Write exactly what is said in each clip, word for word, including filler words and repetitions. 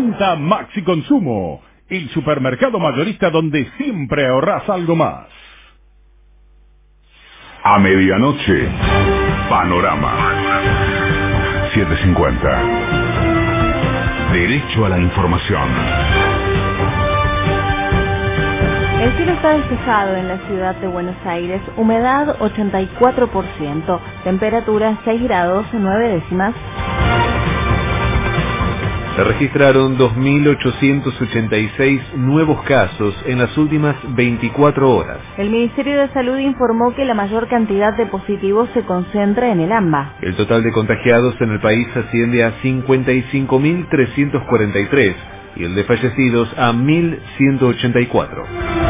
presenta Maxi Consumo, el supermercado mayorista donde siempre ahorras algo más. A medianoche, Panorama siete cincuenta. Derecho a la información. El cielo está despejado en la ciudad de Buenos Aires, humedad ochenta y cuatro por ciento, temperatura seis grados nueve décimas. Se registraron dos mil ochocientos ochenta y seis nuevos casos en las últimas veinticuatro horas. El Ministerio de Salud informó que la mayor cantidad de positivos se concentra en el AMBA. El total de contagiados en el país asciende a cincuenta y cinco mil trescientos cuarenta y tres y el de fallecidos a mil ciento ochenta y cuatro.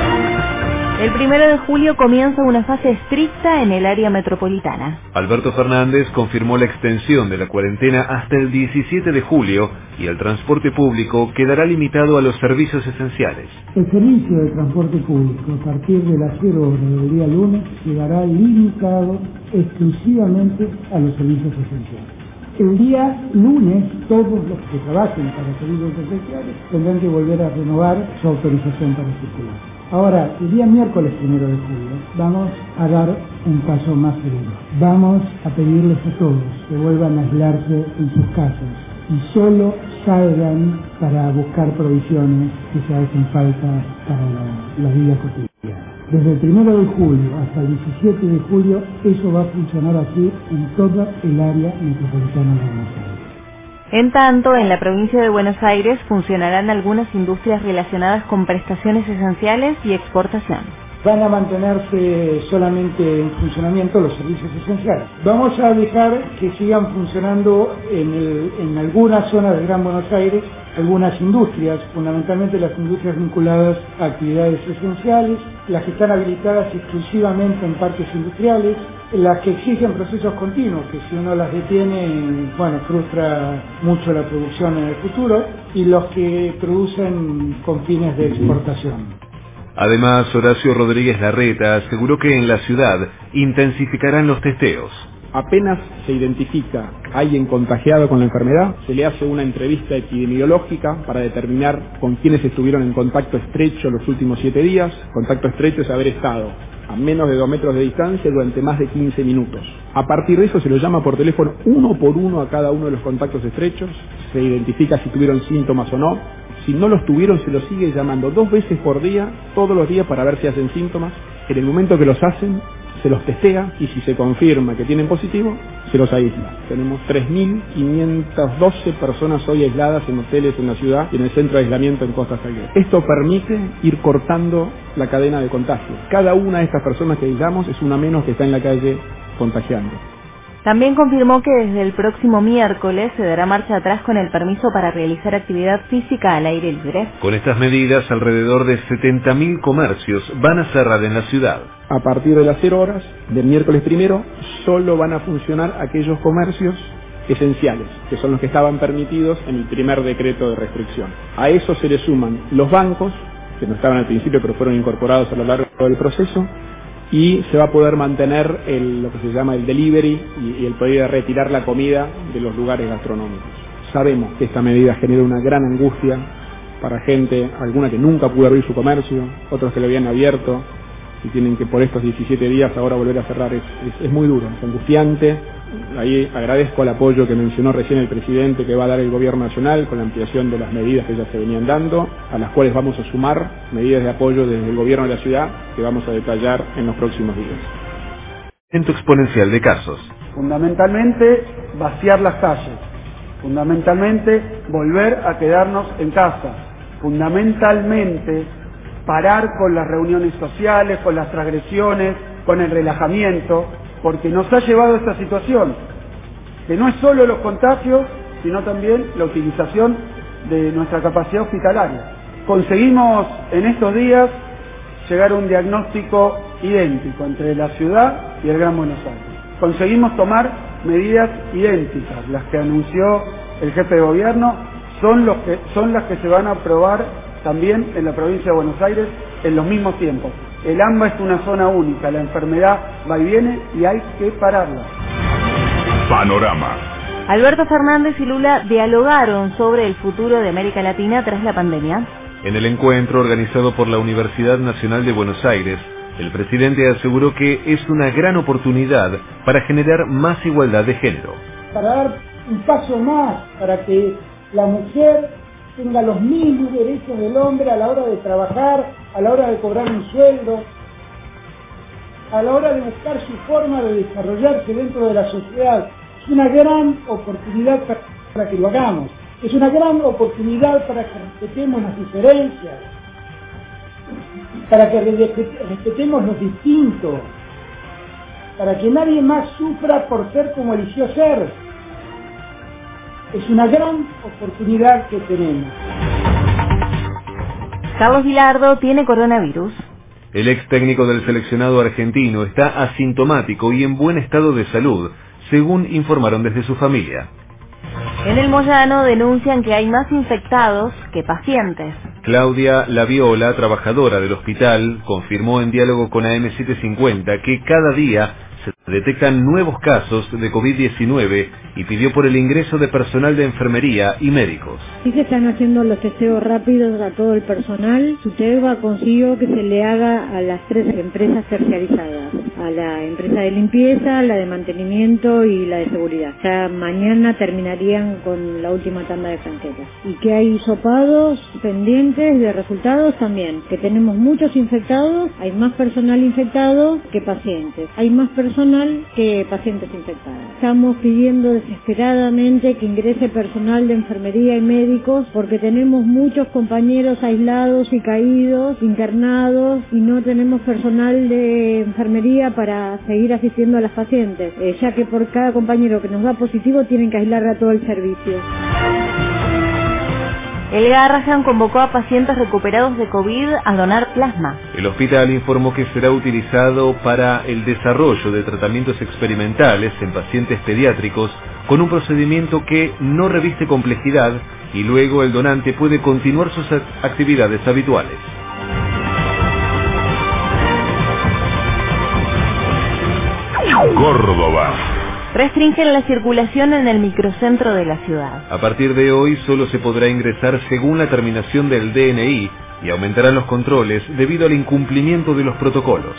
El primero de julio comienza una fase estricta en el área metropolitana. Alberto Fernández confirmó la extensión de la cuarentena hasta el diecisiete de julio y el transporte público quedará limitado a los servicios esenciales. El servicio de transporte público a partir de las cero horas del día lunes quedará limitado exclusivamente a los servicios esenciales. El día lunes todos los que trabajen para servicios esenciales tendrán que volver a renovar su autorización para circular. Ahora, el día miércoles primero de julio, vamos a dar un paso más severo. Vamos a pedirles a todos que vuelvan a aislarse en sus casas y solo salgan para buscar provisiones que se hacen falta para la, la vida cotidiana. Desde el primero de julio hasta el diecisiete de julio, eso va a funcionar así en toda el área metropolitana de Buenos Aires. En tanto, en la provincia de Buenos Aires funcionarán algunas industrias relacionadas con prestaciones esenciales y exportación. Van a mantenerse solamente en funcionamiento los servicios esenciales. Vamos a dejar que sigan funcionando en, el, en algunas zonas del Gran Buenos Aires algunas industrias, fundamentalmente las industrias vinculadas a actividades esenciales, las que están habilitadas exclusivamente en parques industriales, las que exigen procesos continuos, que si uno las detiene, bueno, frustra mucho la producción en el futuro, y los que producen con fines de exportación. Además, Horacio Rodríguez Larreta aseguró que en la ciudad intensificarán los testeos. Apenas se identifica a alguien contagiado con la enfermedad, se le hace una entrevista epidemiológica para determinar con quiénes estuvieron en contacto estrecho los últimos siete días. Contacto estrecho es haber estado a menos de dos metros de distancia durante más de quince minutos. A partir de eso se lo llama por teléfono uno por uno a cada uno de los contactos estrechos, se identifica si tuvieron síntomas o no. Si no los tuvieron, se los sigue llamando dos veces por día, todos los días, para ver si hacen síntomas. En el momento que los hacen, se los testea y si se confirma que tienen positivo, se los aísla. Tenemos tres mil quinientas doce personas hoy aisladas en hoteles en la ciudad y en el centro de aislamiento en Costa Salguero. Esto permite ir cortando la cadena de contagio. Cada una de estas personas que aislamos es una menos que está en la calle contagiando. También confirmó que desde el próximo miércoles se dará marcha atrás con el permiso para realizar actividad física al aire libre. Con estas medidas, alrededor de setenta mil comercios van a cerrar en la ciudad. A partir de las cero horas del miércoles primero, solo van a funcionar aquellos comercios esenciales, que son los que estaban permitidos en el primer decreto de restricción. A eso se le suman los bancos, que no estaban al principio pero fueron incorporados a lo largo del proceso, y se va a poder mantener el, lo que se llama el delivery y, y el poder retirar la comida de los lugares gastronómicos. Sabemos que esta medida genera una gran angustia para gente, alguna que nunca pudo abrir su comercio, otros que lo habían abierto y tienen que por estos diecisiete días ahora volver a cerrar. Es, es, es muy duro, es angustiante. Ahí agradezco el apoyo que mencionó recién el presidente que va a dar el gobierno nacional con la ampliación de las medidas que ya se venían dando, a las cuales vamos a sumar medidas de apoyo desde el gobierno de la ciudad que vamos a detallar en los próximos días. Aumento exponencial de casos. Fundamentalmente vaciar las calles, fundamentalmente volver a quedarnos en casa, fundamentalmente parar con las reuniones sociales, con las transgresiones, con el relajamiento, porque nos ha llevado a esta situación, que no es solo los contagios, sino también la utilización de nuestra capacidad hospitalaria. Conseguimos en estos días llegar a un diagnóstico idéntico entre la ciudad y el Gran Buenos Aires. Conseguimos tomar medidas idénticas, las que anunció el jefe de gobierno, son, los que, son las que se van a aprobar también en la provincia de Buenos Aires en los mismos tiempos. El AMBA es una zona única, la enfermedad va y viene y hay que pararla. Panorama, Alberto Fernández y Lula dialogaron sobre el futuro de América Latina tras la pandemia. En el encuentro organizado por la Universidad Nacional de Buenos Aires, el presidente aseguró que es una gran oportunidad para generar más igualdad de género. Para dar un paso más, para que la mujer tenga los mismos derechos del hombre a la hora de trabajar, a la hora de cobrar un sueldo, a la hora de buscar su forma de desarrollarse dentro de la sociedad. Es una gran oportunidad para que lo hagamos. Es una gran oportunidad para que respetemos las diferencias, para que respetemos los distintos, para que nadie más sufra por ser como eligió ser. Es una gran oportunidad que tenemos. Carlos Vilardo tiene coronavirus. El ex técnico del seleccionado argentino está asintomático y en buen estado de salud, según informaron desde su familia. En el Moyano denuncian que hay más infectados que pacientes. Claudia Laviola, trabajadora del hospital, confirmó en diálogo con A M setecientos cincuenta que cada día se detectan nuevos casos de COVID diecinueve y pidió por el ingreso de personal de enfermería y médicos. Sí se están haciendo los testeos rápidos a todo el personal. SUTEBA consiguió que se le haga a las tres empresas terciarizadas, a la empresa de limpieza, la de mantenimiento y la de seguridad. Ya mañana terminarían con la última tanda de franquetas. Y que hay hisopados pendientes de resultados también, que tenemos muchos infectados, hay más personal infectado que pacientes, hay más personal que pacientes infectados. Estamos pidiendo desesperadamente que ingrese personal de enfermería y médicos porque tenemos muchos compañeros aislados y caídos, internados, y no tenemos personal de enfermería para seguir asistiendo a las pacientes, eh, ya que por cada compañero que nos da positivo tienen que aislar a todo el servicio. El Garrahan convocó a pacientes recuperados de COVID a donar plasma. El hospital informó que será utilizado para el desarrollo de tratamientos experimentales en pacientes pediátricos con un procedimiento que no reviste complejidad y luego el donante puede continuar sus actividades habituales. Córdoba. Restringen la circulación en el microcentro de la ciudad. A partir de hoy solo se podrá ingresar según la terminación del D N I y aumentarán los controles debido al incumplimiento de los protocolos.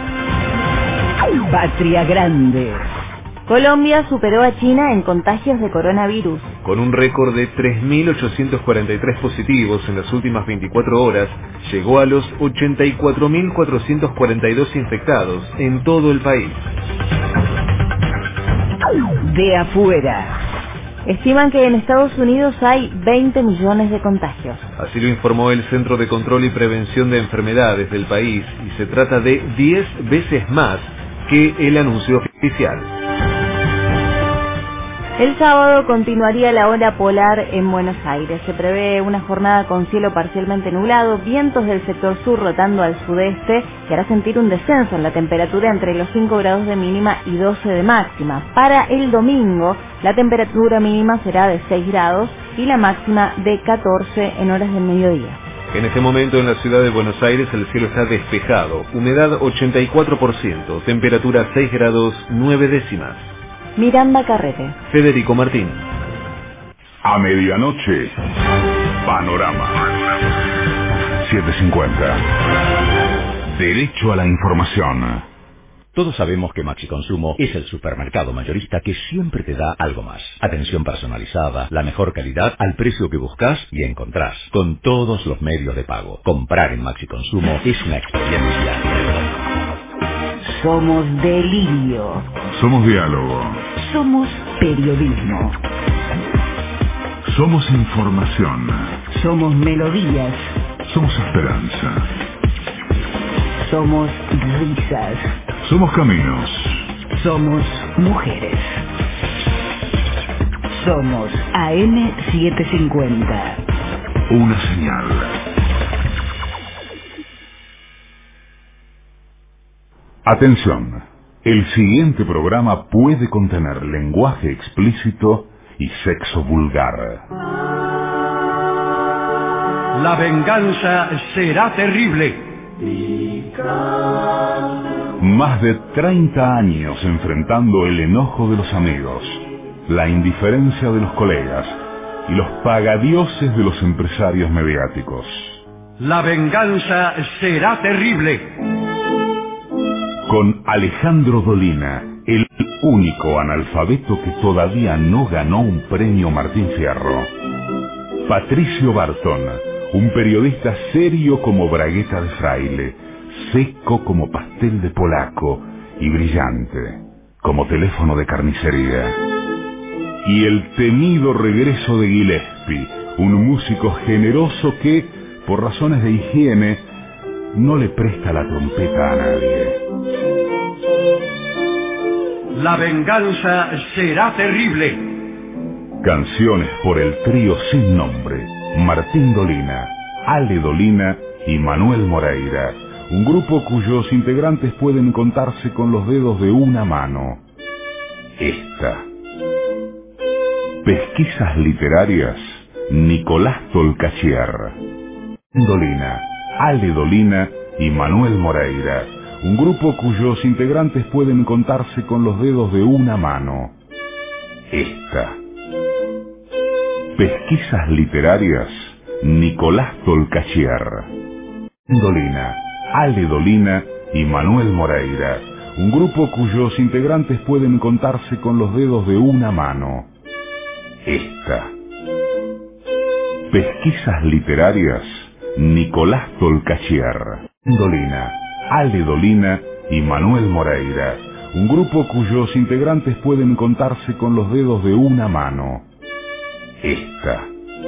Patria Grande. Colombia superó a China en contagios de coronavirus. Con un récord de tres mil ochocientos cuarenta y tres positivos en las últimas veinticuatro horas, llegó a los ochenta y cuatro mil cuatrocientos cuarenta y dos infectados en todo el país. De afuera. Estiman que en Estados Unidos hay veinte millones de contagios. Así lo informó el Centro de Control y Prevención de Enfermedades del país y se trata de diez veces más que el anuncio oficial. El sábado continuaría la ola polar en Buenos Aires. Se prevé una jornada con cielo parcialmente nublado, vientos del sector sur rotando al sudeste, que hará sentir un descenso en la temperatura entre los cinco grados de mínima y doce de máxima. Para el domingo, la temperatura mínima será de seis grados y la máxima de catorce en horas del mediodía. En este momento en la ciudad de Buenos Aires el cielo está despejado, humedad ochenta y cuatro por ciento, temperatura seis grados nueve décimas. Miranda Carrete. Federico Martín. A medianoche, Panorama. setecientos cincuenta. Derecho a la información. Todos sabemos que Maxi Consumo es el supermercado mayorista que siempre te da algo más. Atención personalizada, la mejor calidad al precio que buscas y encontrás, con todos los medios de pago. Comprar en Maxi Consumo es una experiencia. Somos delirio. Somos diálogo. Somos periodismo. Somos información. Somos melodías. Somos esperanza. Somos risas. Somos caminos. Somos mujeres. Somos A M setecientos cincuenta. Una señal. Atención. El siguiente programa puede contener lenguaje explícito y sexo vulgar. La venganza será terrible. Más de treinta años enfrentando el enojo de los amigos, la indiferencia de los colegas y los pagadioses de los empresarios mediáticos. La venganza será terrible. Con Alejandro Dolina, el único analfabeto que todavía no ganó un premio Martín Fierro. Patricio Barton, un periodista serio como bragueta de fraile, seco como pastel de polaco y brillante como teléfono de carnicería. Y el temido regreso de Gillespie, un músico generoso que, por razones de higiene, no le presta la trompeta a nadie. La venganza será terrible. Canciones por el trío sin nombre, Martín Dolina, Ale Dolina y Manuel Moreira, un grupo cuyos integrantes pueden contarse con los dedos de una mano. Esta. Pesquisas literarias, Nicolás Tolcachier. Dolina, Ale Dolina y Manuel Moreira, un grupo cuyos integrantes pueden contarse con los dedos de una mano. Esta. Pesquisas literarias, Nicolás Tolcachier. Dolina, Ale Dolina y Manuel Moreira, un grupo cuyos integrantes pueden contarse con los dedos de una mano. Esta. Pesquisas literarias, Nicolás Tolcachier. Dolina, Ale Dolina y Manuel Moreira, un grupo cuyos integrantes pueden contarse con los dedos de una mano. Esta.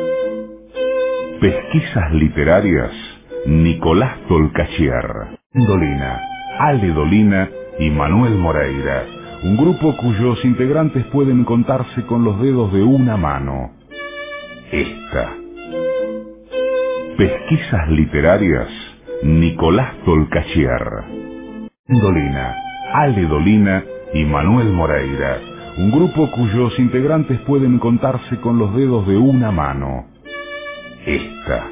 Pesquisas literarias, Nicolás Tolcachier. Dolina, Ale Dolina y Manuel Moreira, un grupo cuyos integrantes pueden contarse con los dedos de una mano. Esta. Pesquisas literarias, Nicolás Tolcachier. Dolina, Ale Dolina y Manuel Moreira, un grupo cuyos integrantes pueden contarse con los dedos de una mano. Esta.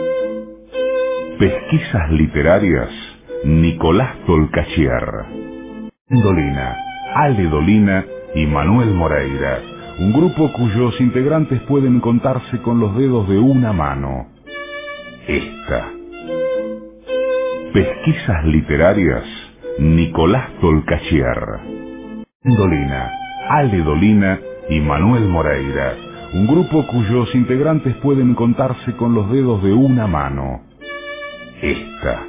Pesquisas literarias, Nicolás Tolcachier. Dolina, Ale Dolina y Manuel Moreira, un grupo cuyos integrantes pueden contarse con los dedos de una mano. Esta. Pesquisas literarias, Nicolás Tolcachier. Dolina, Ale Dolina y Manuel Moreira, un grupo cuyos integrantes pueden contarse con los dedos de una mano. Esta.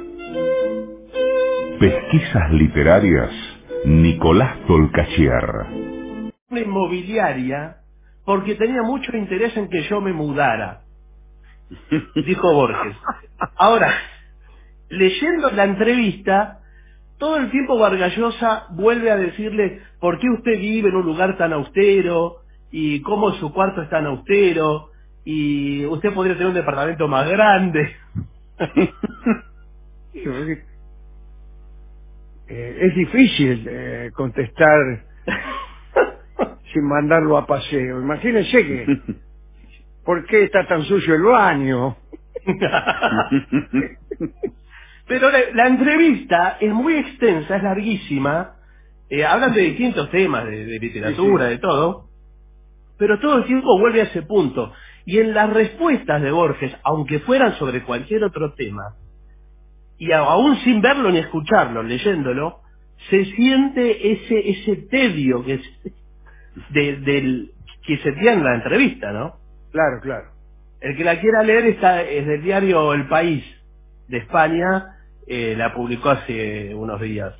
Pesquisas literarias, Nicolás Tolcachier. Una inmobiliaria porque tenía mucho interés en que yo me mudara, dijo Borges. Ahora, leyendo la entrevista, todo el tiempo Vargas Llosa vuelve a decirle por qué usted vive en un lugar tan austero y cómo su cuarto es tan austero y usted podría tener un departamento más grande. Eh, es difícil eh, contestar sin mandarlo a paseo. Imagínense que ¿por qué está tan sucio el baño? Pero la, la entrevista es muy extensa, es larguísima, eh, hablan de distintos temas, de, de literatura, sí, sí, de todo, pero todo el tiempo vuelve a ese punto. Y en las respuestas de Borges, aunque fueran sobre cualquier otro tema, y aún sin verlo ni escucharlo, leyéndolo, se siente ese ese tedio que, es de, del, que se tiene en la entrevista, ¿no? Claro, claro. El que la quiera leer está, es del diario El País de España, eh, la publicó hace unos días.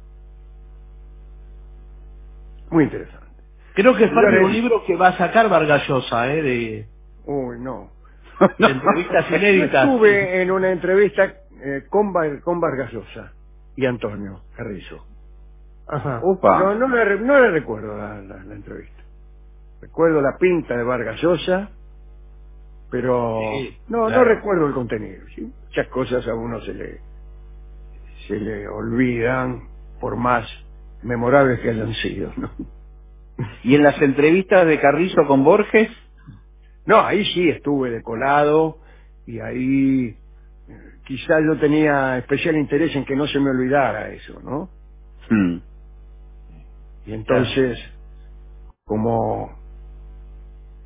Muy interesante. Creo que es parte de un libro que va a sacar Vargas Llosa, ¿eh? De, Uy, no. de entrevistas inéditas. Estuve en una entrevista eh, con, con Vargas Llosa y Antonio Carrizo. Ajá. Upa. No, no, le, no le recuerdo la, la, la entrevista. Recuerdo la pinta de Vargas Llosa, pero sí, no, claro, no recuerdo el contenido. ¿Sí? Muchas cosas a uno se le se le olvidan, por más memorables que hayan sido, ¿no? ¿Y en las entrevistas de Carrizo con Borges? No, ahí sí estuve de colado y ahí eh, quizás yo tenía especial interés en que no se me olvidara eso, ¿no? Hmm. Y entonces, como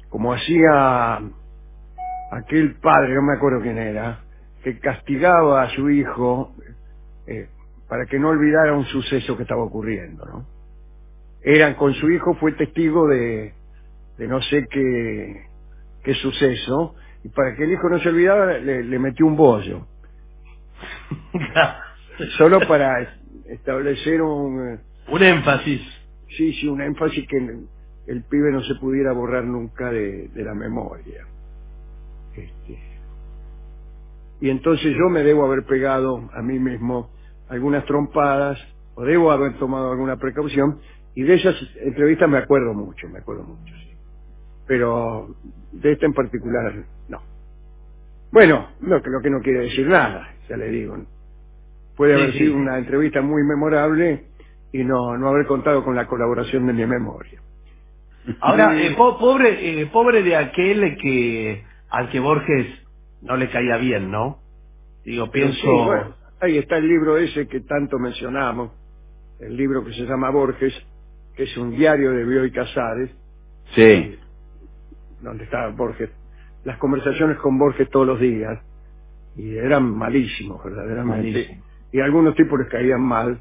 como hacía aquel padre, no me acuerdo quién era, que castigaba a su hijo eh, para que no olvidara un suceso que estaba ocurriendo, ¿no? Eran con su hijo, fue testigo de, de no sé qué, qué suceso, y para que el hijo no se olvidara le, le metió un bollo. Solo para establecer un... Un énfasis. Sí, sí, un énfasis que el, el pibe no se pudiera borrar nunca de, de la memoria. Este, y entonces yo me debo haber pegado a mí mismo algunas trompadas, o debo haber tomado alguna precaución, y de esas entrevistas me acuerdo mucho, me acuerdo mucho, sí. Pero de esta en particular, no. Bueno, lo que, lo que no quiere decir nada, ya le digo. Puede Sí, haber sí, sido sí. una entrevista muy memorable y no, no haber contado con la colaboración de mi memoria. Ahora, Y- eh, po- pobre eh, pobre de aquel que al que Borges no le caía bien, ¿no? Digo, pero pienso... sí, bueno, ahí está el libro ese que tanto mencionamos, el libro que se llama Borges, que es un diario de Bioy Casares, Sí. donde estaba Borges, las conversaciones con Borges todos los días, y eran malísimos, verdaderamente, Malísimo. y a algunos tipos les caían mal,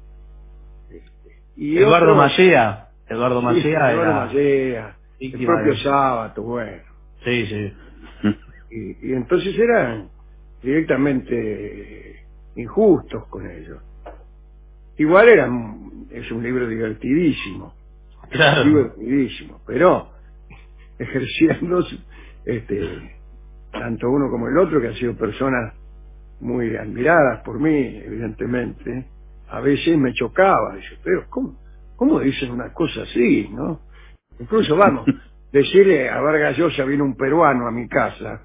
y Eduardo otros, Mallea. Eduardo sí, Mallea Eduardo era Mallea, el víctima propio de... Sábato, bueno, Sí, sí. y, y entonces eran directamente injustos con ellos. Igual eran, es un libro divertidísimo, Claro. divertidísimo, pero ejerciendo este, tanto uno como el otro, que han sido personas muy admiradas por mí, evidentemente, a veces me chocaba, dice, pero ¿cómo, cómo dicen una cosa así, no? Incluso, vamos, decirle a Vargas Llosa vino un peruano a mi casa,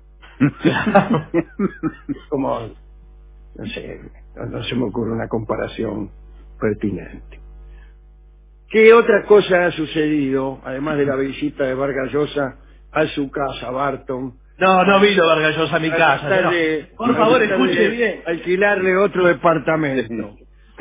como, no sé, no, no se me ocurre una comparación pertinente. ¿Qué otra cosa ha sucedido, además de la visita de Vargas Llosa a su casa, Barton? No, no vino Vargas Llosa a mi A casa. tratar No. de, Por a favor, tratar escuche de bien. alquilarle otro departamento.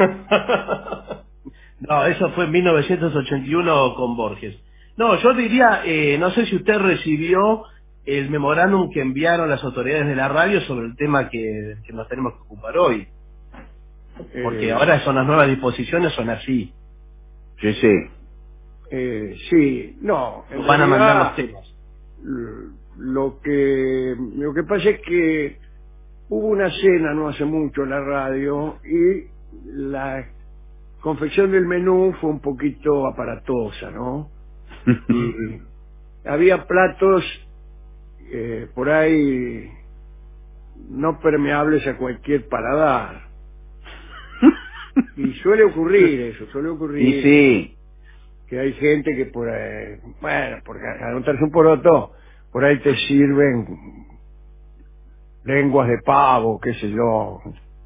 No, eso fue en mil novecientos ochenta y uno con Borges. No, yo diría, eh, no sé si usted recibió el memorándum que enviaron las autoridades de la radio sobre el tema que, que nos tenemos que ocupar hoy. Porque Eh, ahora son las nuevas disposiciones, son así. Sí, sí. eh, sí, no, en Nos van a mandar los realidad, temas. l- lo que lo que pasa es que hubo una cena no hace mucho en la radio y la confección del menú fue un poquito aparatosa, ¿no? Y había platos eh, por ahí no permeables a cualquier paladar. Y suele ocurrir eso, suele Y ocurrir sí. que hay gente que por ahí, bueno, por anotarse un poroto, por ahí te sirven lenguas de pavo, qué sé yo.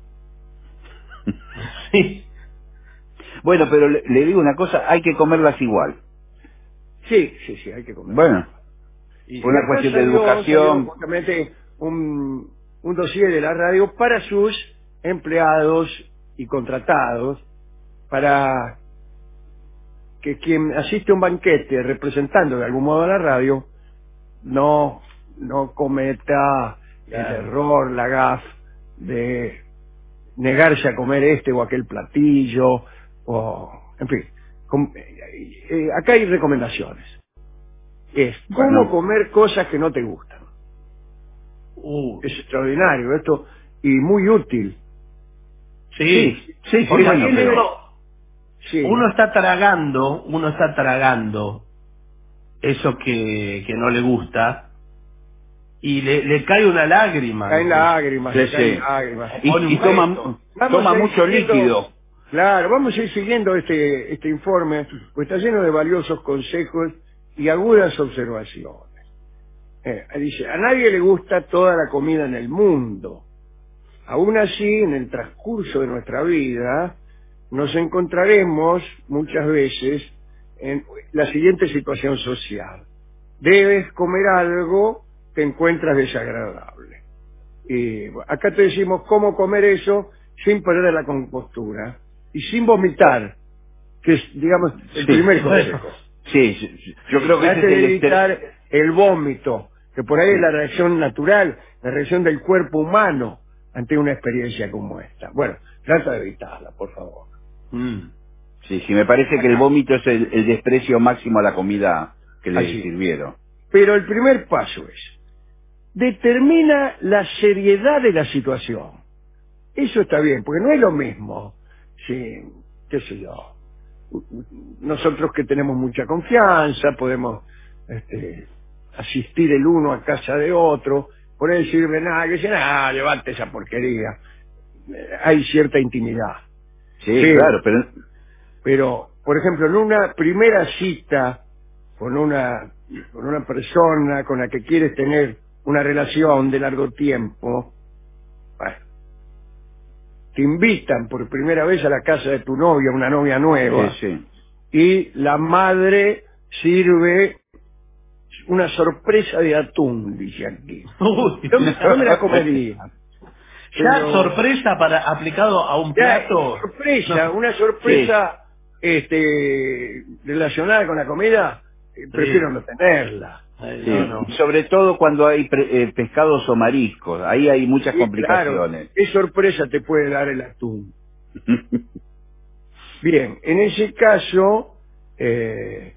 Sí. Bueno, pero le, le digo una cosa, hay que comerlas igual. Sí, sí, sí, hay que comer. Bueno, Y por una acá cuestión de salió, salió educación. justamente un, un dossier de la radio para sus empleados y contratados, para que quien asiste a un banquete representando de algún modo a la radio no, no cometa el Claro. error, la gaf de negarse a comer este o aquel platillo, o en fin. com- eh, eh, acá hay recomendaciones. Es cómo Bueno. comer cosas que no te gustan. Uh, Es extraordinario esto y muy útil. sí, Sí, sí, Porque bueno, aquí pero- uno, Sí, uno está tragando, uno está tragando eso que, que no le gusta y le, le cae una lágrima. caen lágrimas, Sí, caen sí. lágrimas. Y, Pone un y toma, gesto. Vamos toma a ir mucho siguiendo- líquido. Claro, vamos a ir siguiendo este, este informe, pues está lleno de valiosos consejos y agudas observaciones. Eh, dice, a nadie le gusta toda la comida en el mundo. Aún así, en el transcurso de nuestra vida, nos encontraremos muchas veces en la siguiente situación social. Debes comer algo que encuentras desagradable. Y bueno, acá te decimos cómo comer eso sin perder la compostura y sin vomitar, que es, digamos, el Sí, primer bueno. consejo. Sí, sí, sí. Yo creo que ese Trate es de el evitar ester- el vómito, que por ahí es la reacción natural, la reacción del cuerpo humano ante una experiencia como esta. Bueno, trata de evitarla, por favor. Mm. Sí, sí, me parece que el vómito es el, el desprecio máximo a la comida que le Así. sirvieron. Pero el primer paso es, determina la seriedad de la situación. Eso está bien, porque no es lo mismo, sí, qué sé yo, nosotros que tenemos mucha confianza, podemos este, asistir el uno a casa de otro, por ahí sirve nada, que dice, nada, levante esa porquería. Eh, Hay cierta intimidad. Sí, Sí, claro, pero... Pero, por ejemplo, en una primera cita con una, con una persona con la que quieres tener una relación de largo tiempo, bueno, te invitan por primera vez a la casa de tu novia, una novia nueva, Sí, sí. y la madre sirve una sorpresa de atún, dice aquí. Uy, Yo, me yo me la comería. ya Pero sorpresa para aplicado a un ya, plato. sorpresa, No. una sorpresa este, relacionada con la comida, eh, prefiero no tenerla. Ay, Sí. no, no. Sobre todo cuando hay pre- eh, pescados o mariscos, ahí hay muchas Sí, claro, complicaciones. ¿qué sorpresa te puede dar el atún? Bien, en ese caso, eh,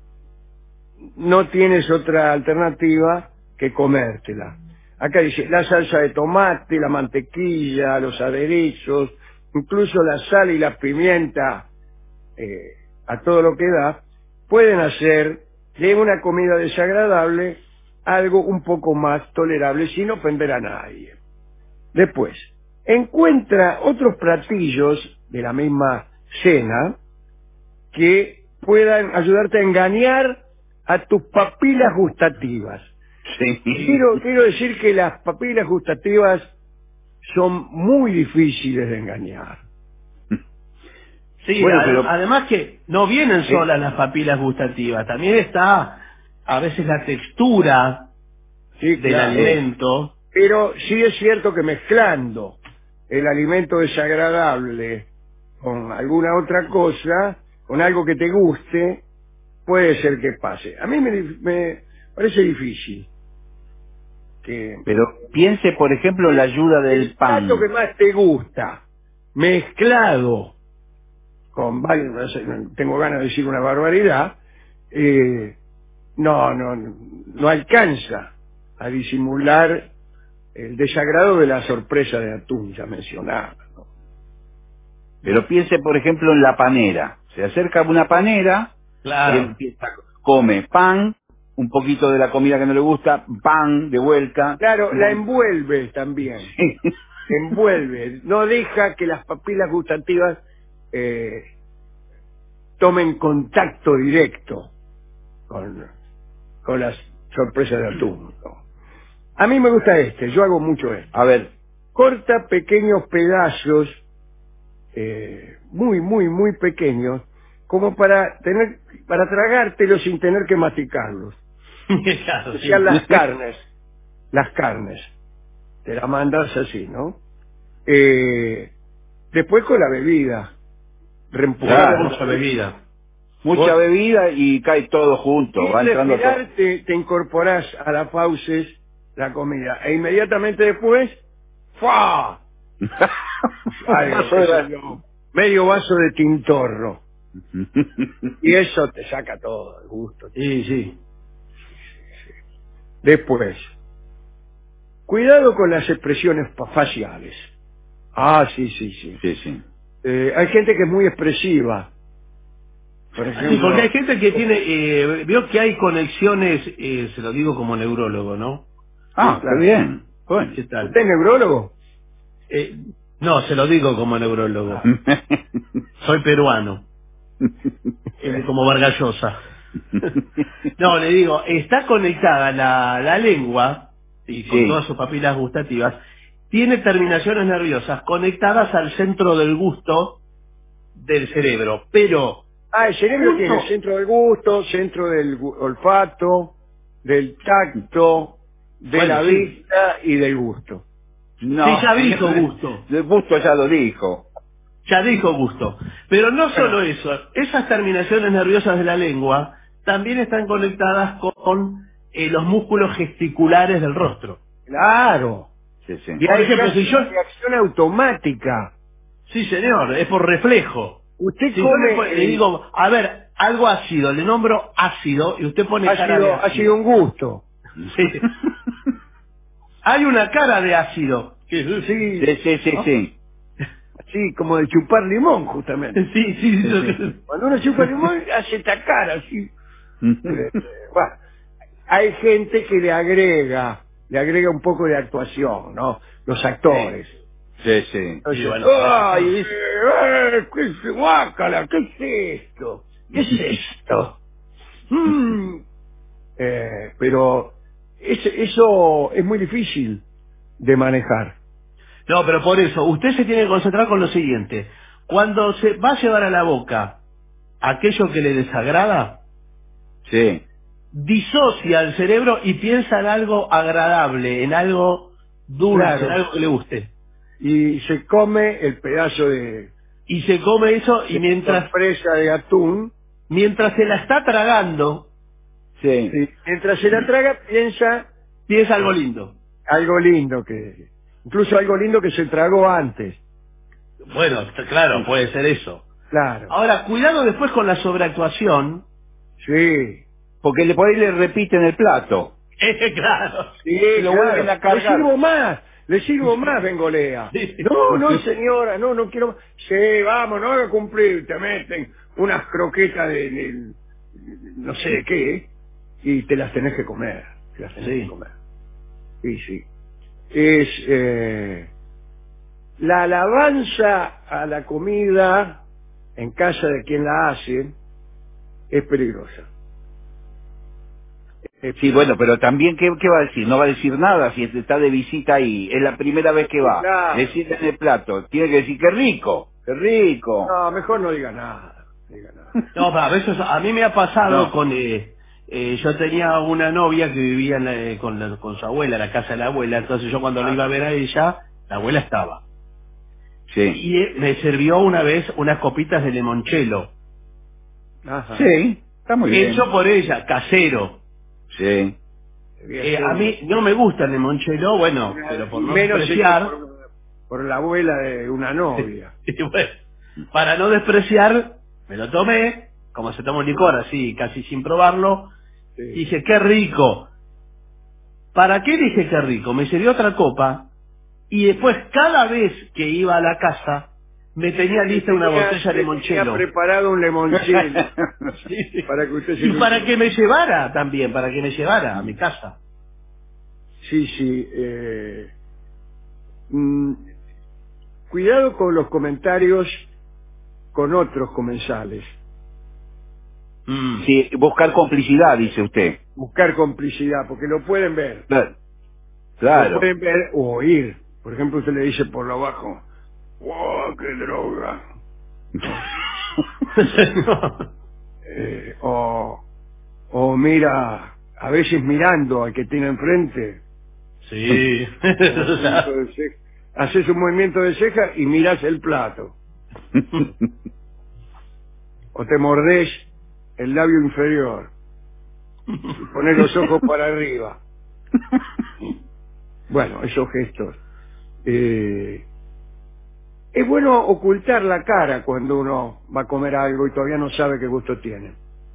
no tienes otra alternativa que comértela. Acá dice, la salsa de tomate, la mantequilla, los aderezos, incluso la sal y la pimienta, eh, a todo lo que da, pueden hacer de una comida desagradable algo un poco más tolerable sin ofender a nadie. Después, encuentra otros platillos de la misma cena que puedan ayudarte a engañar a tus papilas gustativas. Sí. Quiero, quiero decir que las papilas gustativas son muy difíciles de engañar. Sí, Bueno, ade- pero- además que no vienen Sí. solas las papilas gustativas, también está a veces la textura Sí, del claro. alimento. Pero sí es cierto que mezclando el alimento desagradable con alguna otra cosa, con algo que te guste, puede ser que pase. A mí me, dif- me parece difícil que Pero piense, por ejemplo, en la ayuda del el plato que pan. más te gusta, mezclado con varios, no sé, no tengo ganas de decir una barbaridad, eh, no, no, no alcanza a disimular el desagrado de la sorpresa de atún ya mencionada, ¿no? Pero piense, por ejemplo, en la panera. Se acerca a una panera, Claro. empieza, come pan, un poquito de la comida que no le gusta, pan de vuelta. Claro, la Vol- envuelve también, envuelve, no deja que las papilas gustativas eh, tomen contacto directo con, con las sorpresas de atún, ¿no? A mí me gusta este, yo hago mucho esto. A ver, Corta pequeños pedazos, eh, muy, muy, muy pequeños, como para tener, para tragártelos sin tener que masticarlos. Claro, sí. Especial las carnes, las carnes. Te la mandas así, ¿no? Eh, después con la bebida, reempujar Claro. Mucha bebida. mucha Vos- bebida y cae todo junto, va Sin entrando todo. respirar te, te incorporás a las fauces la comida e inmediatamente después ¡fua! Ay, Vaso qué de sé la- yo, medio vaso de tintorro y eso te saca todo el gusto. Sí, sí. Después, cuidado con las expresiones pa- faciales. Ah, sí, sí, sí. Sí, sí. Eh, hay gente que es muy expresiva. Por ejemplo, Sí, porque hay gente que tiene, eh, veo que hay conexiones, eh, se lo digo como neurólogo, ¿no? Ah, claro. qué bien. Bueno. ¿Qué tal? ¿usted es neurólogo? Eh, no, se lo digo como neurólogo. Soy peruano, eh, como Vargas Llosa. No, le digo, está conectada la, la lengua, y con Sí. todas sus papilas gustativas, tiene terminaciones nerviosas conectadas al centro del gusto del cerebro, pero Ah, el cerebro Junto- tiene centro del gusto, centro del gu- olfato, del tacto, de Bueno, la sí. vista y del gusto. No, Sí, ya dijo gusto. El gusto ya lo dijo. ya dijo gusto. Pero no solo eso, esas terminaciones nerviosas de la lengua también están conectadas con eh, los músculos gesticulares del rostro. Claro. Sí, sí. Y Por hay ejemplo, si yo... reacción automática. Sí, señor, es por reflejo. Usted Si come... yo le, le digo, a ver, algo ácido, le nombro ácido y usted pone ha cara sido, de ha ácido. sido un gusto. Sí. Hay una cara de ácido. Sí, Sí, sí, sí, ¿no? sí. sí, como de chupar limón, justamente. Sí, sí, sí. Sí, sí. Cuando uno chupa limón, hace esta cara, así. Eh, bueno, hay gente que le agrega, le agrega un poco de actuación, ¿no? Los actores. Sí, sí. Entonces, Sí, bueno, ¡ay, sí. dice, eh, qué es- guácala, qué es esto! ¿Qué es esto? Mm. Eh, pero es- eso es muy difícil de manejar. No, pero por eso, usted se tiene que concentrar con lo siguiente. Cuando se va a llevar a la boca aquello que le desagrada, Sí. disocia el cerebro y piensa en algo agradable, en algo dulce, Claro. en algo que le guste. Y se come el pedazo de, Y se come eso y de mientras, sorpresa de atún. mientras se la está tragando, Sí. Sí, mientras se la traga, piensa piensa algo lindo. algo lindo que, incluso algo lindo que se tragó antes. Bueno, t- claro, puede ser eso. Claro. Ahora, cuidado después con la sobreactuación. Sí. Porque le por ahí le repiten el plato. Claro. Sí, Y lo claro. vuelven a Le cargar. sirvo más, le sirvo más, Bengolea. Sí. No, no, señora, no, no quiero más. Sí, vamos, no haga cumplir, te meten unas croquetas de, de- no sé de qué, y te las tenés que comer, te las tenés Sí. que comer. Sí, sí. Es, eh, la alabanza a la comida en casa de quien la hace es peligrosa. Es Sí, bueno, pero también, ¿qué, ¿qué va a decir? No va a decir nada si está de visita ahí. Es la primera vez que Sí, va. claro. Le sirven el plato. Tiene que decir, qué rico, qué rico. No, mejor no diga nada. No diga nada. No, a veces a mí me ha pasado No. con... eh, eh, yo tenía una novia que vivía en la- eh, con, la- con su abuela, en la casa de la abuela, entonces yo cuando la iba a ver a ella, la abuela estaba. Sí. Y eh, me sirvió una vez unas copitas de limoncello, Ajá. Sí, está muy bien. hecho por ella, casero. Sí. Eh, a mí no me gusta el limoncello, bueno, pero por no Menos despreciar, hecho por, por la abuela de una novia. y bueno, para no despreciar, me lo tomé, como se toma un licor así, casi sin probarlo, Sí. y dije, qué rico. ¿Para qué dije qué rico? Me sirvió otra copa, y después cada vez que iba a la casa, me tenía lista una Tenía- botella de tenía limoncello. preparado un limoncello Sí, sí. para que usted se Y lo para lleve. que me llevara también, para que me llevara a mi casa. Sí, sí. eh, mm, cuidado con los comentarios con otros comensales. Mm. Sí, buscar complicidad, dice usted. Buscar complicidad, porque lo pueden ver. Claro. Lo Claro. pueden ver o oír. Por ejemplo, usted le dice por lo bajo, ¡wow, qué droga! Eh, o, o mira, a veces mirando al que tiene enfrente, Sí. movimiento de ceja. Haces un movimiento de ceja y miras el plato. O te mordés el labio inferior y pones los ojos para arriba. Bueno, esos gestos. Eh, es bueno ocultar la cara cuando uno va a comer algo y todavía no sabe qué gusto tiene.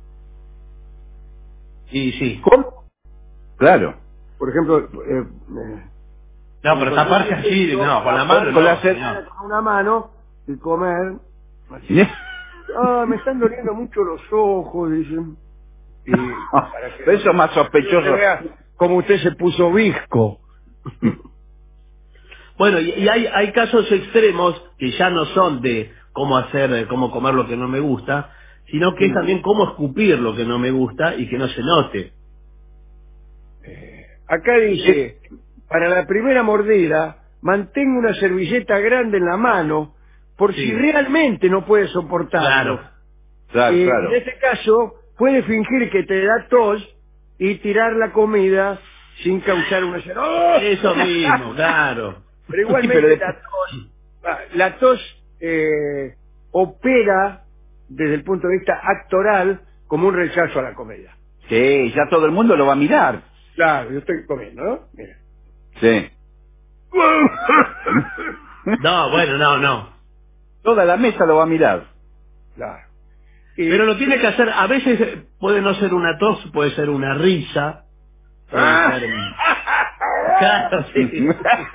Y sí. ¿Cómo? Claro. Por ejemplo, eh, eh, No, pero taparse así, no, con la mano Con no, la cer- señor. con una mano y comer. Así. Ah, me están doliendo mucho los ojos, dicen. Y para que Pero eso es más no sospechoso. se vea como usted se puso visco. Bueno, y, y hay, hay casos extremos que ya no son de cómo hacer, de cómo comer lo que no me gusta, sino que es también cómo escupir lo que no me gusta y que no se note. Acá dice, para la primera mordida, mantenga una servilleta grande en la mano por Sí. si realmente no puede soportarlo. Claro. Claro, Eh, claro. En este caso, puede fingir que te da tos y tirar la comida sin causar una... ¡Oh! Eso mismo, claro. Pero igualmente Sí, pero- la tos, ah, la tos eh, opera desde el punto de vista actoral como un rechazo a la comida. Sí, ya todo el mundo lo va a mirar. Claro, yo estoy comiendo, ¿no? Mira. Sí. No, bueno, no, no. Toda la mesa lo va a mirar. Claro. Y... Pero lo tiene que hacer, a veces puede no ser una tos, puede ser una risa. Puede ¡Ah! ser... Claro, sí.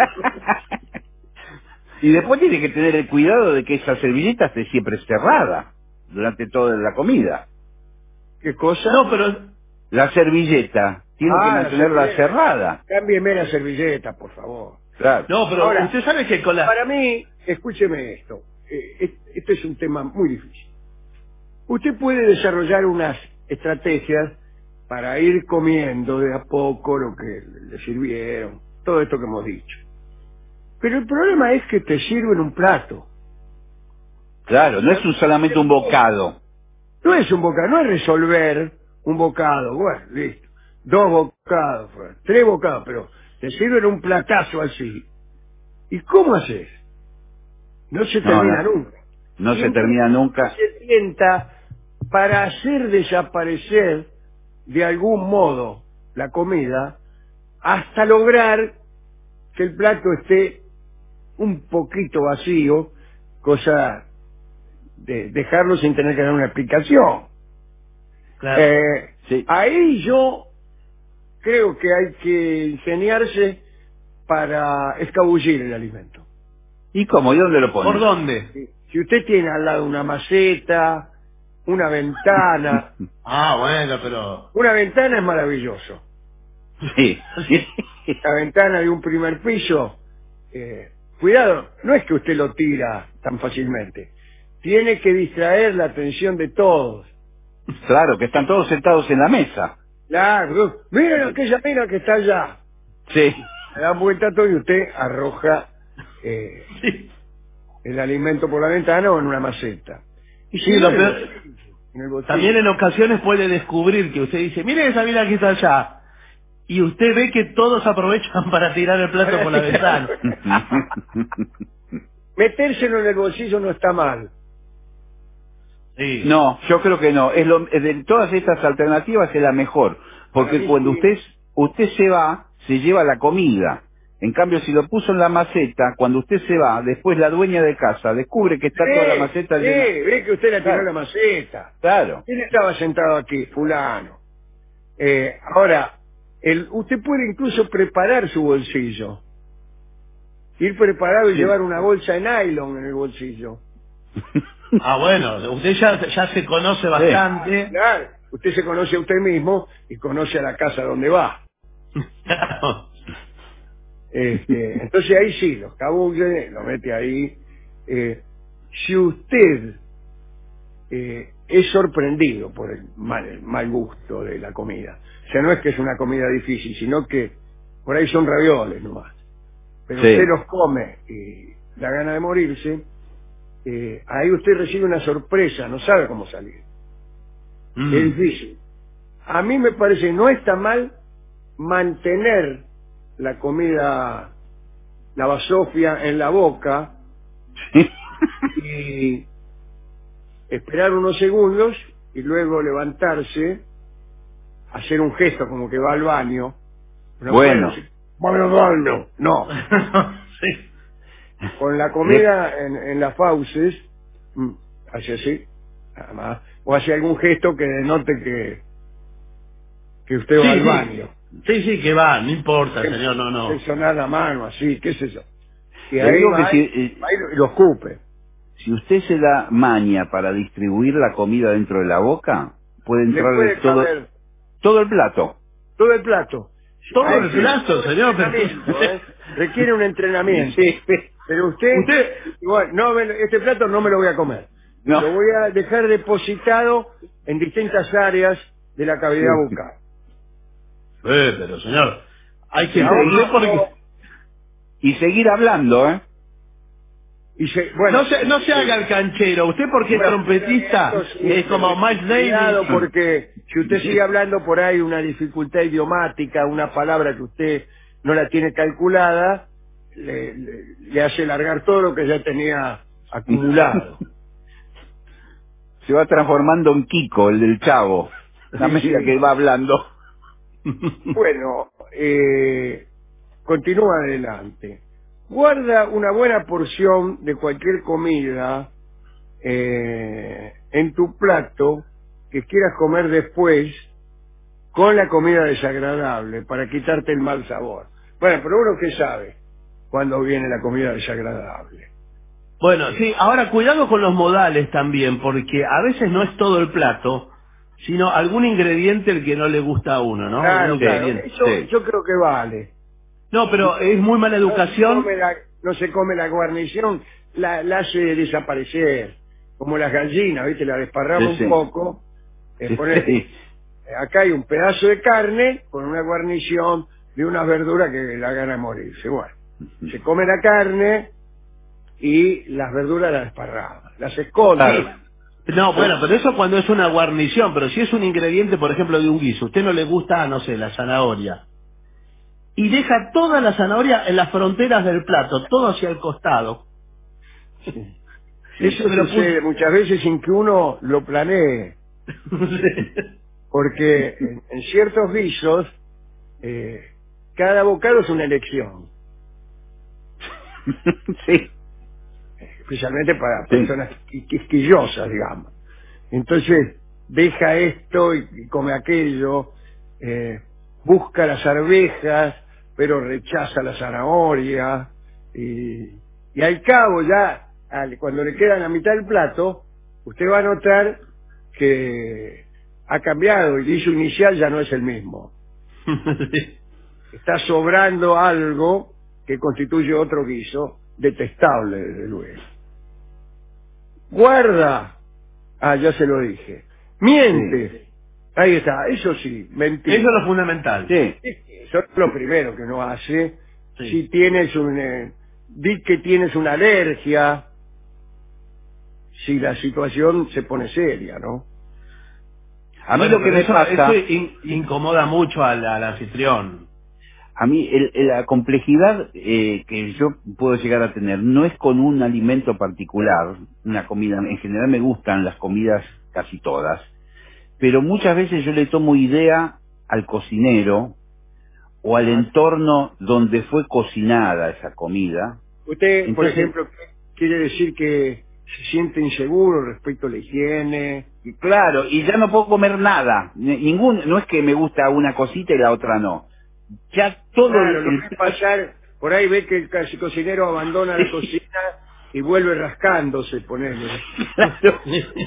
Y después tiene que tener el cuidado de que esa servilleta esté siempre cerrada durante toda la comida. ¿Qué cosa? No, pero... La servilleta tiene Ah, que la mantenerla servilleta. cerrada. Cámbieme la servilleta, por favor. Claro. No, pero Ahora, usted sabe que con la... Para mí, escúcheme esto. Eh, et- Este es un tema muy difícil. Usted puede desarrollar unas estrategias para ir comiendo de a poco lo que le sirvieron, todo esto que hemos dicho. Pero el problema es que te sirven un plato. Claro, no es un, solamente un bocado. No es un bocado, no es resolver un bocado. Bueno, listo. Dos bocados, pues, tres bocados, pero te sirven un platazo así. ¿Y cómo haces? No se No, termina no, nunca. no Y se entonces termina nunca. se tienta para hacer desaparecer de algún modo la comida hasta lograr que el plato esté un poquito vacío, cosa de dejarlo sin tener que dar una explicación. Claro. Eh, Sí. Ahí yo creo que hay que ingeniarse para escabullir el alimento. ¿Y cómo? ¿Y dónde lo pone? ¿Por dónde? Si si usted tiene al lado una maceta, una ventana, Ah, bueno, pero... una ventana es maravilloso. Sí. La ventana de un primer piso, eh, cuidado, no es que usted lo tira tan fácilmente. Tiene que distraer la atención de todos. Claro, que están todos sentados en la mesa. Claro, miren aquella mina que está allá. Sí. Le dan vuelta todo y usted arroja eh, Sí. el alimento por la ventana o en una maceta. Y Sí, si lo no, peor- en el bolsillo. También en ocasiones puede descubrir que usted dice, mire esa mina que está allá. Y usted ve que todos aprovechan para tirar el plato por la ventana. Metérselo en el bolsillo no está mal. Sí. No, yo creo que no. Es lo, de todas estas alternativas es la mejor. Porque Para mí cuando sí. usted, usted se va, se lleva la comida. En cambio, si lo puso en la maceta, cuando usted se va, después la dueña de casa descubre que está Sí, toda la maceta sí, llena. ve que usted la tiró Claro. en la maceta. Claro. ¿Quién estaba sentado aquí? Fulano. Eh, ahora, el, usted puede incluso preparar su bolsillo. Ir preparado y Sí. llevar una bolsa de nylon en el bolsillo. Ah, bueno, usted ya, ya se conoce bastante. Claro, usted se conoce a usted mismo y conoce a la casa donde va. Claro. Este, entonces ahí sí, los cabulle, lo mete ahí. Eh, si usted eh, es sorprendido por el mal, el mal gusto de la comida, o sea, no es que es una comida difícil, sino que por ahí son ravioles nomás, pero Sí. usted los come y da gana de morirse, eh, ahí usted recibe una sorpresa, no sabe cómo salir. Mm. Es difícil. A mí me parece que no está mal mantener la comida, la basofia en la boca y esperar unos segundos y luego levantarse, hacer un gesto como que va al baño. No Bueno. puede decir, "Voy al baño". No, Sí. con la comida en, en las fauces, mm, hace así, nada más, o hace algún gesto que denote que, que usted va Sí, al sí. baño. Sí, sí, que va, no importa, señor, no, no. Hace sonar la mano así, qué sé yo. Y Le ahí digo va, que si, y eh, va y lo- y lo escupe. si usted se da maña para distribuir la comida dentro de la boca, puede Le entrarle puede todo, caber todo el plato. todo el plato. Todo Hay el que- plato, señor, pero- entrenamiento, ¿eh? Requiere un entrenamiento. Sí. Pero usted, Usted- bueno, no me- este plato no me lo voy a comer. No. Lo voy a dejar depositado en distintas áreas de la cavidad Sí. bucal. Eh, pero señor, hay que Y ahora- usted porque Y seguir hablando, ¿eh? Y se, bueno, no se no se haga el canchero, usted porque es bueno, trompetista, esto sí, es como Miles cuidado, Davis. porque si usted sigue hablando por ahí una dificultad idiomática, una palabra que usted no la tiene calculada, le, le- le hace largar todo lo que ya tenía acumulado. Se va transformando en Kiko, el del Chavo. La Sí, medida sí. que va hablando. Bueno, eh, continúa adelante. Guarda una buena porción de cualquier comida eh, en tu plato que quieras comer después con la comida desagradable para quitarte el mal sabor. Bueno, pero uno que sabe cuando viene la comida desagradable. Bueno, sí, ahora cuidado con los modales también, porque a veces no es todo el plato, sino algún ingrediente el que no le gusta a uno, ¿no? Claro, Algún claro, ingrediente. eso Sí. yo creo que vale. No, pero es muy mala educación. No se come la, no se come la guarnición, la, la hace desaparecer, como las gallinas, ¿viste? La desparramos Sí, sí. un poco, eh, Sí, poner- sí. acá hay un pedazo de carne con una guarnición de unas verduras que la gana morirse. Bueno, se come la carne y las verduras las desparramos, las esconde. Claro. No, bueno, pero eso cuando es una guarnición, pero si es un ingrediente, por ejemplo, de un guiso, a usted no le gusta, no sé, la zanahoria, y deja toda la zanahoria en las fronteras del plato, todo hacia el costado. Eso Pero sucede muchas veces sin que uno lo planee, porque en, en ciertos guisos eh, cada bocado es una elección, Sí. especialmente para Sí. personas qui- quisquillosas, digamos. Entonces deja esto y, y come aquello, eh, busca las arvejas, pero rechaza la zanahoria, y, y al cabo ya, al- cuando le queda la mitad del plato, usted va a notar que ha cambiado, el guiso inicial ya no es el mismo. Está sobrando algo que constituye otro guiso detestable, desde luego. Guarda, ah, ya se lo dije, miente, ahí está, eso sí, mentir. Eso es lo fundamental. Sí. Eso es lo primero que uno hace. Sí. Si tienes un, eh, di que tienes una alergia, si la situación se pone seria, ¿no? A mí Bueno, lo que pero me eso, pasa, eso in- incomoda mucho al, al anfitrión. a mí el- el- la complejidad eh, que yo puedo llegar a tener no es con un alimento particular, una comida. En general me gustan las comidas casi todas, pero muchas veces yo le tomo idea al cocinero o al entorno donde fue cocinada esa comida. Usted, por Entonces- ejemplo, quiere decir que se siente inseguro respecto a la higiene. Y claro, y ya no puedo comer nada. Ni- Ningún, no es que me gusta una cosita y la otra no. Ya todo Claro, el, lo el- que pasar, por ahí ve que el casi cocinero abandona la cocina y vuelve rascándose, ponele. Claro.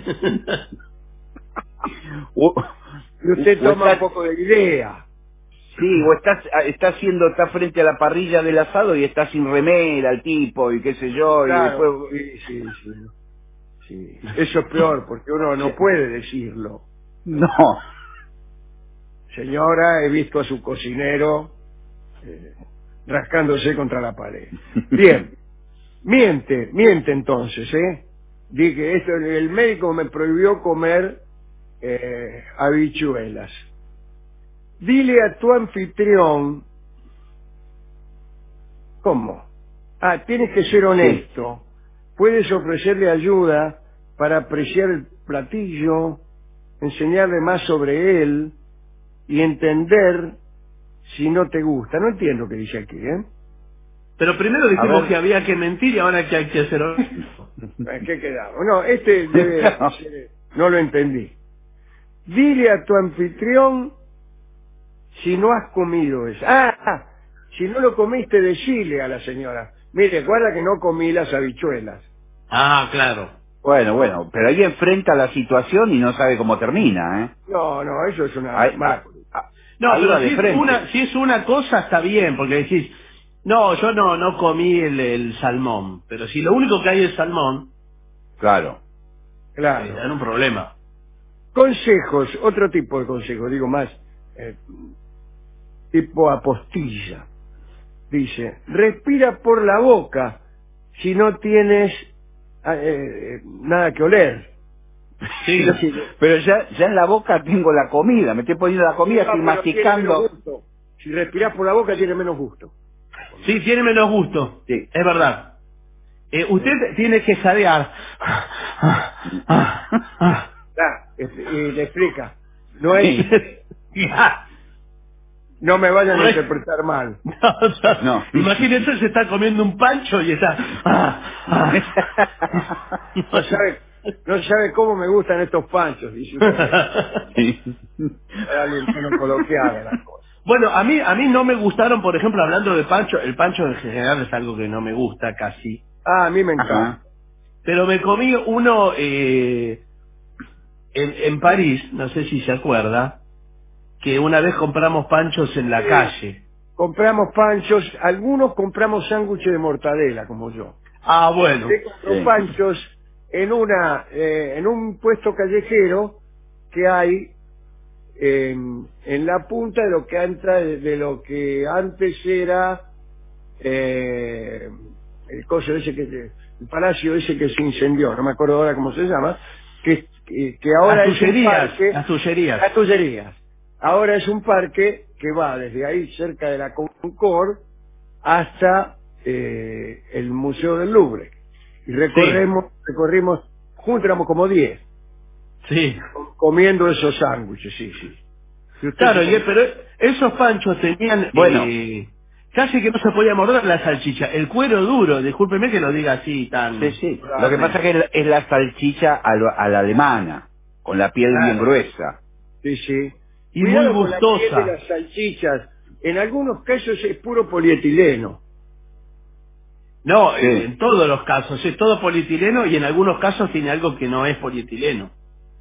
O- Y usted o toma está- un poco de idea. Sí, o está, está haciendo, está frente a la parrilla del asado y está sin remera el tipo y qué sé yo, y Claro, después... sí, sí, sí. Sí. Eso es peor, porque uno no puede decirlo. No. Señora, he visto a su cocinero eh, rascándose contra la pared. Bien, miente, miente entonces, ¿eh? Dije, esto, el médico me prohibió comer eh, habichuelas. Dile a tu anfitrión, ¿cómo? Ah, tienes que ser honesto. Puedes ofrecerle ayuda para apreciar el platillo, enseñarle más sobre él y entender si no te gusta. No entiendo lo que dice aquí, ¿eh? Pero primero A dijimos ver. que había que mentir y ahora que hay que hacer honesto. ¿En qué quedamos? No, este debe ser- no lo entendí. Dile a tu anfitrión si no has comido eso. Ah, ah, si no lo comiste, decile a la señora. Mire, guarda que no comí las habichuelas. Ah, claro. Bueno, bueno, pero ahí enfrenta la situación y no sabe cómo termina, ¿eh? No, no, eso es una Ahí, mala ah, ah, No, ahí pero va si de es, frente. una, si es una cosa está bien, porque decís, no, yo no, no comí el, el salmón, pero si lo único que hay es salmón, Claro. Claro. eh, hay un problema. Consejos, otro tipo de consejos, digo más, eh, tipo apostilla. Dice, respira por la boca si no tienes ah, eh, eh, nada que oler. Sí. Pero ya, ya en la boca tengo la comida, me estoy poniendo la comida, No, estoy pero tiene menos masticando. gusto. Si respirás por la boca tiene menos gusto. Sí, tiene menos gusto. Sí. Es verdad. Eh, usted tiene que jadear. Ah, este, y le explica. No es, No me vayan a Bueno. interpretar mal. No, o sea, No. Imagínense, se está comiendo un pancho y está... ah, ah. No sabe, no sabe cómo me gustan estos panchos, dice usted. Sí. Para alguien que no coloquiara las cosas. Bueno, a mí a mí no me gustaron, por ejemplo, hablando de pancho, el pancho en general es algo que no me gusta casi. Ah, a mí me encanta. Ajá. Pero me comí uno eh, en, en París, no sé si se acuerda, que una vez compramos panchos en la Sí. calle. Compramos panchos, algunos compramos sándwiches de mortadela, como yo. Ah, bueno. Usted compró Sí. panchos en una eh, en un puesto callejero que hay en, en la punta de lo que entra de, de lo que antes era eh, el coso ese que el palacio ese que se incendió, no me acuerdo ahora cómo se llama, que, que, que ahora Las es un tullerías, parque, las tullerías. las tullerías. Ahora es un parque que va desde ahí cerca de la Concord hasta eh, el Museo del Louvre. Y recorremos, recorrimos, juntos éramos como diez, Sí. comiendo esos sándwiches, sí, sí. Si usted Claro, se y- pero esos panchos tenían... Bueno. eh, casi que no se podía morder la salchicha. El cuero duro, discúlpeme que lo diga así tan... Sí, sí. Lo que pasa es que es la salchicha a, lo- a la alemana, con la piel bien Claro. gruesa. Sí, sí. Y Cuidado muy con la piel de gustosa. las salchichas. En algunos casos es puro polietileno. No, Sí. en, en todos los casos, es todo polietileno y en algunos casos tiene algo que no es polietileno.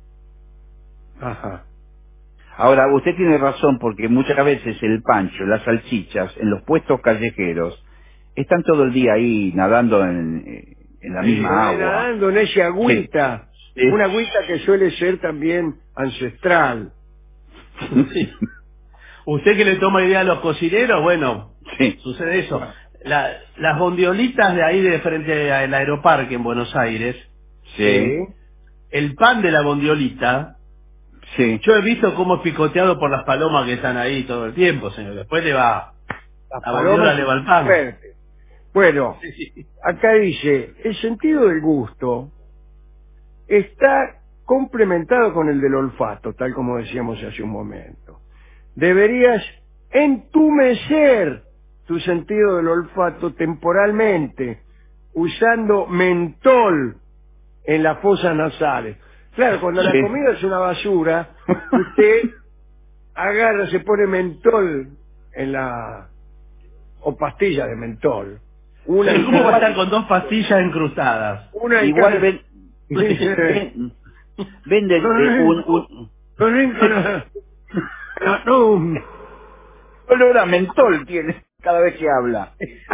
Ajá. Ahora, usted tiene razón porque muchas veces el pancho, las salchichas, en los puestos callejeros, están todo el día ahí nadando en, eh, en la Sí, misma agua. nadando en esa agüita. Sí. Una agüita que suele ser también ancestral. Sí. Usted que le toma idea a los cocineros, bueno, Sí. sucede eso. La- las bondiolitas de ahí de frente al aeroparque en Buenos Aires, Sí. el pan de la bondiolita, Sí. yo he visto cómo es picoteado por las palomas que están ahí todo el tiempo, señor. Después le va, Las la bondiola palomas le va al pan. fuerte. Bueno, Sí, sí. acá dice, el sentido del gusto está complementado con el del olfato, tal como decíamos hace un momento. Deberías entumecer tu sentido del olfato temporalmente, usando mentol en las fosas nasales. Claro, cuando la Sí. comida es una basura, usted agarra, se pone mentol en la... o pastilla de mentol. Una Pero en ¿cómo va a cada- estar con dos pastillas encrustadas? una en Igual cada- ven, ven- venden eh, un, un No, no, no, no, no. olor a mentol tiene cada vez que habla.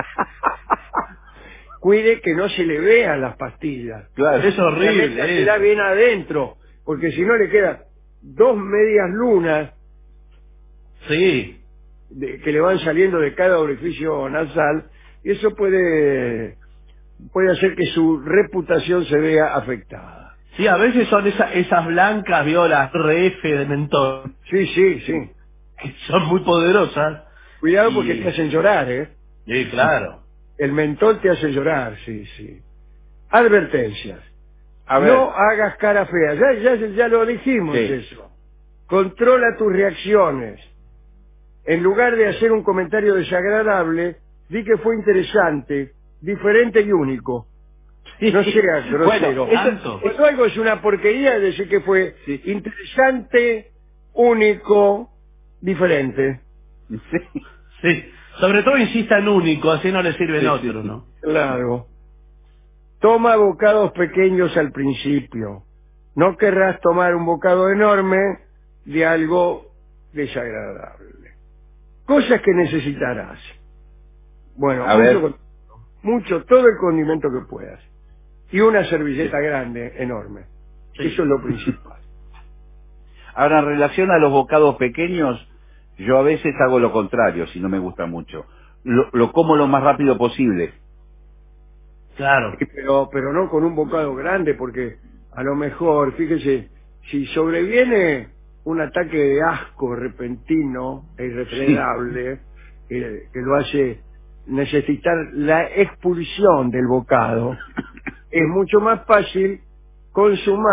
Cuide que no se le vean las pastillas. Claro. Es horrible. Métasela eso. bien adentro, porque si no le quedan dos medias lunas Sí. de- que le van saliendo de cada orificio nasal, y eso puede puede hacer que su reputación se vea afectada. Sí, a veces son esa- esas blancas violas R F de mentol, Sí, sí, sí. que son muy poderosas. Cuidado Y- porque te hacen llorar, ¿eh? Sí, claro. El mentol te hace llorar, sí, sí. Advertencias. A ver. No hagas cara fea. Ya, ya, ya lo dijimos Sí. eso. Controla tus reacciones. En lugar de hacer un comentario desagradable, di que fue interesante, diferente y único. No seas grosero. Bueno, eso- Cuando algo es una porquería, decir que fue Sí. interesante, único, diferente. Sí. Sí. Sobre todo insista en único, así no le sirven Sí, otro, sí, sí. ¿no? Claro. Toma bocados pequeños al principio. No querrás tomar un bocado enorme de algo desagradable. Cosas que necesitarás. Bueno, A mucho, ver. mucho, todo el condimento que puedas. Y una servilleta grande, enorme. Sí. Eso es lo principal. Ahora, en relación a los bocados pequeños, yo a veces hago lo contrario, si no me gusta mucho. Lo, lo como lo más rápido posible. Claro. Sí, pero, pero no con un bocado grande, porque a lo mejor, fíjese, si sobreviene un ataque de asco repentino e irrefrenable, que, que lo hace necesitar la expulsión del bocado, es mucho más fácil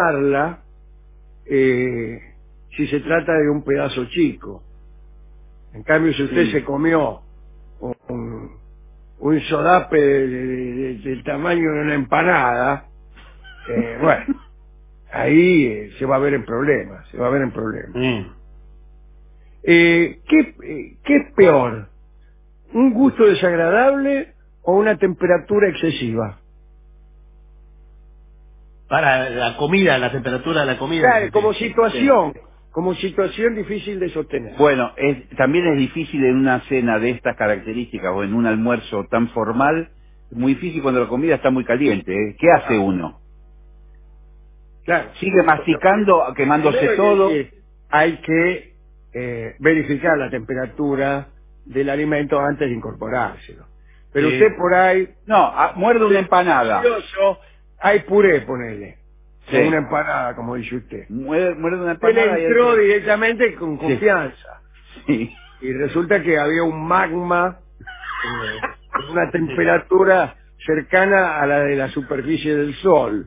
consumarla eh, si se trata de un pedazo chico. En cambio, si usted Sí. se comió un, un sodape de- de- de- del tamaño de una empanada, eh, bueno, ahí eh, se va a ver en problemas, se va a ver en problemas. Mm. Eh, ¿qué, eh, ¿Qué es peor? ¿Un gusto desagradable o una temperatura excesiva? Para la comida, la temperatura de la comida. Claro, como Sí. situación, como situación difícil de sostener. Bueno, es, también es difícil en una cena de estas características o en un almuerzo tan formal, es muy difícil cuando la comida está muy caliente. ¿eh? ¿Qué hace uno? Claro. Sigue masticando, quemándose Primero todo. que- que hay que eh, verificar la temperatura del alimento antes de incorporárselo. Pero Sí. usted por ahí... No, ah, muerde una empanada. curioso, hay puré, ponele. Sí. O una empanada, como dice usted. Muerde, muerde una Él empanada y entró el- directamente con Sí. confianza. Sí. Y resulta que había un magma eh, con una temperatura cercana a la de la superficie del Sol.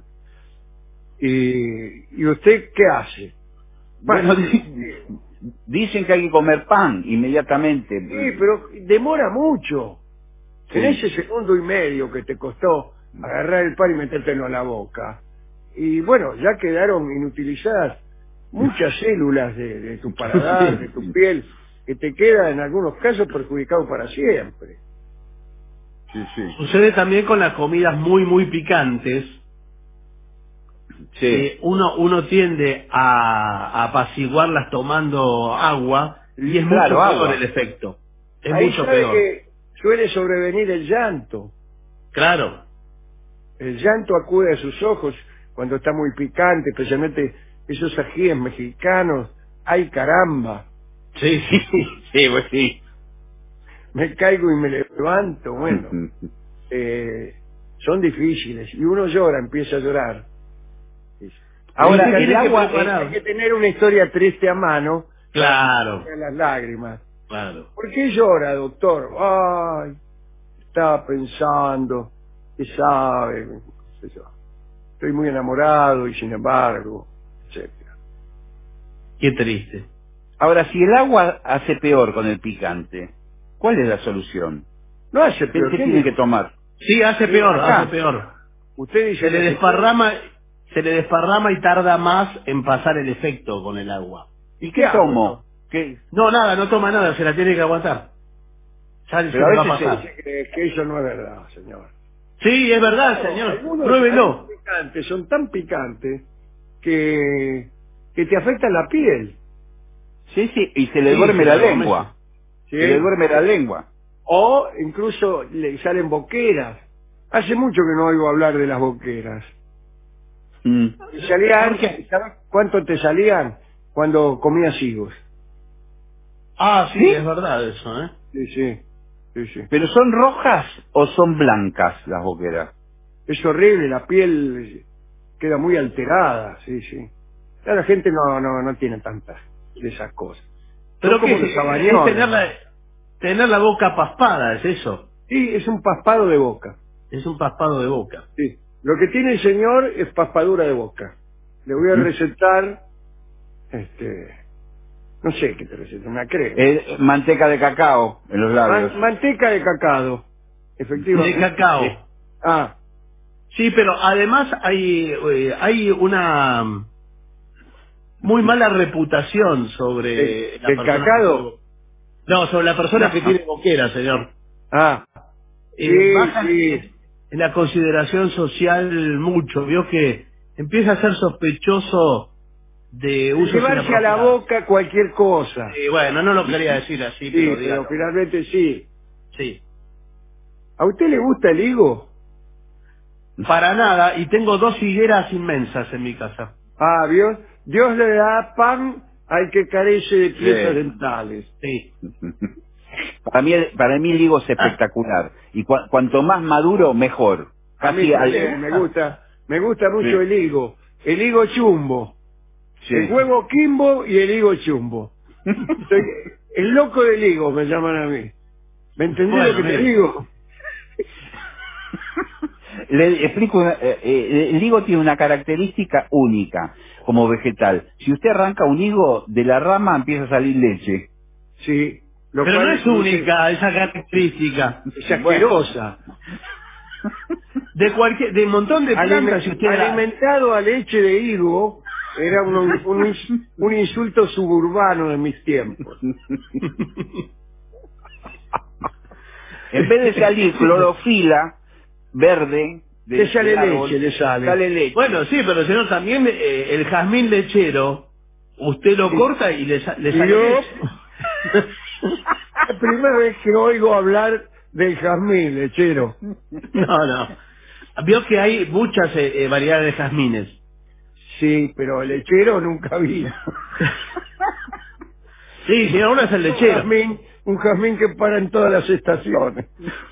Y, ¿y usted qué hace? Bueno, di- dicen que hay que comer pan inmediatamente. Sí, pero demora mucho. Sí. En ese segundo y medio que te costó agarrar el pan y metértelo en la boca. Y bueno, ya quedaron inutilizadas muchas células de, de tu paladar, de tu piel, que te queda en algunos casos perjudicado para siempre. Sí, sí. Sucede también con las comidas muy, muy picantes. Sí. que uno uno tiende a, a apaciguarlas tomando agua y es Claro, mucho peor agua. el efecto. Es Ahí mucho sabe peor. que suele sobrevenir el llanto. Claro. El llanto acude a sus ojos cuando está muy picante, especialmente esos ajíes mexicanos. ¡Ay, caramba! Sí, sí, sí, pues sí. Me caigo y me levanto. Bueno, eh, son difíciles. Y uno llora, empieza a llorar. Ahora, hay, que, el hay agua que- es- hay que tener una historia triste a mano. Claro. Para sacar las lágrimas. Claro. ¿Por qué llora, doctor? Ay, estaba pensando, ¿qué sabe? qué sé yo. Estoy muy enamorado y sin embargo, etcétera. Qué triste. Ahora, si el agua hace peor con el picante, ¿cuál es la solución? No hace ¿Qué, peor. qué ¿quién tiene que dijo? tomar? Sí, hace Sí, peor, acá. hace peor. Usted dice Se le que- desparrama, se le desparrama y tarda más en pasar el efecto con el agua. ¿Y ¿Qué qué hago, tomo? ¿Qué? No, nada, no toma nada, se la tiene que aguantar. Ya se Pero a le va a veces se- pasar. Dice que, que eso no es verdad, señor. Sí, es verdad, No, señor. algunos, Pruébelo. algunos picantes son tan picantes que, que te afectan la piel. Sí, sí, y se le Sí, duerme se la le lengua. ¿sí? Se le duerme la lengua. O incluso le salen boqueras. Hace mucho que no oigo hablar de las boqueras. Mm. Y salían, ¿Por qué? ¿sabes cuánto te salían cuando comías higos? Ah, sí, ¿Sí? es verdad eso, ¿eh? Sí, sí, sí, sí. ¿Pero son rojas o son blancas las boqueras? Es horrible, la piel queda muy alterada, sí, sí. Ya la gente no, no, no tiene tantas de esas cosas. Pero Son que como es, los sabañones. es tener la, tener la boca paspada, es eso. Sí, es un paspado de boca. Es un paspado de boca. Sí. Lo que tiene el señor es paspadura de boca. Le voy a ¿Mm? recetar, este, no sé qué te receta, una crema. Eh, manteca de cacao en los labios. Man- manteca de cacao, efectivamente. De cacao. Sí. Ah, Sí, pero además hay, eh, hay una muy mala reputación sobre ¿Del- la del persona cacao? que tiene- No, sobre la persona No. que tiene boquera, señor. ah, Eh, sí, baja sí. en la consideración social mucho. Vio que empieza a ser sospechoso de usos Llevarse a la inapropiados. boca cualquier cosa. Sí, bueno, no lo quería decir así, Sí, pero pero dígalo. finalmente sí. Sí. ¿A usted le gusta el higo? Para nada, y tengo dos higueras inmensas en mi casa. Ah, Dios, Dios le da pan al que carece de piezas Sí. dentales. Sí. Para mí, para mí el higo es espectacular. Y cua- cuanto más maduro, mejor. A mí Casi al- también me gusta, me gusta mucho Sí. el higo. El higo chumbo. Sí. El huevo quimbo y el higo chumbo. Soy el loco del higo, me llaman a mí. ¿Me entendés Bueno, lo que te mire. digo? Le explico, una- eh, eh, el higo tiene una característica única como vegetal. Si usted arranca un higo, de la rama empieza a salir leche. Sí, Lo Pero cual no es única esa característica. Es asquerosa. De cualquier, de un montón de plantas, Aliment- si usted la- alimentado a leche de higo era un, un, ins- un insulto suburbano de mis tiempos. En vez de salir clorofila verde, de Le sale del árbol, leche, le sale. sale leche. Bueno, sí, pero señor, también eh, el jazmín lechero, usted lo Sí. corta y le, sa- le Y sale yo- leche. La primera vez que oigo hablar del jazmín, lechero. No, no. Vio que hay muchas eh, eh, variedades de jazmines. Sí, pero lechero nunca vi. Sí, señor, uno es el Un lechero. jazmín, un jazmín que para en todas las estaciones.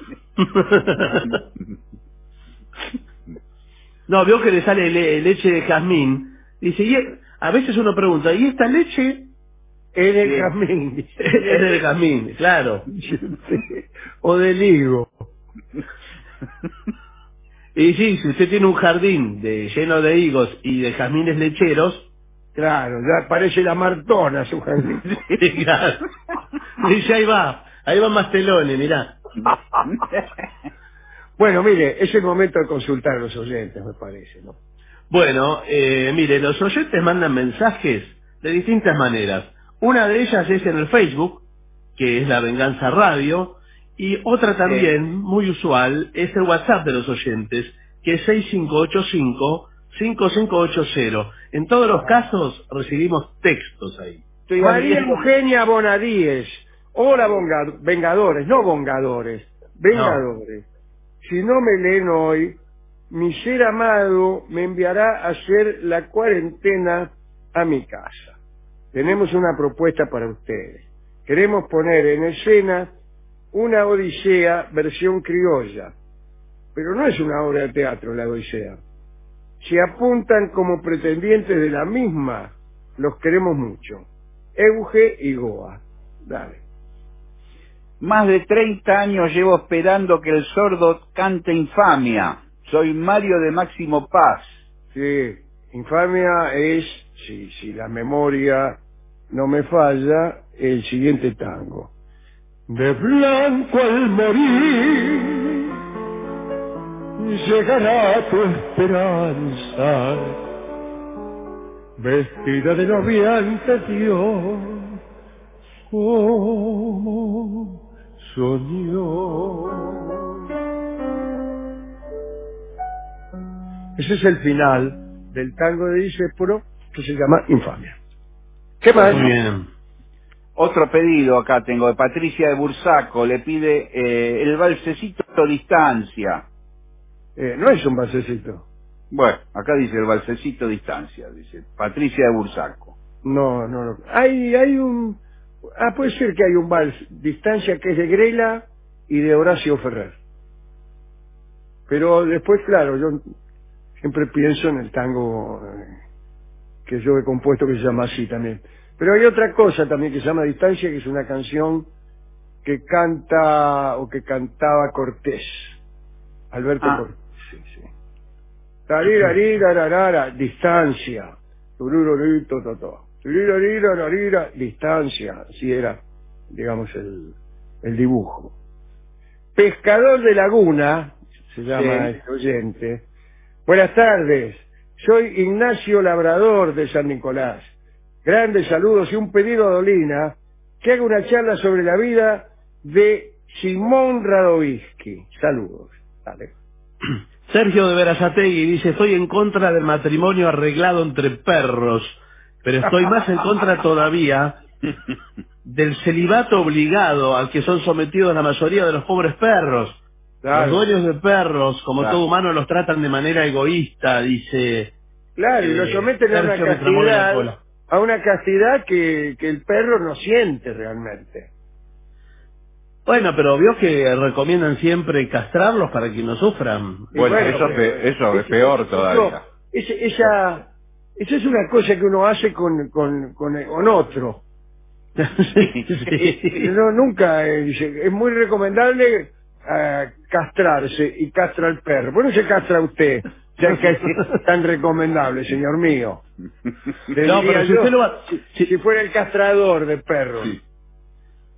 No, vio que le sale le- leche de jazmín. Dice, y e- a veces uno pregunta, ¿y esta leche? Es del Sí. jazmín. Es del jazmín, claro. O del higo. Y sí, si usted tiene un jardín de, lleno de higos y de jazmines lecheros, Claro, ya parece la Martona su jardín. sí, claro. Dice, ahí va, ahí va más telones, mirá. Bueno, mire, es el momento de consultar a los oyentes, me parece, ¿no? Bueno, eh, mire, los oyentes mandan mensajes de distintas maneras. Una de ellas es en el Facebook, que es La Venganza Radio, y otra también, muy usual, es el WhatsApp de los oyentes, que es seis cinco ocho cinco, cinco cinco ocho cero. En todos los casos recibimos textos ahí. María Eugenia Bonadíes. Hola, bonga- vengadores, no bongadores, vengadores. Si no me leen hoy, mi ser amado me enviará a hacer la cuarentena a mi casa. Tenemos una propuesta para ustedes. Queremos poner en escena una Odisea versión criolla. Pero no es una obra de teatro la Odisea. Si apuntan como pretendientes de la misma, los queremos mucho. Euge y Goa. Dale. Más de treinta años llevo esperando que el sordo cante infamia. Soy Mario de Máximo Paz. Sí, infamia es, si, si la memoria no me falla, el siguiente tango. De blanco al morir, llegará tu esperanza, vestida de noviante Dios, oh, soñó. Ese es el final del tango de Disépolo, que se llama Infamia. ¿Qué más? Muy bien. Otro pedido acá tengo de Patricia de Bursaco. Le pide eh, el balsecito Distancia. Eh, no es un balsecito. Bueno, acá dice el balsecito Distancia. Dice Patricia de Bursaco. No, no, no. Hay, hay un... Ah, puede ser que hay un vals, Distancia, que es de Grela y de Horacio Ferrer. Pero después, claro, yo siempre pienso en el tango eh, que yo he compuesto, que se llama así también. Pero hay otra cosa también que se llama Distancia, que es una canción que canta o que cantaba Cortés, Alberto Ah. Cortés. Sí, sí. Tarirarira, distancia. Turururito, to, to. Turirarira, distancia. Así era, digamos, el, el dibujo. Pescador de Laguna, se llama Sí. este oyente. Buenas tardes, soy Ignacio Labrador de San Nicolás. Grandes saludos y un pedido a Dolina que haga una charla sobre la vida de Simón Radovisky. Saludos. Dale. Sergio de Verazategui dice, estoy en contra del matrimonio arreglado entre perros, pero estoy más en contra todavía del celibato obligado al que son sometidos la mayoría de los pobres perros. Claro. Los dueños de perros, como Claro. todo humano, los tratan de manera egoísta, dice... Claro, y lo eh, someten a una Sergio Betramón de la castidad, Cola. a una castidad que, que el perro no siente realmente. Bueno, pero vio que recomiendan siempre castrarlos para que no sufran. Y bueno, eso, pero- pe- eso es ese- peor eso- todavía. ese- esa, esa es una cosa que uno hace con, con, con, con otro. Sí, sí. No, nunca, eh, dice, es muy recomendable eh, castrarse y castra al perro. ¿Por qué no se castra usted? Ya que es tan recomendable, señor mío. Le No, diría pero si yo, usted lo va... si, si fuera el castrador de perros. Sí.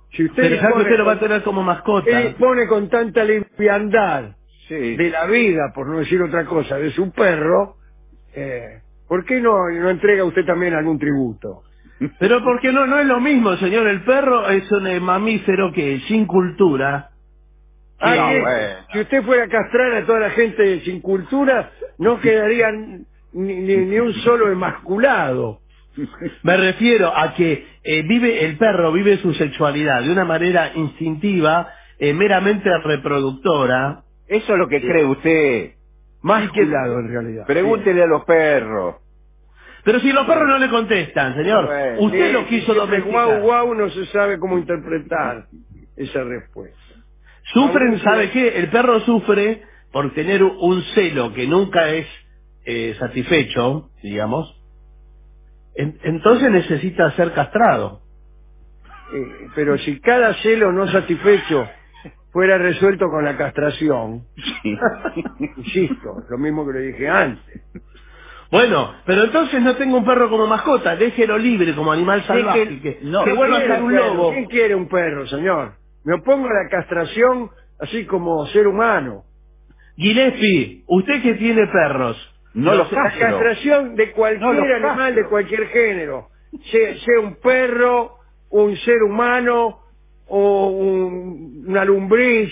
Si usted Pero ya que dispone usted lo va a con- tener como mascota. Él pone con tanta liviandad Sí. de la vida, por no decir otra cosa, de su perro, eh, ¿por qué no, no entrega usted también algún tributo? Pero porque no, no es lo mismo, señor. El perro es un eh, mamífero que sin cultura. Ah, No, bien. bueno. Si usted fuera a castrar a toda la gente sin cultura, no quedaría ni, ni- ni un solo emasculado. Me refiero a que eh, vive el perro vive su sexualidad de una manera instintiva, eh, meramente reproductora. Eso es lo que cree usted. Masculado, en realidad. Pregúntele a los perros. Pero si los perros no le contestan, señor, Bueno, usted Sí, lo quiso siempre domesticar. guau, guau, no se sabe cómo interpretar esa respuesta. Sufren, Mauricio- ¿sabe qué? El perro sufre por tener un celo que nunca es eh, satisfecho, digamos. En- entonces necesita ser castrado. Eh, pero si cada celo no satisfecho fuera resuelto con la castración, insisto, lo mismo que le dije antes. Bueno, pero entonces no tengo un perro como mascota, déjelo libre como animal salvaje, Deje- que, no, que vuelva a ¿Quién ser un quiere perro? lobo. ¿Quién quiere un perro, señor? Me opongo a la castración así como ser humano. Gillespie, usted que tiene perros, No los- los La castro. castración de cualquier No, los animal castro. de cualquier género, sea, sea un perro, un ser humano o un- una lumbriz.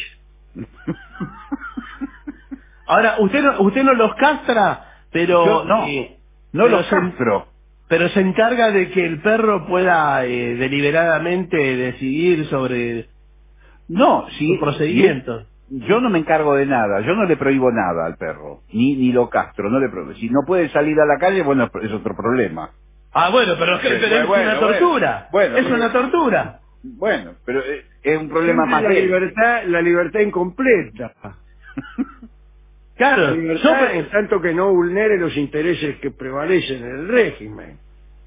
Ahora, usted no, usted no los castra, pero Yo no. eh, No pero los se- castro. pero se encarga de que el perro pueda eh, deliberadamente decidir sobre No, si su procedimiento. si- yo no me encargo de nada, yo no le prohíbo nada al perro, ni ni lo castro, no le prohíbo. Si no puede salir a la calle, bueno, es otro problema. Ah, bueno, pero, Sí, pero es bueno, una bueno. tortura. Bueno, es bueno. una tortura. Bueno, pero eh, es un problema Siempre más la de él. libertad, la libertad incompleta. Claro, La yo libertad pe- en tanto que no vulnere los intereses que prevalecen en el régimen.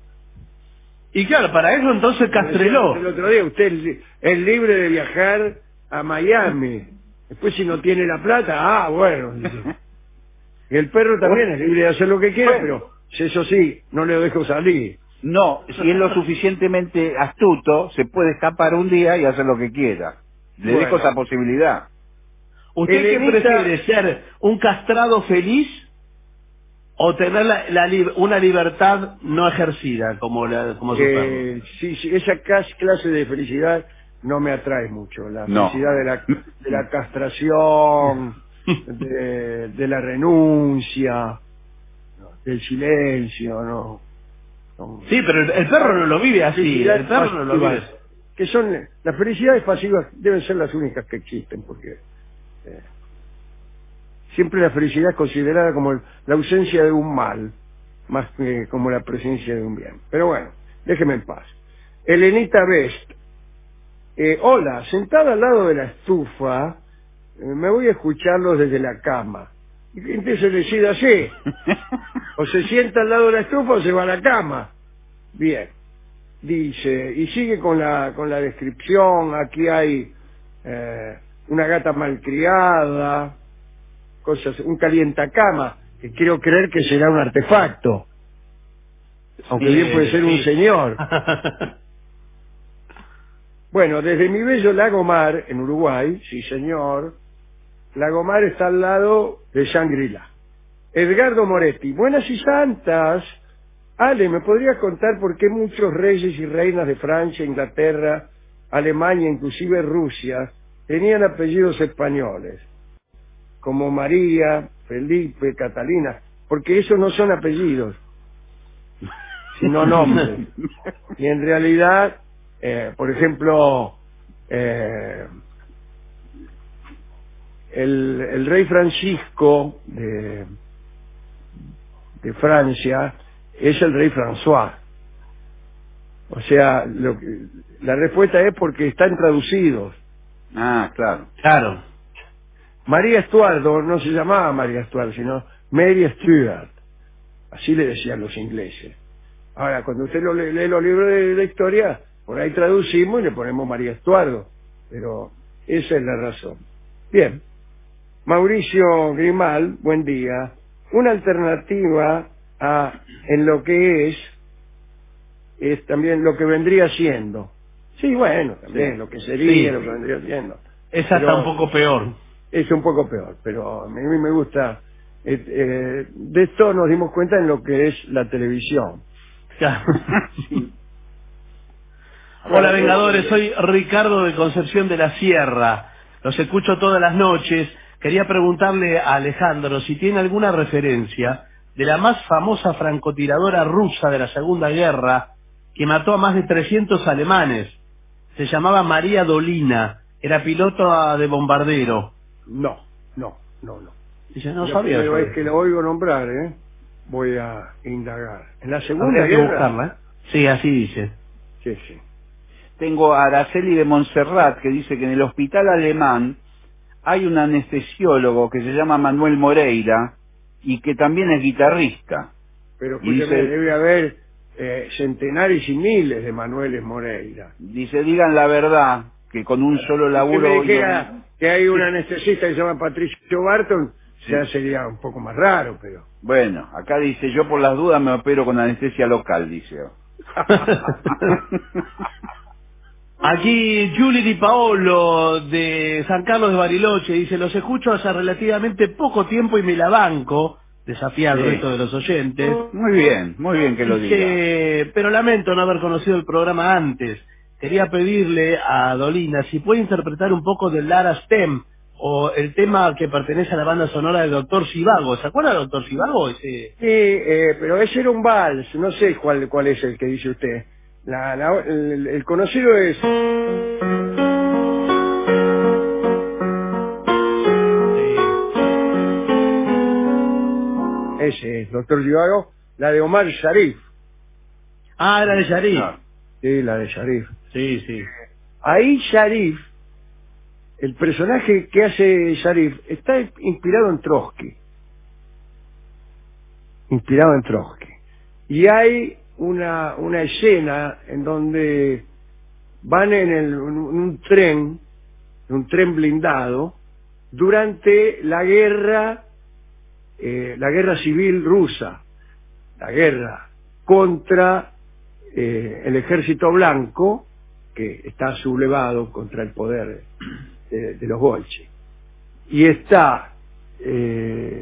y claro, para eso entonces Como decíamos el castreló. otro día, usted es li- es libre de viajar a Miami. Después si no tiene la plata, ah, bueno. dice. Y el perro también es libre de hacer lo que quiera, Bueno. pero si eso sí, no le dejo salir. No, si es lo suficientemente astuto, se puede escapar un día y hacer lo que quiera. Le Bueno. dejo esa posibilidad. ¿Usted qué Elenita- prefiere, ser un castrado feliz o tener la, la lib- una libertad no ejercida como, la, como su perro? Eh, sí, sí, esa cas- clase de felicidad no me atrae mucho. La No. felicidad de la, de la castración, de, de la renuncia, no, del silencio, no. no. Sí, pero el, el perro no lo vive así, Felicidad el perro no lo vive pasivas, así. que son las felicidades pasivas deben ser las únicas que existen, porque eh, siempre la felicidad es considerada como el- la ausencia de un mal, más que como la presencia de un bien. Pero bueno, déjeme en paz. Elenita Best, eh, hola, sentada al lado de la estufa, eh, me voy a escucharlos desde la cama. Y entonces decida así, o se sienta al lado de la estufa o se va a la cama. Bien. Dice, y sigue con la con la descripción, aquí hay eh, una gata malcriada, cosas, un calientacama, que quiero creer que será un artefacto, aunque Sí, bien puede ser un sí. señor. Bueno, desde mi bello Lagomar, en Uruguay, sí señor, Lagomar está al lado de Shangri-La. Edgardo Moretti, buenas y santas. Ale, ¿me podrías contar por qué muchos reyes y reinas de Francia, Inglaterra, Alemania, inclusive Rusia, tenían apellidos españoles? Como María, Felipe, Catalina, porque esos no son apellidos, sino nombres. Y en realidad, eh, por ejemplo, eh, el, el rey Francisco de, de Francia es el rey François. O sea, lo que, la respuesta es porque están traducidos. Ah, claro. Claro. María Estuardo no se llamaba María Estuardo, sino Mary Stuart. Así le decían los ingleses. Ahora, cuando usted lo lee, lee los libros de la historia, por ahí traducimos y le ponemos María Estuardo. Pero esa es la razón. Bien. Mauricio Grimal, buen día. Una alternativa a en lo que es, es también lo que vendría siendo. Sí, bueno, también, Sí. lo que sería, Sí. lo que vendría siendo. Esa está un poco peor. Es un poco peor, pero a mí me gusta. eh, eh, de esto nos dimos cuenta en lo que es la televisión. Sí. Hola Vengadores, soy Ricardo de Concepción de la Sierra. Los escucho todas las noches. Quería preguntarle a Alejandro si tiene alguna referencia de la más famosa francotiradora rusa de la Segunda Guerra que mató a más de trescientos alemanes. Se llamaba María Dolina, era piloto de bombardero. No, no, no, no. Dice, no la sabía primera eso. vez que la oigo nombrar, ¿eh? Voy a indagar. ¿En la Segunda Habría que Guerra? buscarla, ¿eh? Sí, así dice. Sí, sí. Tengo a Araceli de Montserrat que dice que en el hospital alemán hay un anestesiólogo que se llama Manuel Moreira y que también es guitarrista. Pero Y escúcheme, dice, debe haber eh, centenares y miles de Manueles Moreira. dice, digan la verdad, que con un solo Si usted laburo... me y dijera no- que hay un anestesista que se llama Patricio Barton, ya sería un poco más raro, pero... Bueno, acá dice, yo por las dudas me opero con anestesia local, dice. Aquí Julie Di Paolo de San Carlos de Bariloche dice, los escucho hace relativamente poco tiempo y me la banco, desafía al Sí. resto de los oyentes. Muy bien, muy bien que lo diga. Dice, pero lamento no haber conocido el programa antes. Quería pedirle a Dolina si puede interpretar un poco de Lara Stem o el tema que pertenece a la banda sonora de Doctor Zhivago. ¿Se acuerda de Doctor Zhivago? Ese... Sí, eh, pero ese era un vals, no sé cuál cuál es el que dice usted. La, la- el, el conocido es... Ese es, Doctor Zhivago, la de Omar Sharif. Ah, era de Sharif. Sí, la de Sharif. Sí, sí. Ahí Sharif, el personaje que hace Sharif, está inspirado en Trotsky. Inspirado en Trotsky. Y hay una, una escena en donde van en, el, en un tren, un tren blindado, durante la guerra, eh, la guerra civil rusa, la guerra contra eh, el ejército blanco, que está sublevado contra el poder de, de los bolches. Y está eh,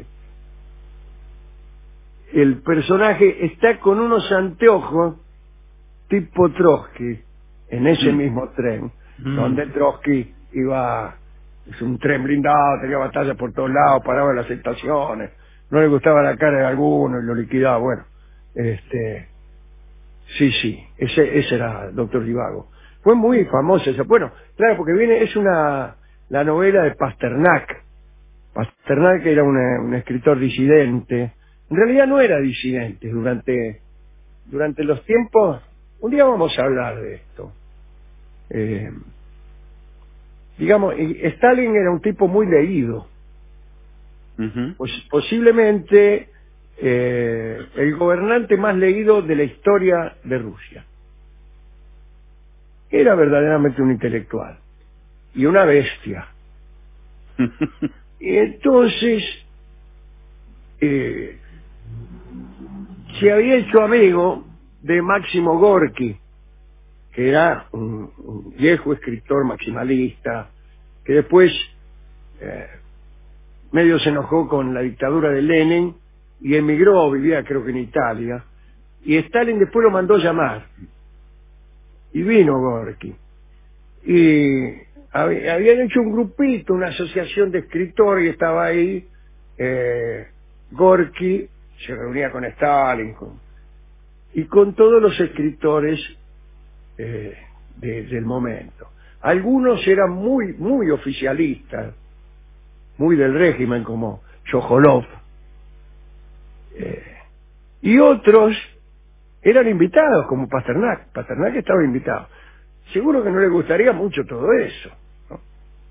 el personaje está con unos anteojos tipo Trotsky en ese mismo tren, Mm. donde Trotsky iba, es un tren blindado, tenía batallas por todos lados, paraba en las estaciones, no le gustaba la cara de alguno y lo liquidaba. Bueno, este, sí, sí, ese, ese era Doctor Zhivago. Fue muy famoso ese. Bueno, claro, porque viene, es una, la novela de Pasternak. Pasternak era una- un escritor disidente. En realidad no era disidente durante, durante los tiempos. Un día vamos a hablar de esto. Eh, digamos, y Stalin era un tipo muy leído. Ujú. Pues, posiblemente eh, el gobernante más leído de la historia de Rusia. Era verdaderamente un intelectual y una bestia. Y entonces eh, se había hecho amigo de Máximo Gorki, que era un, un viejo escritor maximalista, que después eh, medio se enojó con la dictadura de Lenin y emigró, vivía creo que en Italia, y Stalin después lo mandó llamar, y vino Gorki. Y hab- habían hecho un grupito, una asociación de escritores, y estaba ahí eh, Gorki, se reunía con Stalin, con- y con todos los escritores eh, de- del momento. Algunos eran muy, muy oficialistas, muy del régimen, como Chojolov, eh, y otros eran invitados, como Pasternak. Pasternak estaba invitado. Seguro que no le gustaría mucho todo eso, ¿no?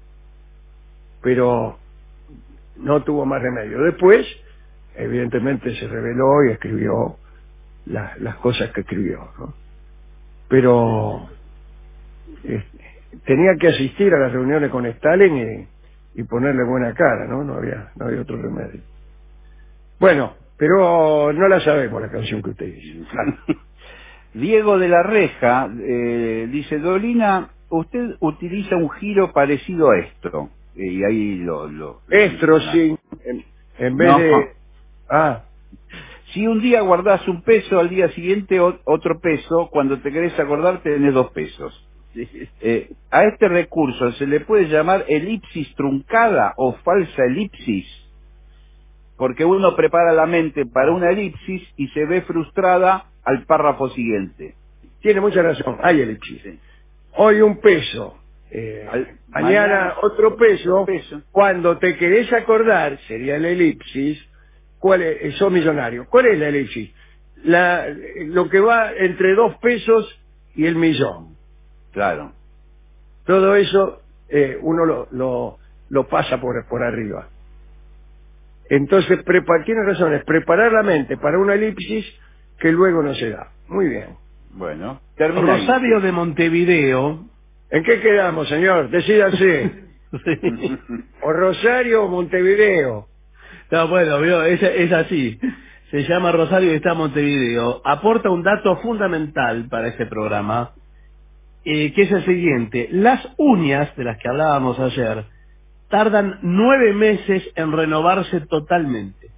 Pero no tuvo más remedio. Después, evidentemente, se rebeló y escribió la- las cosas que escribió, ¿no? Pero eh, tenía que asistir a las reuniones con Stalin y, y ponerle buena cara, ¿no? No había, no había otro remedio. Bueno, pero no la sabemos la canción que usted dice. Claro. Diego de la Reja eh, dice, Dolina, usted utiliza un giro parecido a esto. Eh, y ahí lo... lo Estro, sí. En, en vez no. de... Ah. Si un día guardás un peso, al día siguiente o- otro peso, cuando te querés acordar tenés dos pesos. Eh, a este recurso se le puede llamar elipsis truncada o falsa elipsis, porque uno prepara la mente para una elipsis y se ve frustrada al párrafo siguiente. Tiene mucha razón, hay elipsis. Sí. Hoy un peso, eh, Al- mañana, mañana otro peso, otro peso. Cuando te querés acordar, sería la elipsis, ¿cuál es? Sos millonario. ¿Cuál es la elipsis? La, lo que va entre dos pesos y el millón. Claro. Todo eso eh, uno lo, lo, lo pasa por, por arriba. Entonces, prepa- tiene razón, es preparar la mente para una elipsis que luego no se da. Muy bien. Bueno, termina ahí. Rosario de Montevideo. ¿En qué quedamos, señor? Decídase. Sí. O Rosario o Montevideo. No, bueno, vio, es, es así. Se llama Rosario y está en Montevideo. Aporta un dato fundamental para este programa, eh, que es el siguiente. Las uñas, de las que hablábamos ayer, tardan nueve meses en renovarse totalmente.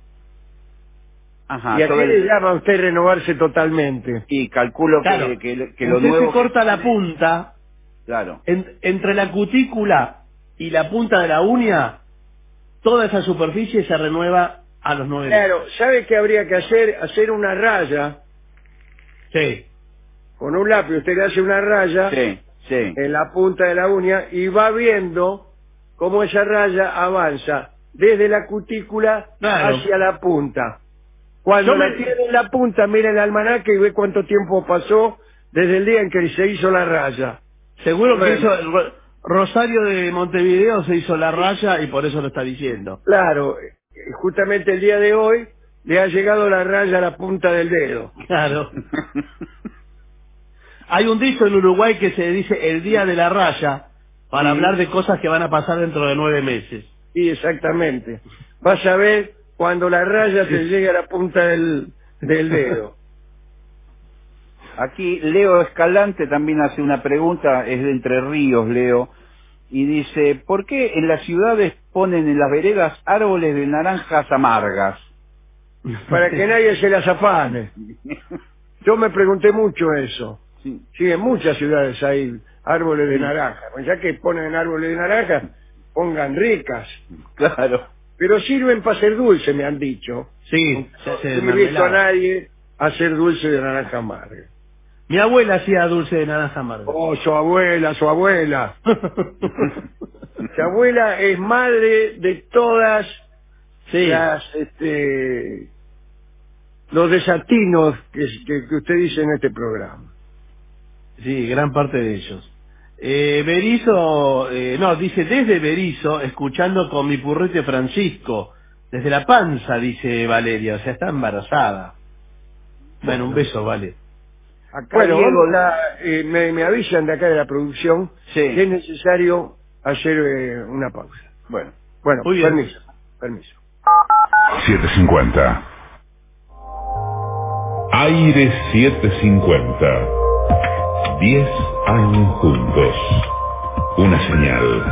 Ajá, ¿Y a todo qué el- le llama usted renovarse totalmente? Y calculo Claro, que, que, que lo usted nuevo... se corta la punta, Claro. en- entre la cutícula y la punta de la uña, toda esa superficie se renueva a los nueve meses. Claro, ¿sabe qué habría que hacer? Hacer una raya. Sí. Con un lápiz usted le hace una raya Sí, sí. en la punta de la uña y va viendo cómo esa raya avanza desde la cutícula Claro. hacia la punta. Cuando Yo la me- tiene en la punta, mira el almanaque y ve cuánto tiempo pasó desde el día en que se hizo la raya. Seguro que Bueno. hizo el Ro- Rosario de Montevideo se hizo la raya y por eso lo está diciendo. Claro, eh, justamente el día de hoy le ha llegado la raya a la punta del dedo. Claro. Hay un dicho en Uruguay que se dice el día de la raya para Sí. hablar de cosas que van a pasar dentro de nueve meses. Sí, exactamente. Vas a ver cuando la raya te llegue a la punta del, del dedo. Aquí Leo Escalante también hace una pregunta, es de Entre Ríos, Leo, y dice, ¿por qué en las ciudades ponen en las veredas árboles de naranjas amargas? Para que nadie se las afane. Yo me pregunté mucho eso. Sí. Sí, en muchas ciudades hay árboles de naranja. Pues ya que ponen árboles de naranja, pongan ricas. Claro. Pero sirven para hacer dulce, me han dicho. Sí, se hace No he visto a mermelada. nadie hacer dulce de naranja amarga. Mi abuela hacía dulce de naranja amarga. Oh, su abuela, su abuela. Su abuela es madre de todas Sí. las, este, los desatinos que, que, que usted dice en este programa. Sí, gran parte de ellos. Eh, Berizo, eh, no, dice desde Berizo, escuchando con mi purrete Francisco, desde la panza, dice Valeria, o sea, está embarazada. Bueno, un beso, Vale. Acá Bueno, Diego- vamos a- eh, me, me avisan de acá de la producción Sí. que es necesario hacer eh, una pausa. Bueno, Bueno, Muy bien. permiso, permiso. setecientos cincuenta. Aire setecientos cincuenta. Diez años juntos. Una señal.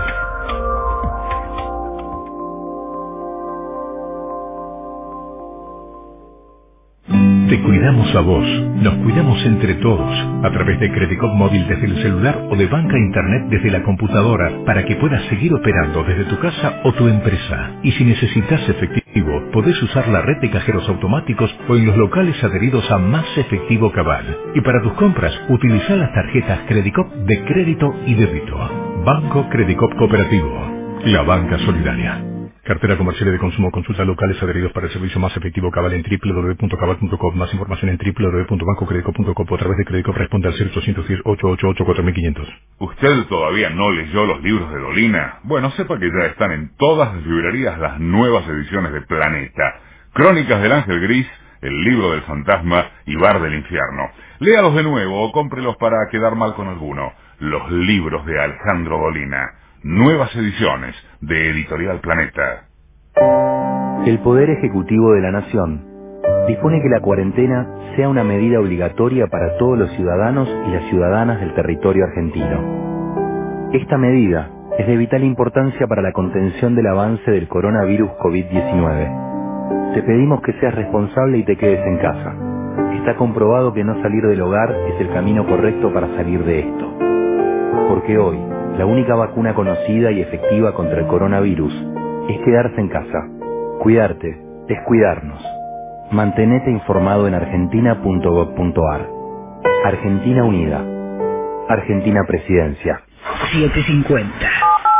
Te cuidamos a vos, nos cuidamos entre todos, a través de Credicop Móvil desde el celular o de banca internet desde la computadora, para que puedas seguir operando desde tu casa o tu empresa. Y si necesitas efectivo, podés usar la red de cajeros automáticos o en los locales adheridos a Más Efectivo Cabal. Y para tus compras, utiliza las tarjetas Credicop de crédito y débito. Banco Credicop Cooperativo, la banca solidaria. Cartera comercial y de consumo. Consulta locales adheridos para el servicio Más Efectivo Cabal en doble u doble u doble u punto cabal punto com. Más información en doble u doble u doble u punto banco credicop punto com o a través de Credicop. Responde al cero ochocientos diez, ochocientos ochenta y ocho, cuatro mil quinientos. ¿Usted todavía no leyó los libros de Dolina? Bueno, sepa que ya están en todas las librerías las nuevas ediciones de Planeta. Crónicas del Ángel Gris, El Libro del Fantasma y Bar del Infierno. Léalos de nuevo o cómprelos para quedar mal con alguno. Los libros de Alejandro Dolina. Nuevas ediciones de Editorial Planeta. El Poder Ejecutivo de la Nación dispone que la cuarentena sea una medida obligatoria para todos los ciudadanos y las ciudadanas del territorio argentino. Esta medida es de vital importancia para la contención del avance del coronavirus COVID diecinueve. Te pedimos que seas responsable y te quedes en casa. Está comprobado que no salir del hogar es el camino correcto para salir de esto. Porque hoy, la única vacuna conocida y efectiva contra el coronavirus es quedarse en casa. Cuidarte es cuidarnos. Mantenete informado en argentina punto gob punto ar. Argentina Unida. Argentina Presidencia. siete cincuenta.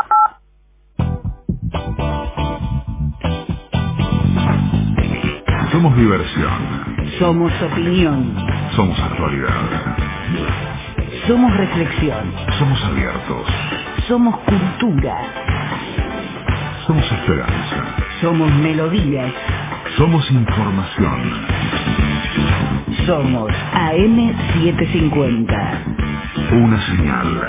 Somos diversión. Somos opinión. Somos actualidad. Somos reflexión. Somos abiertos. Somos cultura. Somos esperanza. Somos melodías. Somos información. Somos A M setecientos cincuenta. Una señal.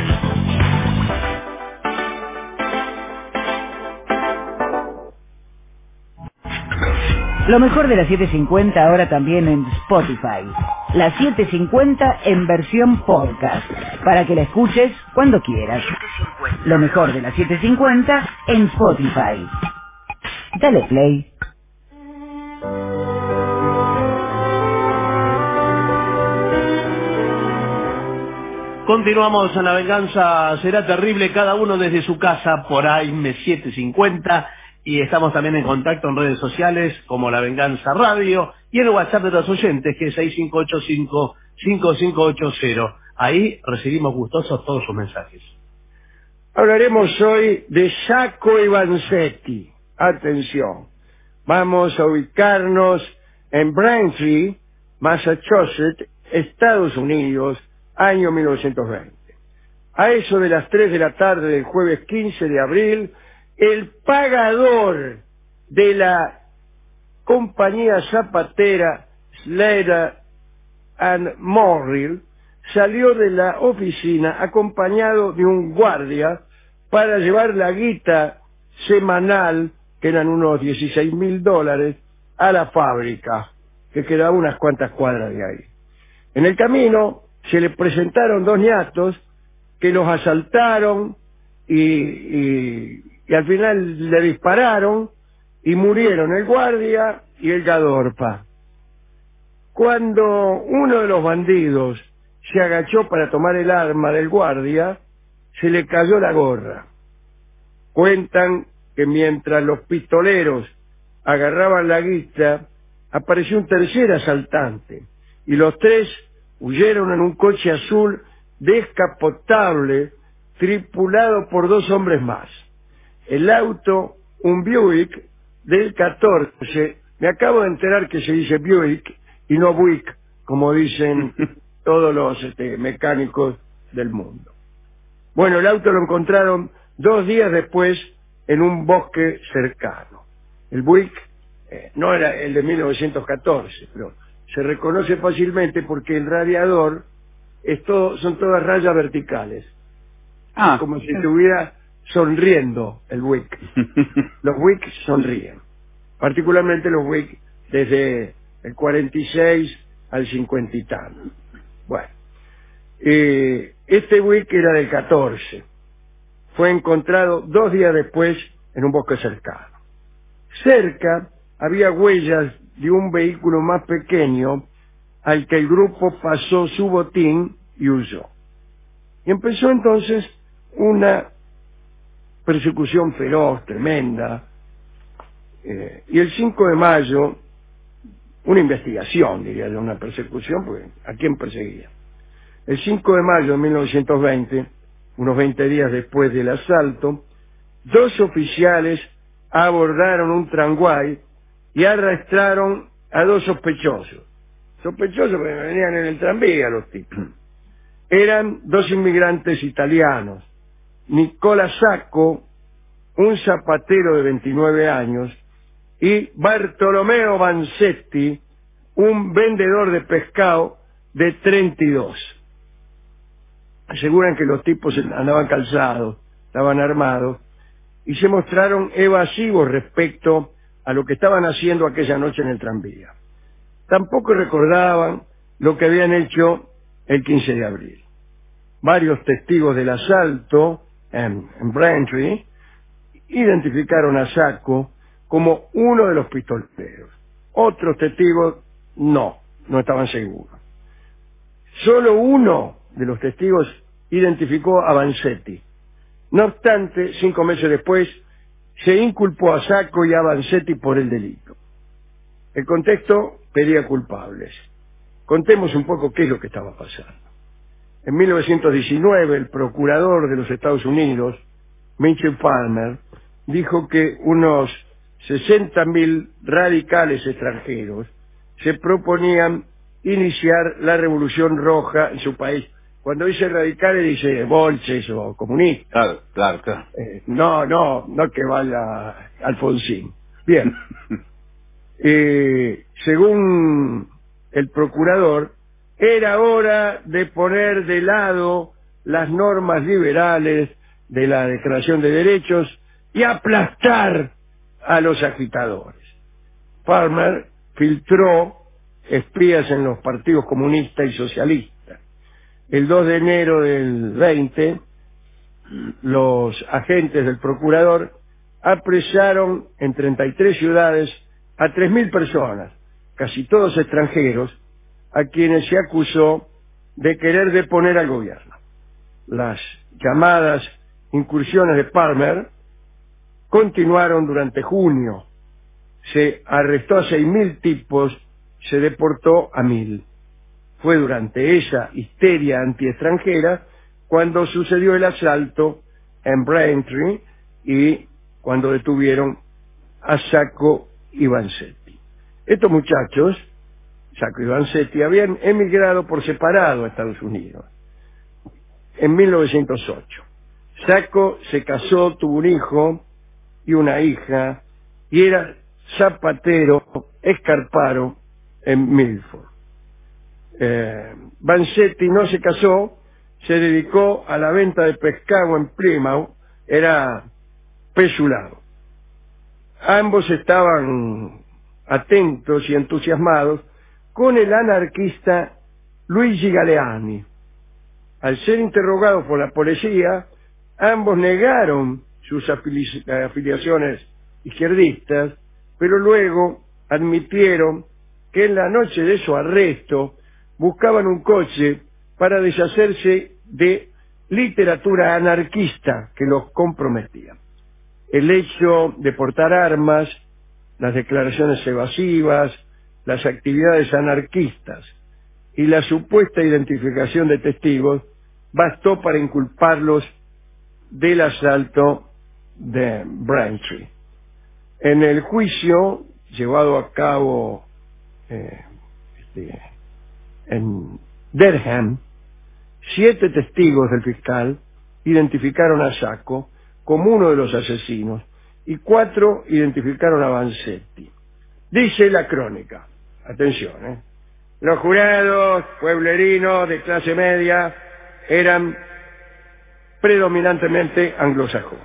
Lo mejor de la setecientos cincuenta ahora también en Spotify. La setecientos cincuenta en versión podcast, para que la escuches cuando quieras. Lo mejor de la setecientos cincuenta en Spotify. Dale play. Continuamos en La Venganza Será Terrible, cada uno desde su casa por A M setecientos cincuenta. Y estamos también en contacto en redes sociales como La Venganza Radio y en el WhatsApp de los oyentes, que es seis cinco ocho cinco, cinco cinco ocho cero. Ahí recibimos gustosos todos sus mensajes. Hablaremos hoy de Sacco y Vanzetti. Atención, vamos a ubicarnos en Braintree, Massachusetts, Estados Unidos, año mil novecientos veinte. A eso de las tres de la tarde del jueves quince de abril, el pagador de la compañía zapatera Slater and Morrill salió de la oficina acompañado de un guardia para llevar la guita semanal, que eran unos dieciséis mil dólares, a la fábrica, que quedaba unas cuantas cuadras de ahí. En el camino se le presentaron dos ñatos que los asaltaron y... y y al final le dispararon y murieron el guardia y el gadorpa. Cuando uno de los bandidos se agachó para tomar el arma del guardia, se le cayó la gorra. Cuentan que mientras los pistoleros agarraban la guita, apareció un tercer asaltante y los tres huyeron en un coche azul descapotable tripulado por dos hombres más. El auto, un Buick del catorce, me acabo de enterar que se dice Buick y no Buick, como dicen todos los este, mecánicos del mundo. Bueno, el auto lo encontraron dos días después en un bosque cercano. El Buick eh, no era el de mil novecientos catorce, pero se reconoce fácilmente porque el radiador es todo, son todas rayas verticales. Ah, como si estuviera sonriendo el Buick. Los Buick sonríen, particularmente los Buick desde el cuarenta y seis al cincuenta y tanto. Bueno, eh, este Buick era del catorce, fue encontrado dos días después en un bosque cercano. Cerca había huellas de un vehículo más pequeño al que el grupo pasó su botín y huyó. Y empezó entonces una persecución feroz, tremenda, eh, y el cinco de mayo, una investigación, diría yo, una persecución, porque ¿a quién perseguía? El cinco de mayo de mil novecientos veinte, unos veinte días después del asalto, dos oficiales abordaron un tranguay y arrastraron a dos sospechosos. Sospechosos porque venían en el tranvía los tipos. Eran dos inmigrantes italianos, Nicola Sacco, un zapatero de veintinueve años, y Bartolomeo Vanzetti, un vendedor de pescado de treinta y dos. Aseguran que los tipos andaban calzados, estaban armados, y se mostraron evasivos respecto a lo que estaban haciendo aquella noche en el tranvía. tampoco recordaban lo que habían hecho el quince de abril. Varios testigos del asalto en, en Braintree identificaron a Sacco como uno de los pistoleros. Otros testigos no, no estaban seguros. Solo uno de los testigos identificó a Vanzetti. No obstante, cinco meses después, se inculpó a Sacco y a Vanzetti por el delito. El contexto pedía culpables. Contemos un poco qué es lo que estaba pasando. En mil novecientos diecinueve, el procurador de los Estados Unidos, Mitchell Palmer, dijo que unos sesenta mil radicales extranjeros se proponían iniciar la Revolución Roja en su país. Cuando dice radicales dice bolches o comunistas. Claro, claro, claro. Eh, no, no, no que vaya Alfonsín. Bien. eh, según el procurador, era hora de poner de lado las normas liberales de la Declaración de Derechos y aplastar a los agitadores. Palmer filtró espías en los partidos comunista y socialista. El dos de enero del veinte, los agentes del procurador apresaron en treinta y tres ciudades a tres mil personas, casi todos extranjeros, a quienes se acusó de querer deponer al gobierno. Las llamadas incursiones de Palmer continuaron durante junio. Se arrestó a seis mil tipos, se deportó a mil. Fue durante esa histeria antiextranjera cuando sucedió el asalto en Braintree y cuando detuvieron a Sacco y Vanzetti. Estos muchachos, Sacco y Vanzetti, habían emigrado por separado a Estados Unidos en mil novecientos ocho. Sacco se casó, tuvo un hijo y una hija y era zapatero, escarparo en Milford. Eh, Vanzetti no se casó, se dedicó a la venta de pescado en Plymouth, era pesulado. Ambos estaban atentos y entusiasmados con el anarquista Luigi Galeani. Al ser interrogados por la policía, ambos negaron sus afili- afiliaciones izquierdistas, pero luego admitieron que en la noche de su arresto buscaban un coche para deshacerse de literatura anarquista que los comprometía. El hecho de portar armas, las declaraciones evasivas, las actividades anarquistas y la supuesta identificación de testigos bastó para inculparlos del asalto de Braintree. En el juicio llevado a cabo eh, este, en Durham, siete testigos del fiscal identificaron a Sacco como uno de los asesinos y cuatro identificaron a Vanzetti. Dice la crónica, atención, ¿eh? Los jurados pueblerinos de clase media eran predominantemente anglosajones.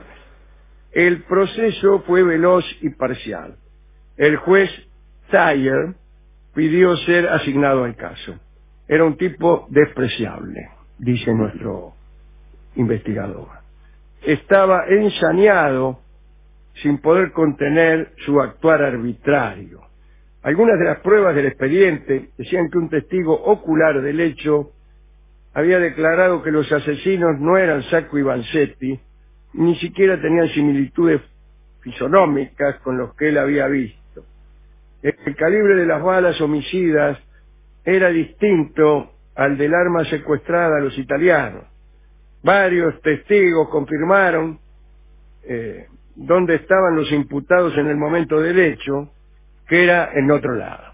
El proceso fue veloz y parcial. El juez Thayer pidió ser asignado al caso. Era un tipo despreciable, dice nuestro investigador. Estaba ensañado sin poder contener su actuar arbitrario. Algunas de las pruebas del expediente decían que un testigo ocular del hecho había declarado que los asesinos no eran Sacco y Vanzetti, ni siquiera tenían similitudes fisonómicas con los que él había visto. El calibre de las balas homicidas era distinto al del arma secuestrada a los italianos. Varios testigos confirmaron eh, dónde estaban los imputados en el momento del hecho, que era en otro lado.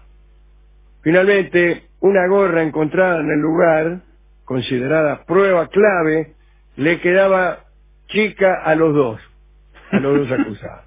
Finalmente, una gorra encontrada en el lugar, considerada prueba clave, le quedaba chica a los dos, a los dos acusados.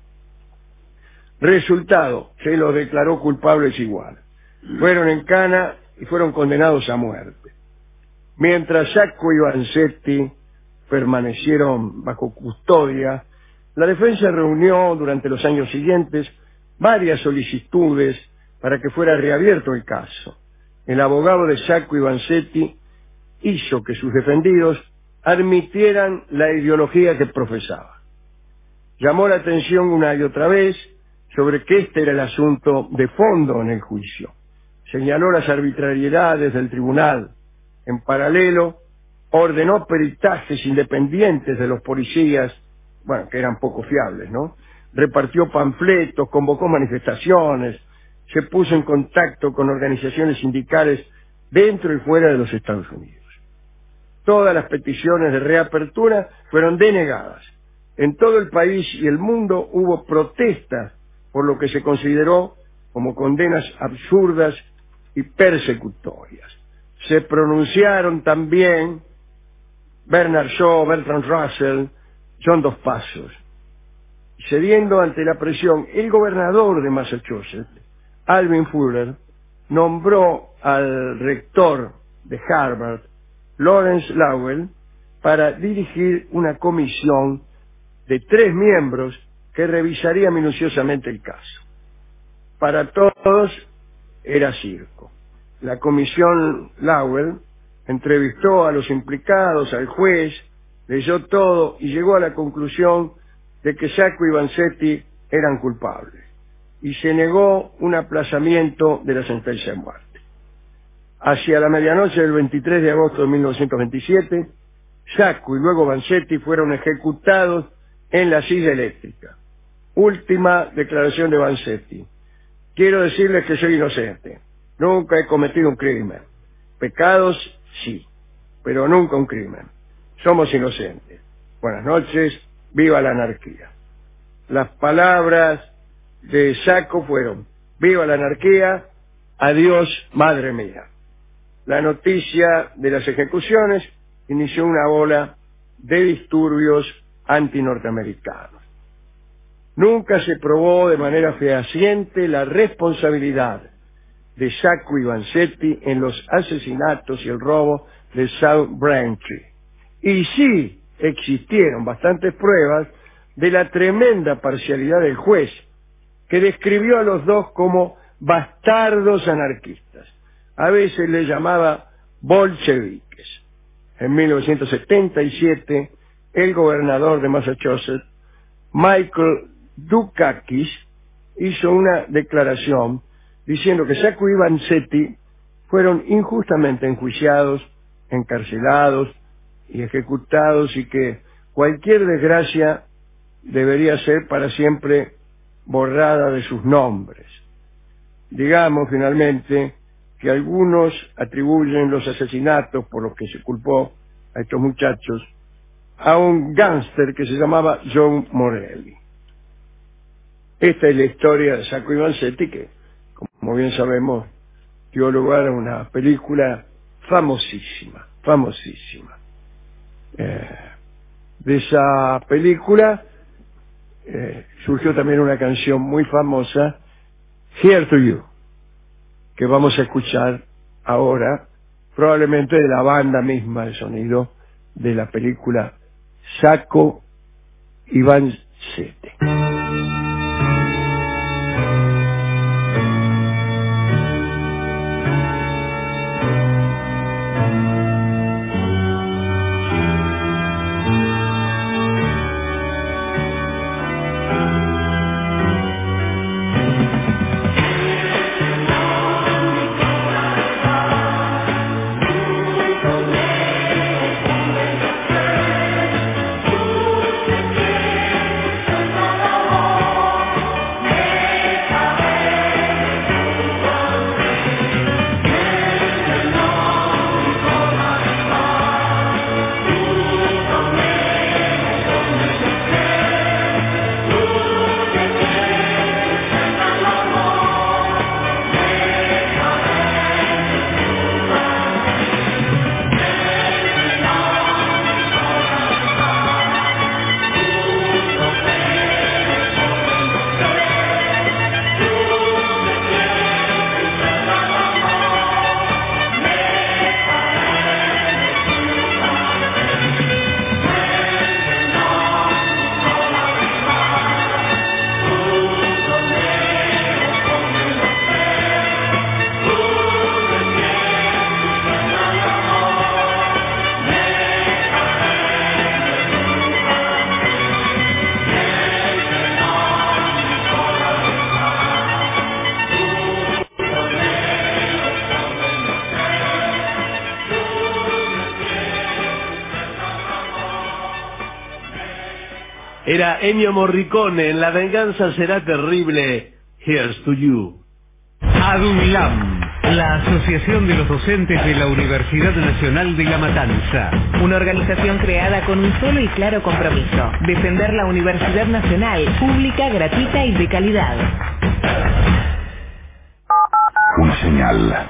Resultado, se los declaró culpables igual. Fueron en cana y fueron condenados a muerte. Mientras Sacco y Vanzetti permanecieron bajo custodia, la defensa reunió durante los años siguientes varias solicitudes para que fuera reabierto el caso. El abogado de Sacco y Vanzetti hizo que sus defendidos admitieran la ideología que profesaba. Llamó la atención una y otra vez sobre que este era el asunto de fondo en el juicio. Señaló las arbitrariedades del tribunal. En paralelo, ordenó peritajes independientes de los policías, bueno, que eran poco fiables, ¿no? Repartió panfletos, convocó manifestaciones, se puso en contacto con organizaciones sindicales dentro y fuera de los Estados Unidos. Todas las peticiones de reapertura fueron denegadas. En todo el país y el mundo hubo protestas por lo que se consideró como condenas absurdas y persecutorias. Se pronunciaron también Bernard Shaw, Bertrand Russell, John Dos Passos. Cediendo ante la presión, el gobernador de Massachusetts, Alvin Fuller, nombró al rector de Harvard, Lawrence Lowell, para dirigir una comisión de tres miembros que revisaría minuciosamente el caso. Para todos era circo. La comisión Lowell entrevistó a los implicados, al juez, leyó todo y llegó a la conclusión de que Sacco y Vanzetti eran culpables y se negó un aplazamiento de la sentencia de muerte. Hacia la medianoche del veintitrés de agosto de mil novecientos veintisiete, Sacco y luego Vanzetti fueron ejecutados en la silla eléctrica. Última declaración de Vanzetti. Quiero decirles que soy inocente. Nunca he cometido un crimen. Pecados, sí, pero nunca un crimen. Somos inocentes. Buenas noches, viva la anarquía. Las palabras de Sacco fueron: viva la anarquía, adiós, madre mía. La noticia de las ejecuciones inició una ola de disturbios antinorteamericanos. Nunca se probó de manera fehaciente la responsabilidad de Sacco y Vanzetti en los asesinatos y el robo de South Braintree. Y sí existieron bastantes pruebas de la tremenda parcialidad del juez, que describió a los dos como bastardos anarquistas. A veces les llamaba bolcheviques. En mil novecientos setenta y siete, el gobernador de Massachusetts, Michael Dukakis, hizo una declaración diciendo que Sacco y Vanzetti fueron injustamente enjuiciados, encarcelados y ejecutados y que cualquier desgracia debería ser para siempre borrada de sus nombres. Digamos finalmente que algunos atribuyen los asesinatos por los que se culpó a estos muchachos a un gángster que se llamaba John Morelli. Esta es la historia de Sacco y Vanzetti, que, como bien sabemos, dio lugar a una película famosísima, famosísima. Eh, de esa película eh, surgió también una canción muy famosa, Here to You, que vamos a escuchar ahora, probablemente de la banda misma de sonido de la película Sacco y Vanzetti. Bye. Era Ennio Morricone en La venganza será terrible. Here's to you. ADUNLAM, la Asociación de los Docentes de la Universidad Nacional de La Matanza. Una organización creada con un solo y claro compromiso: defender la Universidad Nacional, pública, gratuita y de calidad. Un señal.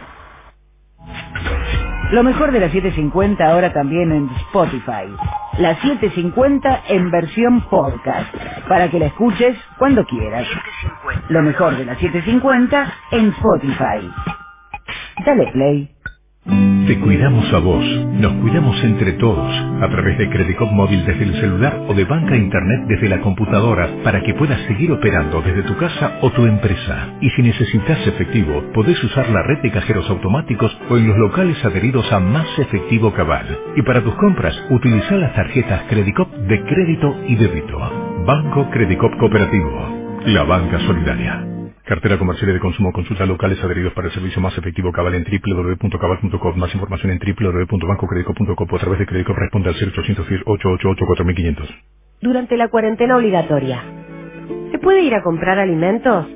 Lo mejor de la setecientos cincuenta ahora también en Spotify. La setecientos cincuenta en versión podcast, para que la escuches cuando quieras. Lo mejor de la setecientos cincuenta en Spotify. Dale play. Te cuidamos a vos, nos cuidamos entre todos, a través de Credicop Móvil desde el celular o de banca internet desde la computadora, para que puedas seguir operando desde tu casa o tu empresa. Y si necesitas efectivo, podés usar la red de cajeros automáticos o en los locales adheridos a Más Efectivo Cabal. Y para tus compras, utiliza las tarjetas Credicop de crédito y débito. Banco Credicop Cooperativo, la banca solidaria. Cartera comercial y de consumo. Consulta locales adheridos para el servicio Más Efectivo Cabal en doble u doble u doble u punto cabal punto com. Más información en doble u doble u doble u punto banco credicop punto com o a través de Credicop. Responde al cero ochocientos diez, ochocientos ochenta y ocho, cuatro mil quinientos. Durante la cuarentena obligatoria, ¿se puede ir a comprar alimentos?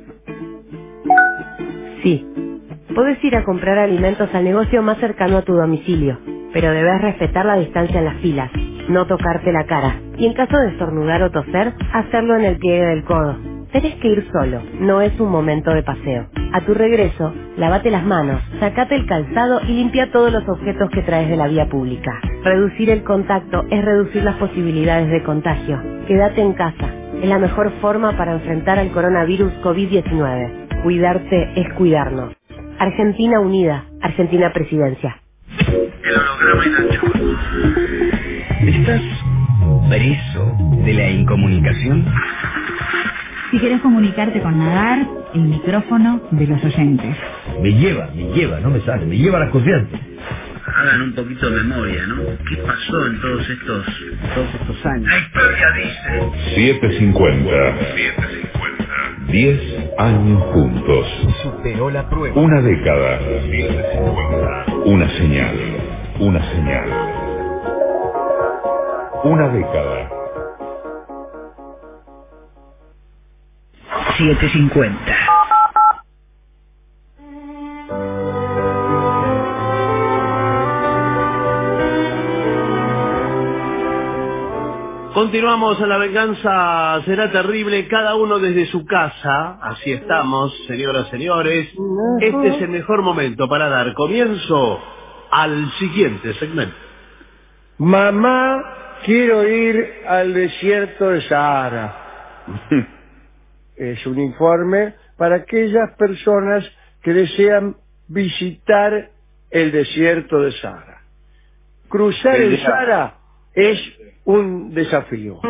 Sí. Puedes ir a comprar alimentos al negocio más cercano a tu domicilio, pero debes respetar la distancia en las filas, no tocarte la cara, y en caso de estornudar o toser, hacerlo en el pliegue del codo. Tenés que ir solo, no es un momento de paseo. A tu regreso, lávate las manos, sacate el calzado y limpia todos los objetos que traes de la vía pública. Reducir el contacto es reducir las posibilidades de contagio. Quédate en casa, es la mejor forma para enfrentar al coronavirus COVID diecinueve. Cuidarte es cuidarnos. Argentina Unida, Argentina Presidencia. El holograma inactivo. ¿Estás preso de la incomunicación? Si querés comunicarte con Nadar, el micrófono de los oyentes. Me lleva, me lleva, no me sale, me lleva a las corrientes. Hagan un poquito de memoria, ¿no? ¿Qué pasó en todos estos, todos estos años? La historia dice... setecientos cincuenta. setecientos cincuenta. diez años juntos. Superó la prueba. Una década. setecientos cincuenta. Una señal. Una señal. Una década. setecientos cincuenta. Continuamos en La venganza será terrible, cada uno desde su casa. Así estamos, señoras y señores. Este es el mejor momento para dar comienzo al siguiente segmento. Mamá, quiero ir al desierto de Sahara. Es un informe para aquellas personas que desean visitar el desierto de Sahara. Cruzar el Sahara es un desafío.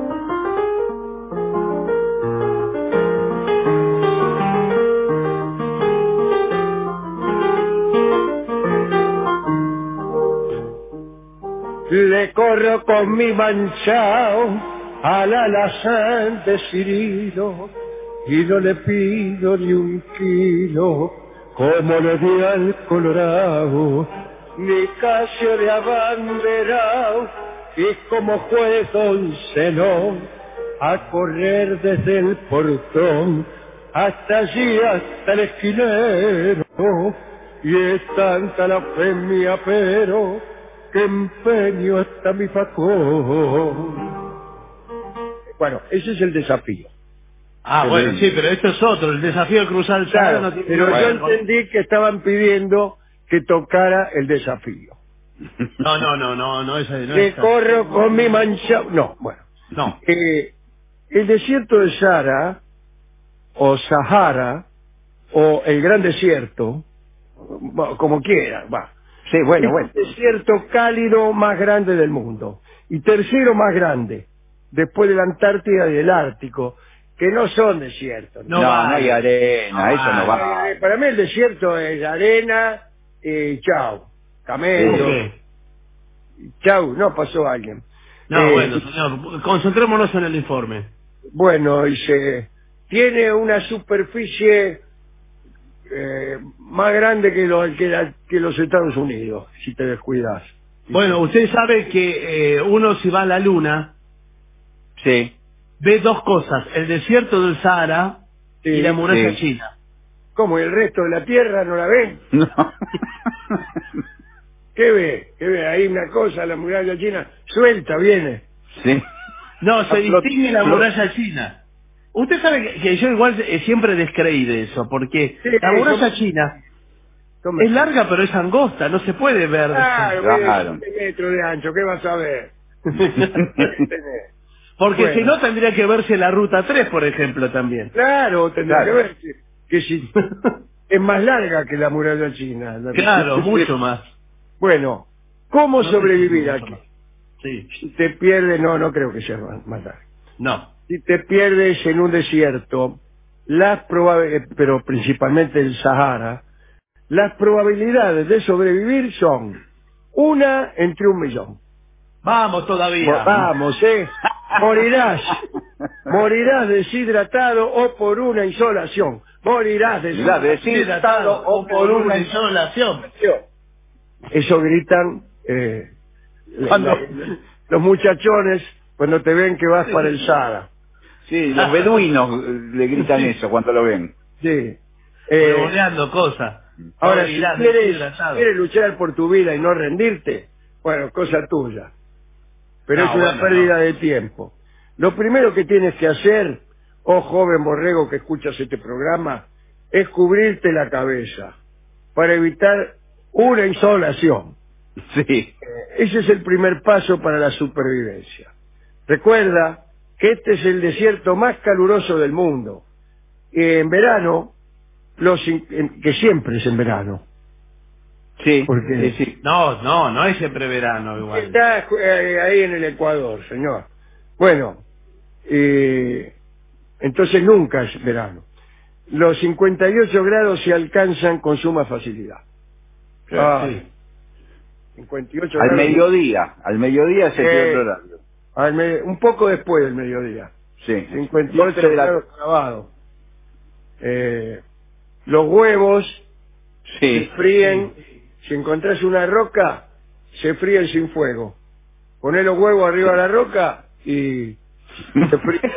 Le corro con mi manchao al alazán de Cirilo y no le pido ni un kilo como le di al Colorado, ni Casio de abanderao, y como juez don Zenón a correr desde el portón hasta allí, hasta el esquinero, y es tanta la fe mía, pero que empeño hasta mi facón. Bueno, ese es el desafío. Ah, bueno, sí, pero esto es otro, el desafío de cruzar el Sahara. Claro, No tiene pero que ver yo con- entendí que estaban pidiendo que tocara el desafío. No, no, no, no, no es... No que es- corro con mi mancha... No, bueno. No. Eh, el desierto de Sahara, o Sahara, o el Gran Desierto, bueno, como quieran, va. Sí, bueno, es bueno. el desierto cálido más grande del mundo. Y tercero más grande, después de la Antártida y del Ártico, que no son desiertos. No, no hay arena, eso no va. Eh, Para mí el desierto es arena y chau. Camello. Chau, no pasó alguien. No, Eh, bueno, señor, concentrémonos en el informe. Bueno, dice, tiene una superficie eh, más grande que, lo- que, la- que los Estados Unidos, si te descuidas. Bueno, usted sabe que eh, uno si va a la luna, sí, ve dos cosas, el desierto del Sahara Sí, y la muralla sí. china. ¿Cómo? ¿El resto de la Tierra no la ve? No. ¿Qué ve? ¿Qué ve? Ahí una cosa, la muralla china, suelta, viene. Sí. No, se Flot- distingue la flot- muralla china. Usted sabe que, que yo igual eh, siempre descreí de eso, porque Sí, la muralla como- china Tome. es larga pero es angosta, no se puede ver. de Claro, cerca. mide Claro. siete metros de ancho, ¿qué vas a ver? Porque Bueno. si no tendría que verse la ruta tres, por ejemplo, también. Claro, tendría Claro. que ver que, que si es más larga que la muralla china. La- Claro, mucho más. Bueno, ¿cómo No sé sobrevivir si mucho aquí? más. Sí, Si te pierdes, no, no creo que sea más más larga. no. Si te pierdes en un desierto, las probabilidades, pero principalmente el Sahara, las probabilidades de sobrevivir son una entre un millón. Vamos todavía. Vamos, ¿eh? Morirás. Morirás deshidratado o por una insolación. Morirás Mirá, deshidratado, Deshidratado o por una insolación. insolación. Eso gritan eh, la- Cuando- la- los muchachones cuando te ven que vas para el Sahara. Sí, los beduinos eh, le gritan eso cuando lo ven. Sí. Eh, Revoleando cosas. ahora, si Morirás quieres, deshidratado. quieres luchar por tu vida y no rendirte, bueno, cosa tuya. Pero No, es una bueno, pérdida no. de tiempo. Lo primero que tienes que hacer, oh joven borrego que escuchas este programa, es cubrirte la cabeza para evitar una insolación. Sí. Ese es el primer paso para la supervivencia. Recuerda que este es el desierto más caluroso del mundo. Y en verano, los in- en- que siempre es en verano. Sí. Porque sí, sí. No, no, no es siempre verano igual. está eh, ahí en el Ecuador, señor. Bueno, eh, entonces nunca es verano. Los cincuenta y ocho grados se alcanzan con suma facilidad. Claro. Ah, cincuenta y ocho Al grados. mediodía, al mediodía es el Eh, peor horario. Al me- un poco después del mediodía. Sí. cincuenta y Dos, ocho tres de la- grados clavados. Eh, los huevos Sí. se fríen. Si encontrás una roca, se fríen sin fuego. Poné los huevos arriba de la roca y se fríen.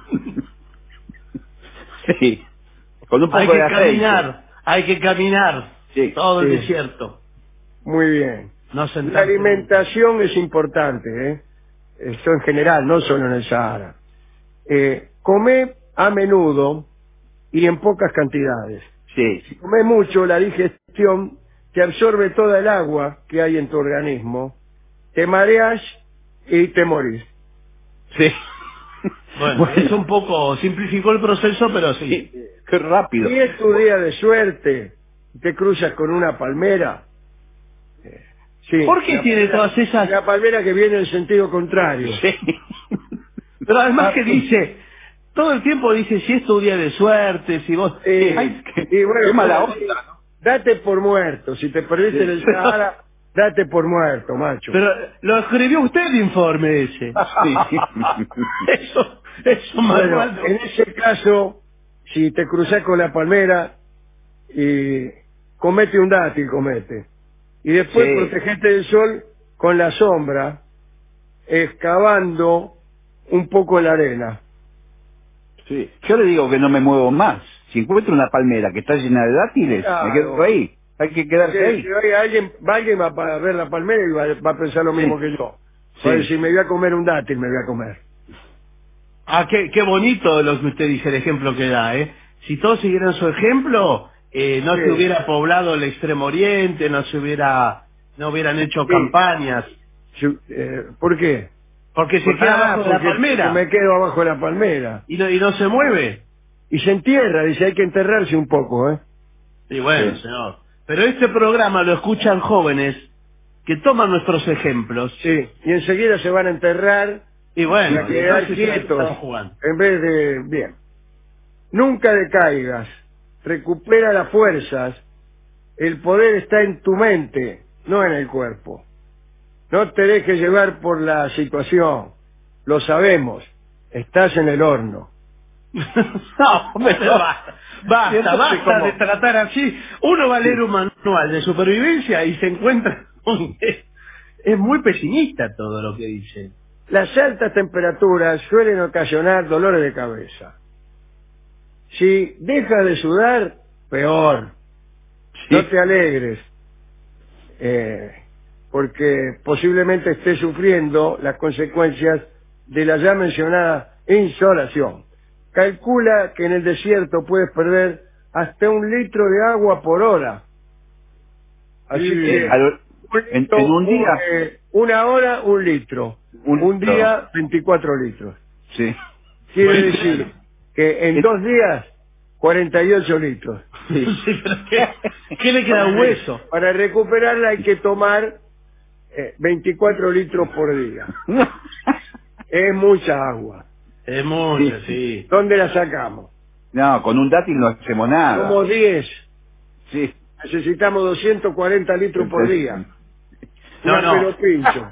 Sí. Con un poco Hay que de aceite. caminar, hay que caminar. Sí. Todo el Sí. desierto. Muy bien. No La sentarse. alimentación es importante, ¿eh? Esto en general, no solo en el Sahara. Eh, come a menudo y en pocas cantidades. Sí. Si comes mucho, la digestión te absorbe toda el agua que hay en tu organismo, te mareas y te morís. Sí. Bueno, es un poco, simplificó el proceso, pero sí. Qué rápido. Si es tu día de suerte, te cruzas con una palmera. eh, sí, ¿Por qué la tiene palmera- todas esas- La palmera que viene en sentido contrario. Sí. Pero además Ah, que sí. dice, todo el tiempo dice, si es tu día de suerte, si vos... Eh, Ay, y bueno, qué mala sí, onda, ¿no? Date por muerto. Si te perdiste en el Sahara, date por muerto, macho. Pero lo escribió usted el informe ese. Sí. Eso, eso más Bueno, mal. en ese caso, si te cruzás con la palmera, y comete un dátil, comete. Y después Sí. protegete del sol con la sombra, excavando un poco en la arena. Sí. Yo le digo que no me muevo más. Si encuentro una palmera que está llena de dátiles, Claro. me quedo ahí. Hay que quedarse Porque ahí. si hay alguien, va alguien va a ver la palmera y va, va a pensar lo mismo Sí. que yo. Sí. Va a decir, me voy a comer un dátil, me voy a comer. Ah, qué, qué bonito lo que usted dice, el ejemplo que da, ¿eh? Si todos siguieran su ejemplo, eh, no Sí. se hubiera poblado el Extremo Oriente, no se hubiera, no hubieran hecho Sí. campañas, Su- eh, ¿Por qué? porque se Porque- queda ah, abajo de la porque palmera Me quedo abajo de la palmera. y no, y no se mueve. Y se entierra, dice, hay que enterrarse un poco, ¿eh? Y bueno, Sí. señor. Pero este programa lo escuchan jóvenes que toman nuestros ejemplos. Sí, y enseguida se van a enterrar Y bueno, para quedar entonces quietos están jugando. en vez de... Bien. Nunca decaigas, recupera las fuerzas, el poder está en tu mente, no en el cuerpo. No te dejes llevar por la situación, lo sabemos, estás en el horno. No, pero basta, basta, Siento basta que como- de tratar así. Uno va a leer un manual de supervivencia y se encuentra con... Es, es muy pesimista todo lo que dice. Las altas temperaturas suelen ocasionar dolores de cabeza. Si dejas de sudar, peor. Sí. No te alegres, eh, porque posiblemente estés sufriendo las consecuencias de la ya mencionada insolación. Calcula que en el desierto puedes perder hasta un litro de agua por hora. Así sí, que al, un en, litro, en un día, un, eh, una hora un litro, un, un día veinticuatro litros. Sí. Quiere decir que en dos días cuarenta y ocho litros. Sí. ¿Qué, ¿Qué le queda un hueso? Para recuperarla hay que tomar eh, veinticuatro litros por día. Es mucha agua. Es mucha, sí. sí. ¿Dónde la sacamos? No, con un dátil no hacemos nada. Somos diez. Sí. Necesitamos doscientos cuarenta litros por día. No, Una no. pelo pincho.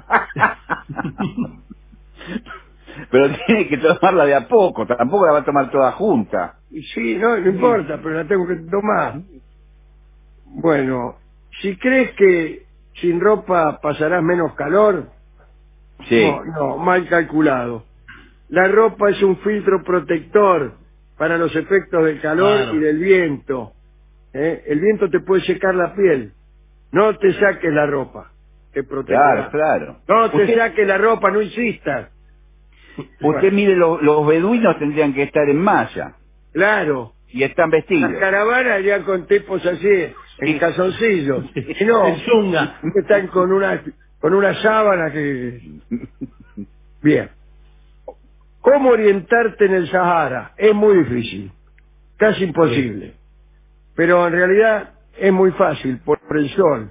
Pero tiene que tomarla de a poco, tampoco la va a tomar toda junta. Y sí, no, no importa, pero la tengo que tomar. Bueno, si crees que sin ropa pasarás menos calor, sí. no, no, mal calculado. La ropa es un filtro protector para los efectos del calor claro. y del viento. ¿Eh? El viento te puede secar la piel. No te saques la ropa, te protegerá. Claro, claro. No te usted, saques la ropa, no insistas. Usted Bueno. mire, lo, los beduinos tendrían que estar en malla. Claro. Y están vestidos. Las caravanas ya con tipos así, sí. en calzoncillos. Y no, en zunga. están con una, con una sábana que... Bien. ¿Cómo orientarte en el Sahara? Es muy difícil, casi imposible. Sí. Pero en realidad es muy fácil, por el sol.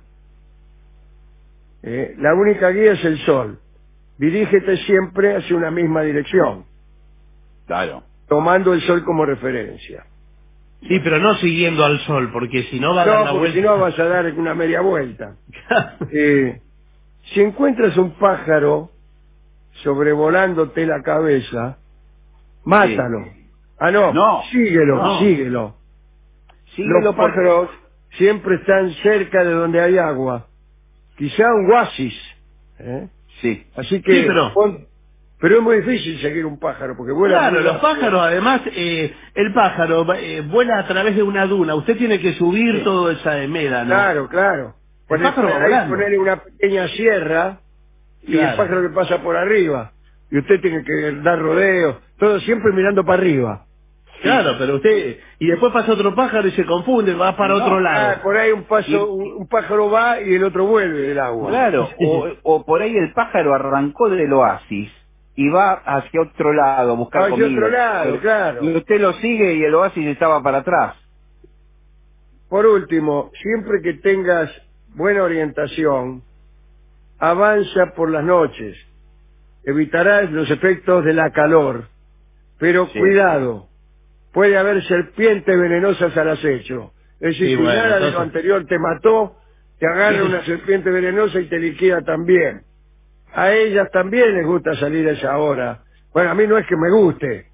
Eh, la única guía es el sol. Dirígete siempre hacia una misma dirección. Claro. Tomando el sol como referencia. Sí, pero no siguiendo al sol, porque si no va a no, dar la porque vuelta. si no vas a dar una media vuelta. eh, si encuentras un pájaro sobrevolándote la cabeza, mátalo. Sí. Ah, no, no síguelo, no. síguelo. síguelo. Los pájaros por... siempre están cerca de donde hay agua. Quizá un oasis. ¿eh? Sí. Así que... Sí, pero... Pon... pero es muy difícil seguir un pájaro, porque vuela... Claro, los pájaros, además, eh, el pájaro eh, vuela a través de una duna. Usted tiene que subir sí. toda esa meda, ¿no? Claro, claro. El pájaro va volando. Ponerle una pequeña sierra y claro. el pájaro que pasa por arriba. Y usted tiene que dar rodeos, todo siempre mirando para arriba. Claro, sí. pero usted... Y después pasa otro pájaro y se confunde, va para no, otro lado. Ah, por ahí un, paso, un, un pájaro va y el otro vuelve del agua. Claro, o, o por ahí el pájaro arrancó del oasis y va hacia otro lado a buscar hacia comida. otro lado, pero, claro. Y usted lo sigue y el oasis estaba para atrás. Por último, siempre que tengas buena orientación, avanza por las noches. Evitarás los efectos de la calor. Pero sí. cuidado, puede haber serpientes venenosas al acecho. Es decir, sí, si bueno, nada entonces... de lo anterior te mató, te agarra una serpiente venenosa y te liquida también. A ellas también les gusta salir a esa hora. Bueno, a mí no es que me guste.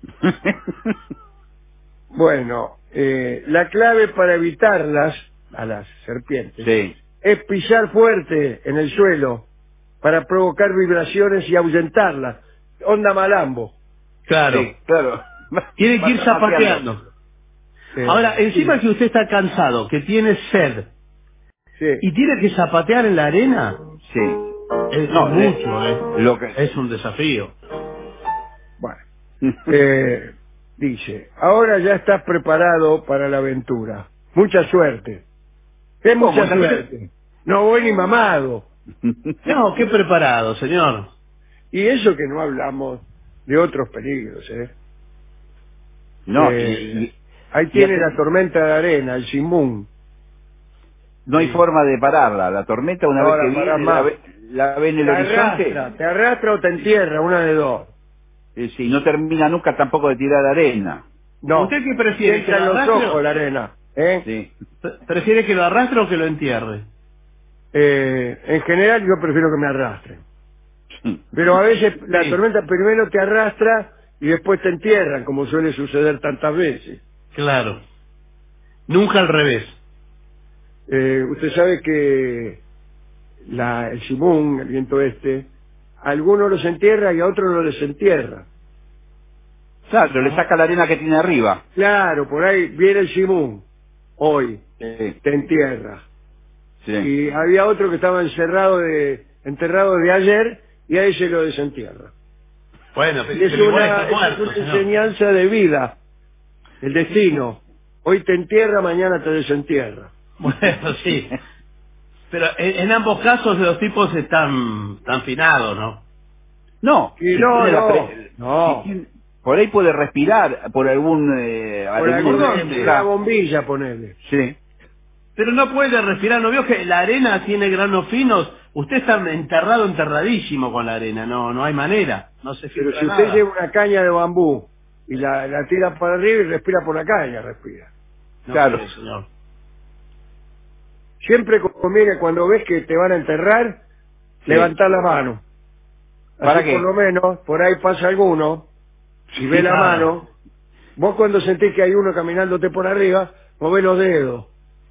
Bueno, eh, la clave para evitarlas, a las serpientes, sí. es pisar fuerte en el suelo para provocar vibraciones y ahuyentarlas. Onda Malambo. Claro, sí, claro. Tiene que ir zapateando. Sí. Ahora, encima sí. que usted está cansado, que tiene sed, sí. y tiene que zapatear en la arena, sí. es no, mucho, eh. Lo que... es un desafío. Bueno, eh, dice, ahora ya estás preparado para la aventura. Mucha suerte. ¿Qué mucha suerte? No voy ni mamado. No, qué preparado, señor. Y eso que no hablamos de otros peligros, ¿eh? No, eh, y, y, ahí tiene y la tormenta de arena, el Simún. No hay sí. forma de pararla. La tormenta, una Ahora, vez que viene, la ve, la ve en el te horizonte. Arrastra, te arrastra o te entierra, una de dos. Eh, sí, no termina nunca tampoco de tirar arena. No. ¿Usted qué prefiere? ¿Que lo los ojos la arena? ¿eh? Sí. ¿Prefiere que lo arrastre o que lo entierre? Eh, en general yo prefiero que me arrastren. Pero a veces la sí. tormenta primero te arrastra y después te entierran, como suele suceder tantas veces. Claro. Nunca al revés. Eh, usted sabe que la, el Simún, el viento este, a algunos los entierra y a otros los desentierra. Claro, le saca la arena que tiene arriba. Claro, por ahí viene el Simún, hoy, Sí. te entierra. Sí. Y había otro que estaba encerrado de, enterrado de ayer y a ese lo desentierra. Bueno, pero, Y es pero igual una, está muerto, es una señor. enseñanza de vida, el destino. Hoy te entierra, mañana te desentierra. Bueno, sí. Pero en, en ambos casos los tipos están, están finados, ¿no? No, Y si no, tiene la no, pre- no. si tiene- por ahí puede respirar por algún... Eh, Por algún- alguna dónde? una bombilla, ponele. Sí. Pero no puede respirar, ¿no vio que la arena tiene granos finos? Usted está enterrado, enterradísimo con la arena, no no hay manera, no se Pero filtra si usted nada. lleva una caña de bambú y la, la tira para arriba y respira por la caña, respira. No Claro. creo, señor. Siempre conviene cuando ves que te van a enterrar, Sí. levantar la mano. ¿Para Así qué? por lo menos, por ahí pasa alguno, si ve la claro. mano, vos cuando sentís que hay uno caminándote por arriba, movés los dedos.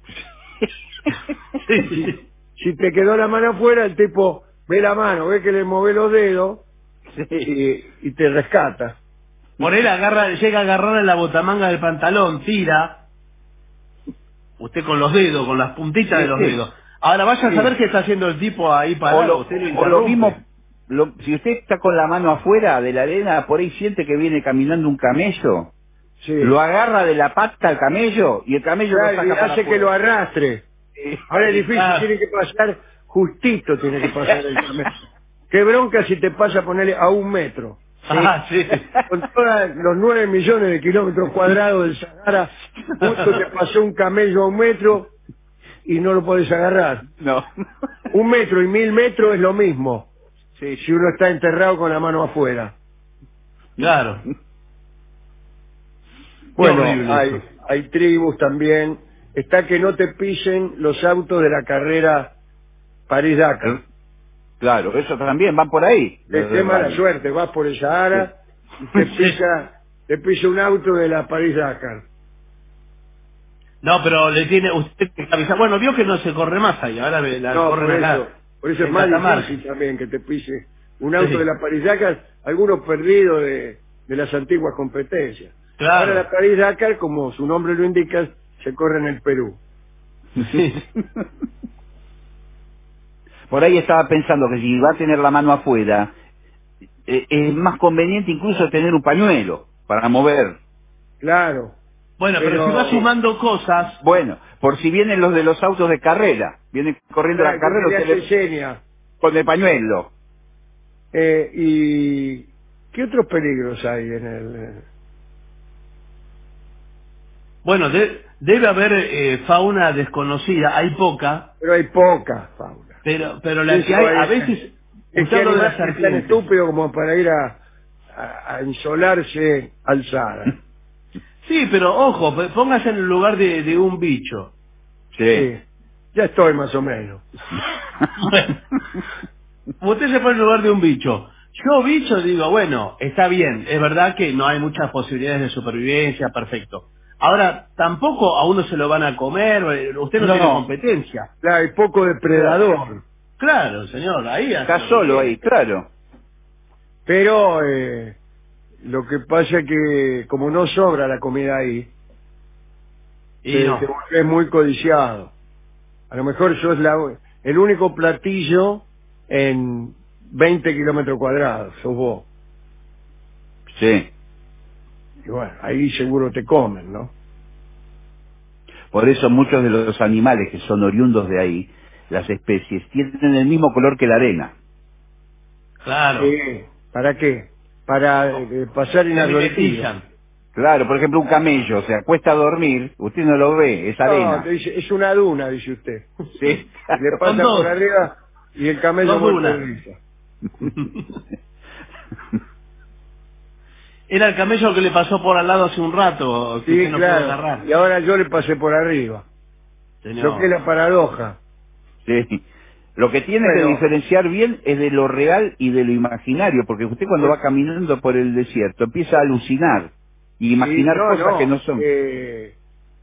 Sí. Si te quedó la mano afuera, el tipo ve la mano, ve que le mueve los dedos y, y te rescata. Por él agarra, llega a agarrar en la botamanga del pantalón, tira. Usted con los dedos, con las puntitas Sí, de los sí. dedos. Ahora vaya a Sí. saber qué está haciendo el tipo ahí O parado. lo, Usted lo o lo interrumpe. mismo, lo- si usted está con la mano afuera de la arena, por ahí siente que viene caminando un camello, Sí. lo agarra de la pata al camello y el camello Claro, lo y saca para hace que lo afuera. arrastre. Sí. Ahora es difícil, Ah. tiene que pasar justito, tiene que pasar el camello. Qué bronca si te pasa a ponerle a un metro. Ah, sí. Con todos los nueve millones de kilómetros cuadrados del Sahara, justo te pasó un camello a un metro y no lo podés agarrar. No. Un metro y mil metros es lo mismo, Sí. si uno está enterrado con la mano afuera. Claro. Bueno, horrible hay, eso. hay tribus también. Está que no te pisen los autos de la carrera París-Dakar. Claro, eso también, van por ahí. Te Los de qué mala rally. suerte, vas por el Sahara y te pisa, te pisa un auto de la París-Dakar. No, pero le tiene usted que avisar. Bueno, vio que no se corre más ahí, ahora ve- la No, corren por acá. eso, por eso es en más Catamarca. difícil también que te pise un auto Sí. de la París-Dakar, algunos perdidos de, de las antiguas competencias. Claro. Ahora la París-Dakar, como su nombre lo indica, se corre en el Perú. Sí. Por ahí estaba pensando que si va a tener la mano afuera, eh, es más conveniente incluso tener un pañuelo para mover. Claro. Bueno, pero, Pero- si va sumando cosas, Bueno, por si vienen los de los autos de carrera, vienen corriendo la carrera, le usted hace le seña. pone pañuelo. Eh, ¿Y qué otros peligros hay en el...? eh? bueno, de- debe haber eh, fauna desconocida, hay poca, Pero hay poca fauna. pero pero la Eso que hay, a es- veces, Es usted que habló de animal las es tan serpientes. estúpido como para ir a, a, a insolarse al Sahara. Sí, pero ojo, p- póngase en el lugar de, de un bicho. Sí. Ya estoy más o menos. Bueno, usted se pone en el lugar de un bicho. Yo bicho digo, bueno, está bien, es verdad que no hay muchas posibilidades de supervivencia, perfecto. Ahora, tampoco a uno se lo van a comer, eh, usted no, No. tiene competencia. Claro, hay poco depredador. Claro, señor, ahí hace Está lo que solo quiere. ahí, claro. Pero eh, lo que pasa es que como no sobra la comida ahí, Y te, no. te volvés muy codiciado. A lo mejor sos la, el único platillo en veinte kilómetros cuadrados, sos vos. Sí. Y bueno, ahí seguro te comen, ¿no? Por eso muchos de los animales que son oriundos de ahí, las especies, tienen el mismo color que la arena. Claro. Sí. ¿Para qué? Para eh, pasar Se inadvertido. mimetizan. Claro, por ejemplo, un camello se acuesta a dormir, usted no lo ve, es No, arena. te dice, es una duna, dice usted. Sí. Le Son pasa dos. por arriba y el camello Dos muerto de dunas. risa. Era el camello que le pasó por al lado hace un rato, que Sí, usted no pudo claro. agarrar. Y ahora yo le pasé por arriba. Señor. Lo que es la paradoja. Sí. Lo que tiene Bueno. que diferenciar bien es de lo real y de lo imaginario, porque usted cuando va caminando por el desierto empieza a alucinar y imaginar Sí, no, cosas no, que no son. eh,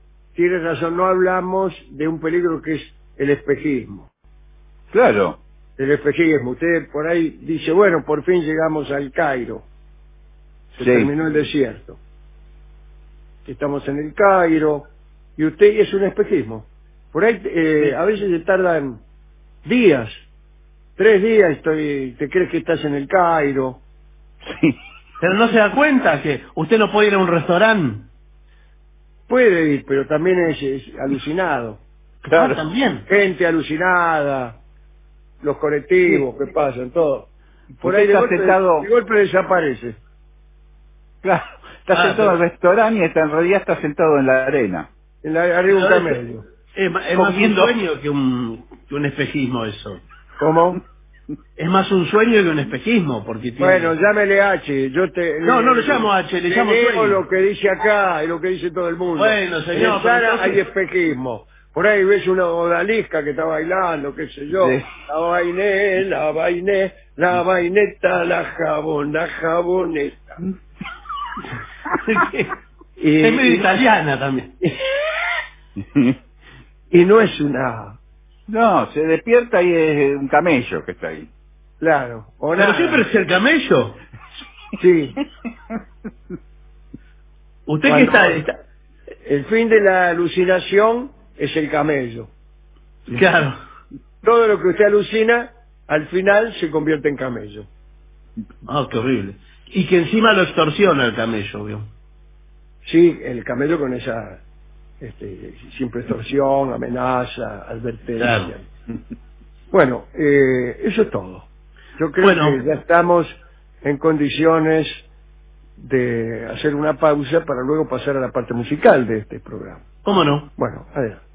tienes razón, no hablamos de un peligro que es el espejismo. Claro. el espejismo. Usted por ahí dice, bueno, por fin llegamos al Cairo. Se Sí. terminó el desierto. Estamos en el Cairo y usted es un espejismo. Por ahí eh, a veces se tardan días, tres días, estoy, te crees que estás en el Cairo. Sí. Pero no se da cuenta que usted no puede ir a un restaurante. Puede ir, pero también es, es alucinado. Claro. Ah, también. Gente alucinada, los colectivos que pasan, todo. Por Usted ahí de está golpe, sentado- de golpe desaparece. Claro, está Ah, sentado pero- en el restaurante y está, en realidad está sentado en la arena. En la, arriba un Pero eso- camello. Es, ma- es más un Comiendo. sueño que un, que un espejismo eso. ¿Cómo? Es más un sueño que un espejismo, porque tiene... Bueno, llámele H, yo te... No, no le llamo H, le llamo leo sueño. lo que dice acá y lo que dice todo el mundo. Bueno, señor, En el Sara pero entonces- hay espejismo. Por ahí ves una odalisca que está bailando, qué sé yo. Sí. La vainé, la vainé, la vaineta, la jabón, la jaboneta. Y- es medio y- italiana también. Y no es una... No, se despierta y es un camello que está ahí. Claro. O Pero nada. siempre es el camello. Sí. Usted Cuando- que está, está- El fin de la alucinación es el camello. Claro. Todo lo que usted alucina, al final se convierte en camello. Ah, qué horrible. Y que encima lo extorsiona el camello, ¿vio? Sí, el camello con esa este, siempre extorsión, amenaza, advertencia. Claro. Bueno, eh, eso es todo. Yo creo Bueno. que ya estamos en condiciones de hacer una pausa para luego pasar a la parte musical de este programa. ¿Cómo no? Bueno, adelante.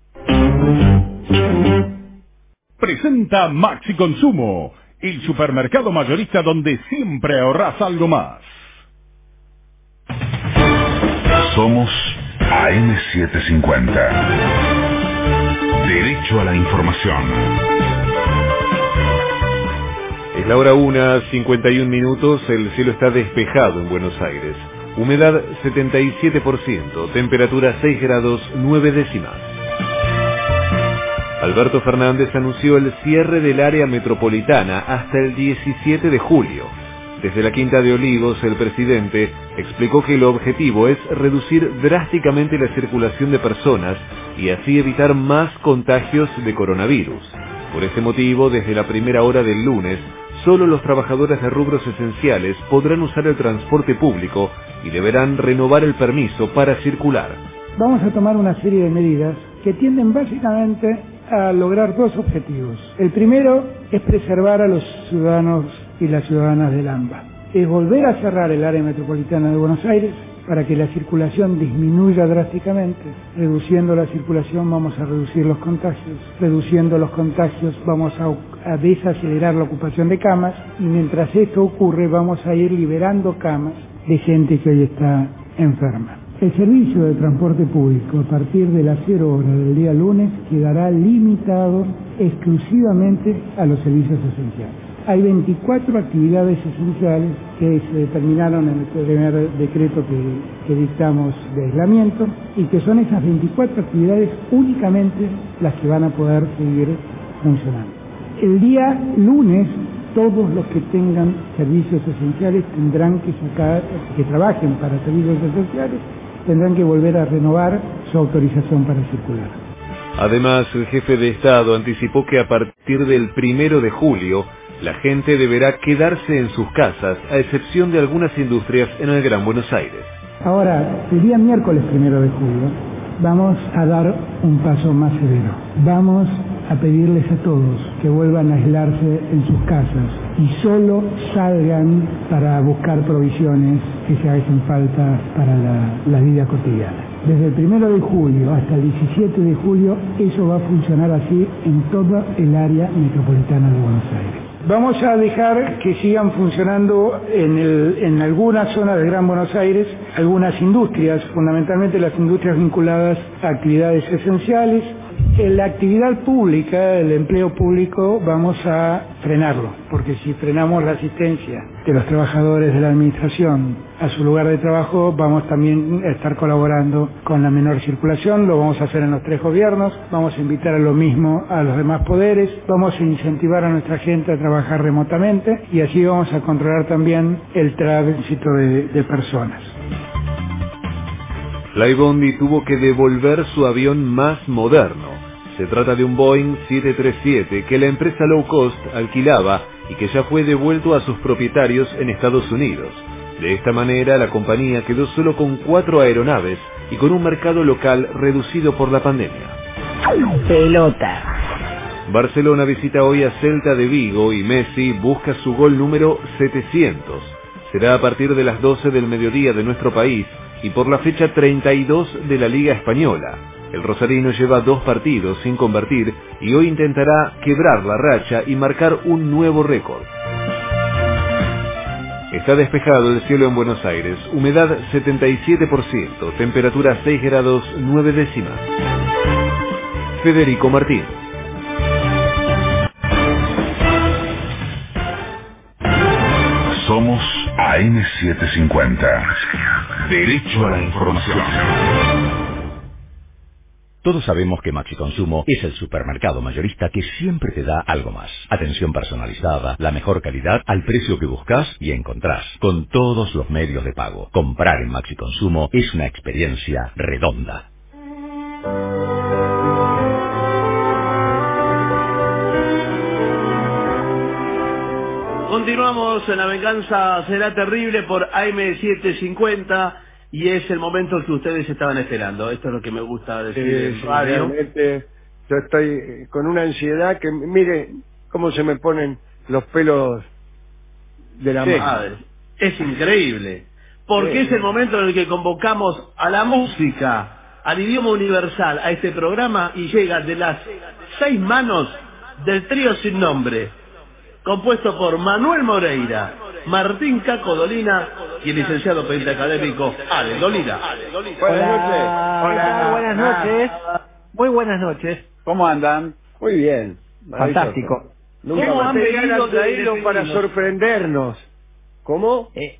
Presenta Maxi Consumo, el supermercado mayorista donde siempre ahorras algo más. Somos A M setecientos cincuenta. Derecho a la información. Es la hora una, cincuenta y un minutos, el cielo está despejado en Buenos Aires. Humedad setenta y siete por ciento, temperatura seis grados nueve décimas. Alberto Fernández anunció el cierre del área metropolitana hasta el diecisiete de julio. Desde la Quinta de Olivos, el presidente explicó que el objetivo es reducir drásticamente la circulación de personas y así evitar más contagios de coronavirus. Por ese motivo, desde la primera hora del lunes, solo los trabajadores de rubros esenciales podrán usar el transporte público y deberán renovar el permiso para circular. Vamos a tomar una serie de medidas que tienden básicamente a lograr dos objetivos. El primero es preservar a los ciudadanos y las ciudadanas del AMBA. Es volver a cerrar el área metropolitana de Buenos Aires para que la circulación disminuya drásticamente. Reduciendo la circulación vamos a reducir los contagios. Reduciendo los contagios vamos a, a desacelerar la ocupación de camas. Y mientras esto ocurre vamos a ir liberando camas de gente que hoy está enferma. El servicio de transporte público a partir de las cero horas del día lunes quedará limitado exclusivamente a los servicios esenciales. Hay veinticuatro actividades esenciales que se determinaron en el primer decreto que, que dictamos de aislamiento y que son esas veinticuatro actividades únicamente las que van a poder seguir funcionando. El día lunes todos los que tengan servicios esenciales tendrán que sacar, que trabajen para servicios esenciales, tendrán que volver a renovar su autorización para circular. Además, el jefe de Estado anticipó que a partir del primero de julio, la gente deberá quedarse en sus casas, a excepción de algunas industrias en el Gran Buenos Aires. Ahora, el día miércoles primero de julio, vamos a dar un paso más severo. Vamos a pedirles a todos que vuelvan a aislarse en sus casas y solo salgan para buscar provisiones que se hacen falta para la, la vida cotidiana. Desde el primero de julio hasta el diecisiete de julio, eso va a funcionar así en toda el área metropolitana de Buenos Aires. Vamos a dejar que sigan funcionando en, el, en algunas zonas del Gran Buenos Aires algunas industrias, fundamentalmente las industrias vinculadas a actividades esenciales, En la actividad pública, el empleo público, vamos a frenarlo, porque si frenamos la asistencia de los trabajadores de la administración a su lugar de trabajo, vamos también a estar colaborando con la menor circulación. Lo vamos a hacer en los tres gobiernos, vamos a invitar a lo mismo a los demás poderes, vamos a incentivar a nuestra gente a trabajar remotamente y así vamos a controlar también el tránsito de, de personas. Flybondi tuvo que devolver su avión más moderno. Se trata de un Boeing siete treinta y siete que la empresa low cost alquilaba y que ya fue devuelto a sus propietarios en Estados Unidos. De esta manera, la compañía quedó solo con cuatro aeronaves y con un mercado local reducido por la pandemia. Pelota. Barcelona visita hoy a Celta de Vigo y Messi busca su gol número setecientos. Será a partir de las doce del mediodía de nuestro país y por la fecha treinta y dos de la Liga Española. El rosarino lleva dos partidos sin convertir y hoy intentará quebrar la racha y marcar un nuevo récord. Está despejado el cielo en Buenos Aires, humedad setenta y siete por ciento, temperatura seis grados nueve décimas. Federico Martín. Somos A M setecientos cincuenta. Derecho a la información. Todos sabemos que Maxi Consumo es el supermercado mayorista que siempre te da algo más. Atención personalizada, la mejor calidad al precio que buscas y encontrás, con todos los medios de pago. Comprar en Maxi Consumo es una experiencia redonda. Continuamos en La Venganza Será Terrible por A M setecientos cincuenta. Y es el momento que ustedes estaban esperando. Esto es lo que me gusta decir Sí, en sí, radio. realmente yo estoy con una ansiedad que, mire cómo se me ponen los pelos de la Sí, mano. es increíble. Porque Sí. es el momento en el que convocamos a la música, al idioma universal, a este programa y llega de las seis manos del trío sin nombre, compuesto por Manuel Moreira, Martín Caco Dolina y el licenciado pentacadémico Ale Dolina. Buenas noches. Hola, buenas noches. Muy buenas noches. ¿Cómo andan? Muy bien. Fantástico. Nunca ¿Cómo más han te venido han traído de- para de- sorprendernos. ¿Cómo? Eh,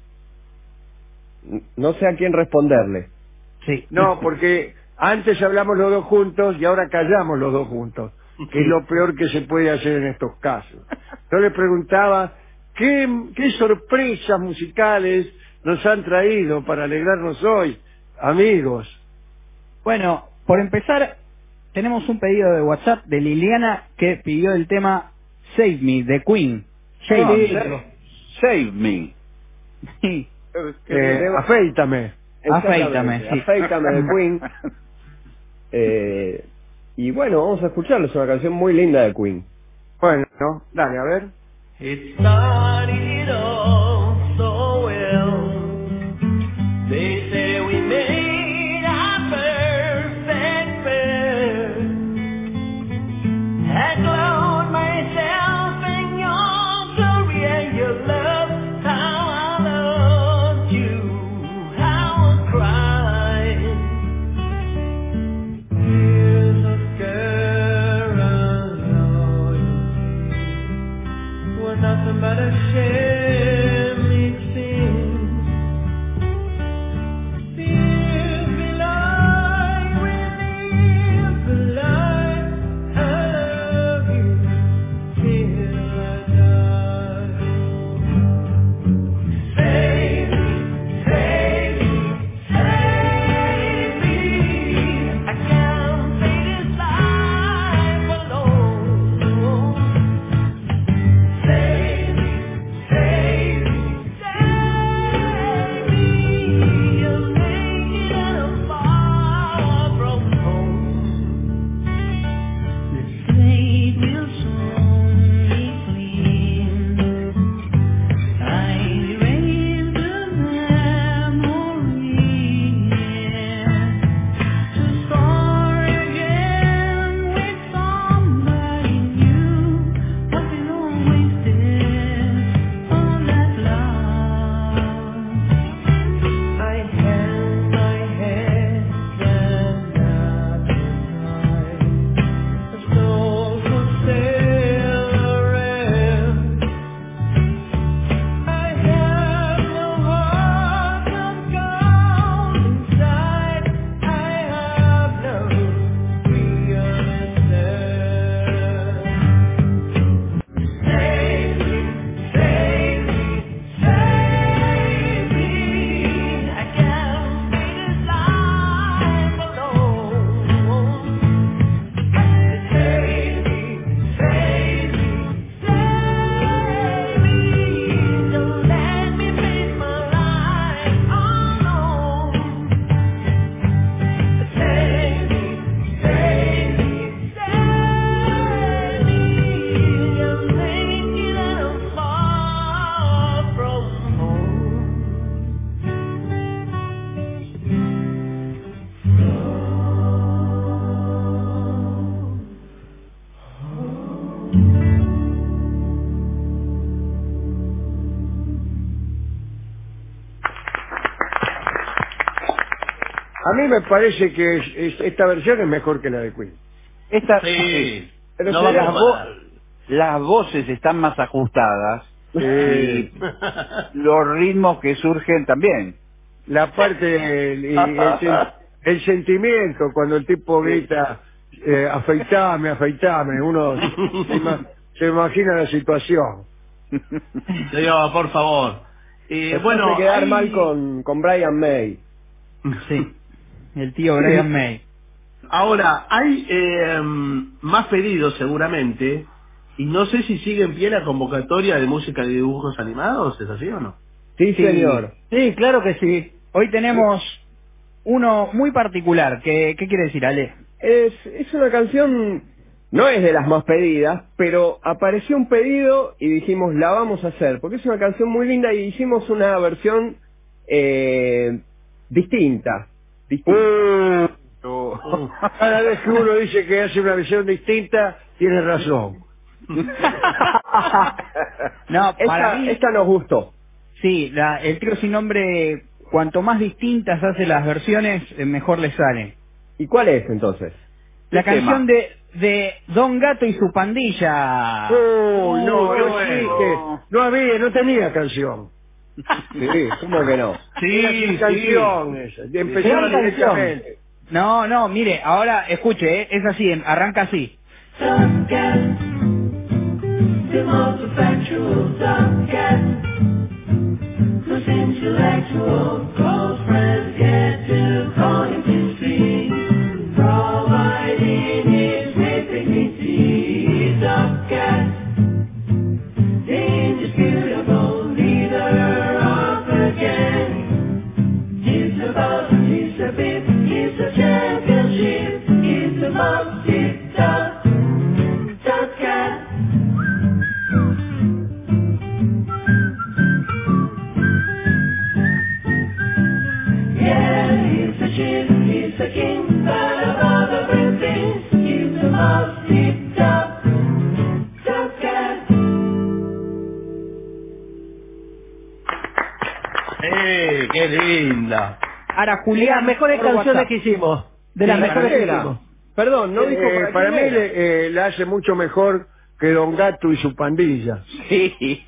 No sé a quién responderle. sí. No, porque antes hablamos los dos juntos y ahora callamos los dos juntos, que es lo peor que se puede hacer en estos casos. Yo le preguntaba, ¿qué, qué sorpresas musicales nos han traído para alegrarnos hoy, amigos? Bueno, por empezar, tenemos un pedido de WhatsApp de Liliana que pidió el tema Save Me de Queen. Save Ah, Me. Save- Save Me. Sí. Eh, afeítame. Afeítame, Exactamente, sí. Afeítame de Queen. Eh, y bueno, vamos a escucharlo, es una canción muy linda de Queen. Bueno, dale, a ver. It started off so well. They say we made our perfect pair. I glowed myself in your glory and your love. How I loved you, how I cried. Years of care and loyalty were nothing but a shame, it seems. Live the lie, we live the lie. I love you till I die. Save me, save me, save me. I can't face this life alone. Save me, save a mí me parece que es- es- esta versión es mejor que la de Queen. Esta, Sí. Pero No será- vamos las, vo- las voces están más ajustadas Sí. y los ritmos que surgen también. La parte del- y el, sen- el sentimiento cuando el tipo grita eh, afeitame, afeitame, uno se, ima- se imagina la situación. Digo, por favor. Eh, Después bueno, de quedar hay- mal con, con Brian May. Sí, el tío Brian May. Ahora, hay eh, más pedidos seguramente, y no sé si sigue en pie la convocatoria de música de dibujos animados, ¿es así o no? Sí, Sí. señor. Sí, claro que sí. Hoy tenemos uno muy particular. ¿Qué, qué quiere decir, Ale? Es, es una canción, no es de las más pedidas, pero apareció un pedido y dijimos, la vamos a hacer, porque es una canción muy linda y hicimos una versión eh, distinta. distinta. Cada vez que uno dice que hace una visión distinta, tiene razón. No, para esta, mí, esta nos gustó. sí, la- el trío sin nombre, cuanto más distintas hace las versiones, eh, mejor le sale. ¿Y cuál es entonces? La ¿Qué canción tema? de, de Don Gato y su pandilla. Oh, no, Uy, no bueno. existe. No había, no tenía canción. Sí, ¿cómo que no? Era Sí, sin sí. canción esa. Y empezaba ¿Cuál canción? directamente. No, no, mire, ahora escuche, eh, es así, em- arranca así. The multifactual Tomcat, whose intellectual close friends get to call him to see, providing his with dignity. Tomcat, indisputable leader of the gang. He's a boss, he's a bit, he's a championship, he's a multi-top Tomcat. Yeah, he's a chief, he's a king, but above everything, he's the most deep top, top cat. ¡Eh, qué linda! Ahora, De Julián, las mejores por canciones WhatsApp. que hicimos. De Sí, las para mejores mí que era. hicimos. Perdón, no dijo Eh, para, para quién mí era. le, eh, la hace mucho mejor que Don Gato y su pandilla. Sí, sí.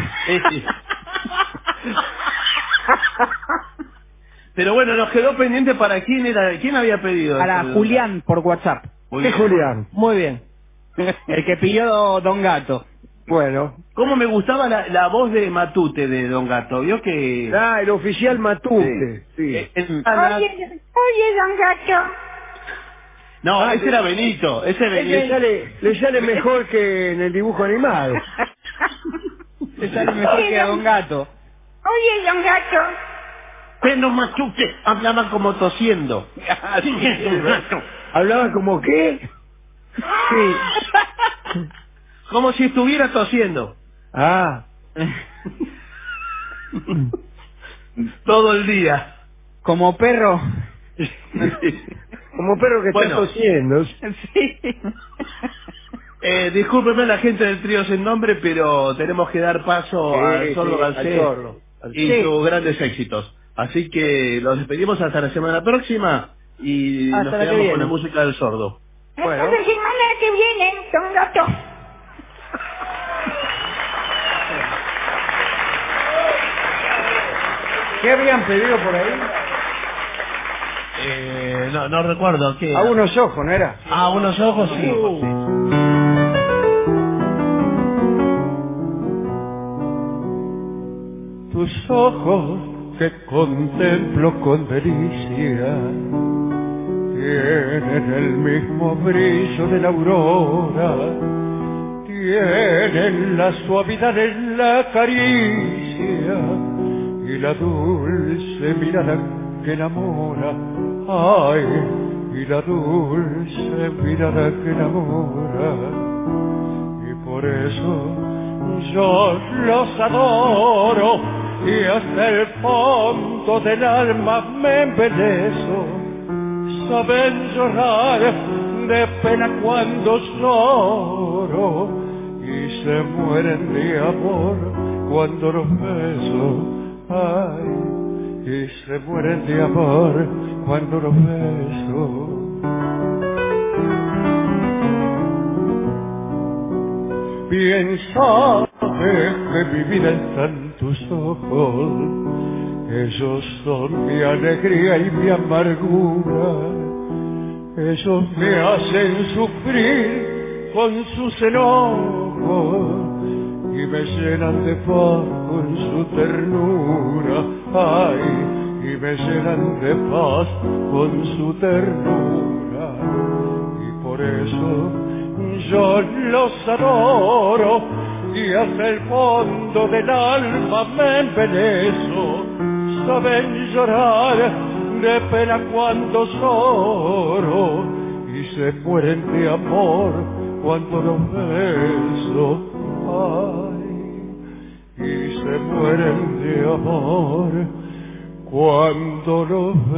Pero bueno, nos quedó pendiente para quién era, quién había pedido. Para esto de- Julián por WhatsApp. Muy ¿Qué bien. Julián? Muy bien. El que pidió Don Gato. Bueno. ¿Cómo me gustaba la, la voz de Matute de Don Gato? ¿Vio que...? Ah, el oficial Matute. Sí. Eh, en- ah, Oye, oye, don Gato. no, Ah, ese era Benito, ese Ese le Benito. sale, le sale mejor que en el dibujo animado. Le sale mejor que Don Gato. Oye, don Gato. Pero Matute hablaba como tosiendo. ¿Hablaba como qué? Sí. Como si estuviera tosiendo. Ah. Todo el día. Como perro. Como perro que Bueno. está tosiendo. Sí. Eh, discúlpeme la gente del trío sin nombre, pero tenemos que dar paso Sí, al Sordo sí, al Garcés Sordo, al y Sordo. sus grandes éxitos. Así que los despedimos hasta la semana próxima y Hasta nos la que quedamos viene. con la música del Sordo. Bueno. Hasta la semana que viene, don Gato. ¿Qué habían pedido por ahí? Eh, no, no recuerdo qué. A unos ojos, ¿no era? A unos ojos, sí. Tus ojos que contemplo con delicia tienen el mismo brillo de la aurora, tienen la suavidad en la caricia y la dulce mirada que enamora, ay, y la dulce mirada que enamora, y por eso yo los adoro y hasta el fondo del alma me embelezo. Saben llorar de pena cuando lloro y se mueren de amor cuando los beso. Ay, y se mueren de amor cuando los beso. Bien sabes que mi vida está en tus ojos, ellos son mi alegría y mi amargura, ellos me hacen sufrir con sus enojos y me llenan de paz con su ternura, ay, y me llenan de paz con su ternura, y por eso yo los adoro y hasta el fondo del alma me embeleso. Saben llorar de pena cuando lloro y se mueren de amor cuando los beso. Ay, y se mueren de amor cuando los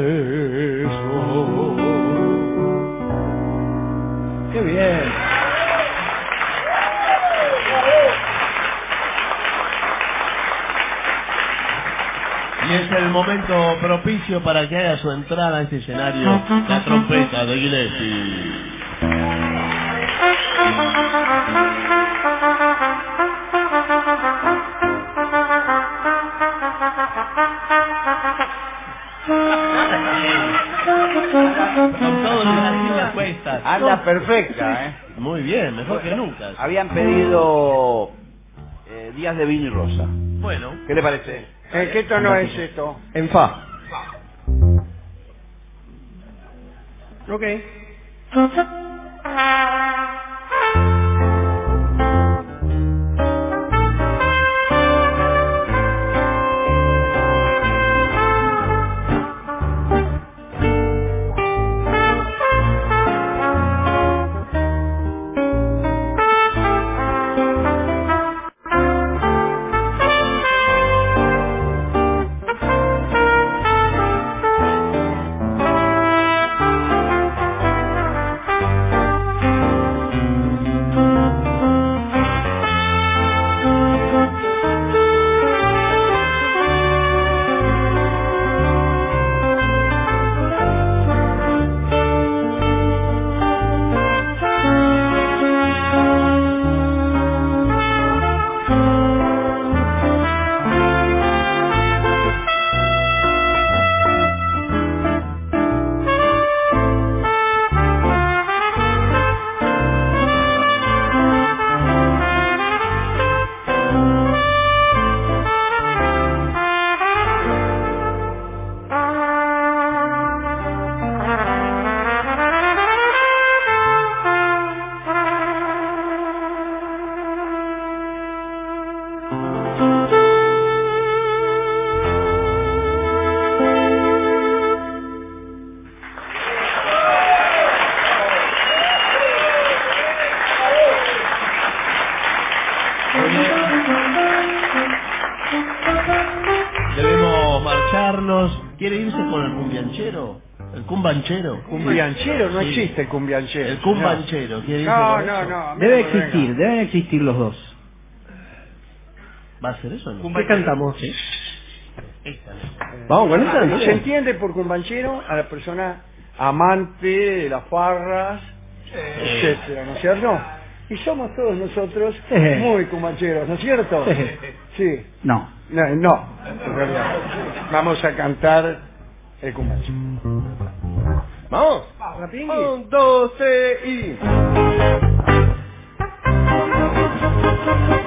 beso. ¡Qué bien! Y es el momento propicio para que haga su entrada a este escenario la trompeta de Gillespie. Con todo las cuestas. Anda perfecta, ¿eh? Muy bien, mejor que nunca. Habían pedido eh, Días de Vino y Rosa. Bueno. ¿Qué le parece? ¿En qué tono es esto? En fa. Ok. Debemos marcharnos. ¿Quiere irse con el cumbianchero? ¿El cumbanchero? Cumbianchero, no Sí. existe el cumbianchero. El cumbanchero. ¿Quiere irse No, con no, eso? no. a mí Debe no me venga. existir, deben existir los dos. ¿Va a ser eso o no? ¿Qué cantamos? Sí. Esta no. Vamos con esta, entonces. Se entiende por cumbanchero a la persona amante de las farras, etcétera, ¿no es cierto? Y somos todos nosotros Eh. muy cumbancheros, ¿no es cierto? Eh. Sí. No. No, no, en realidad. Vamos a cantar el cumbanchero. ¿Vamos? Un, dos, tres y...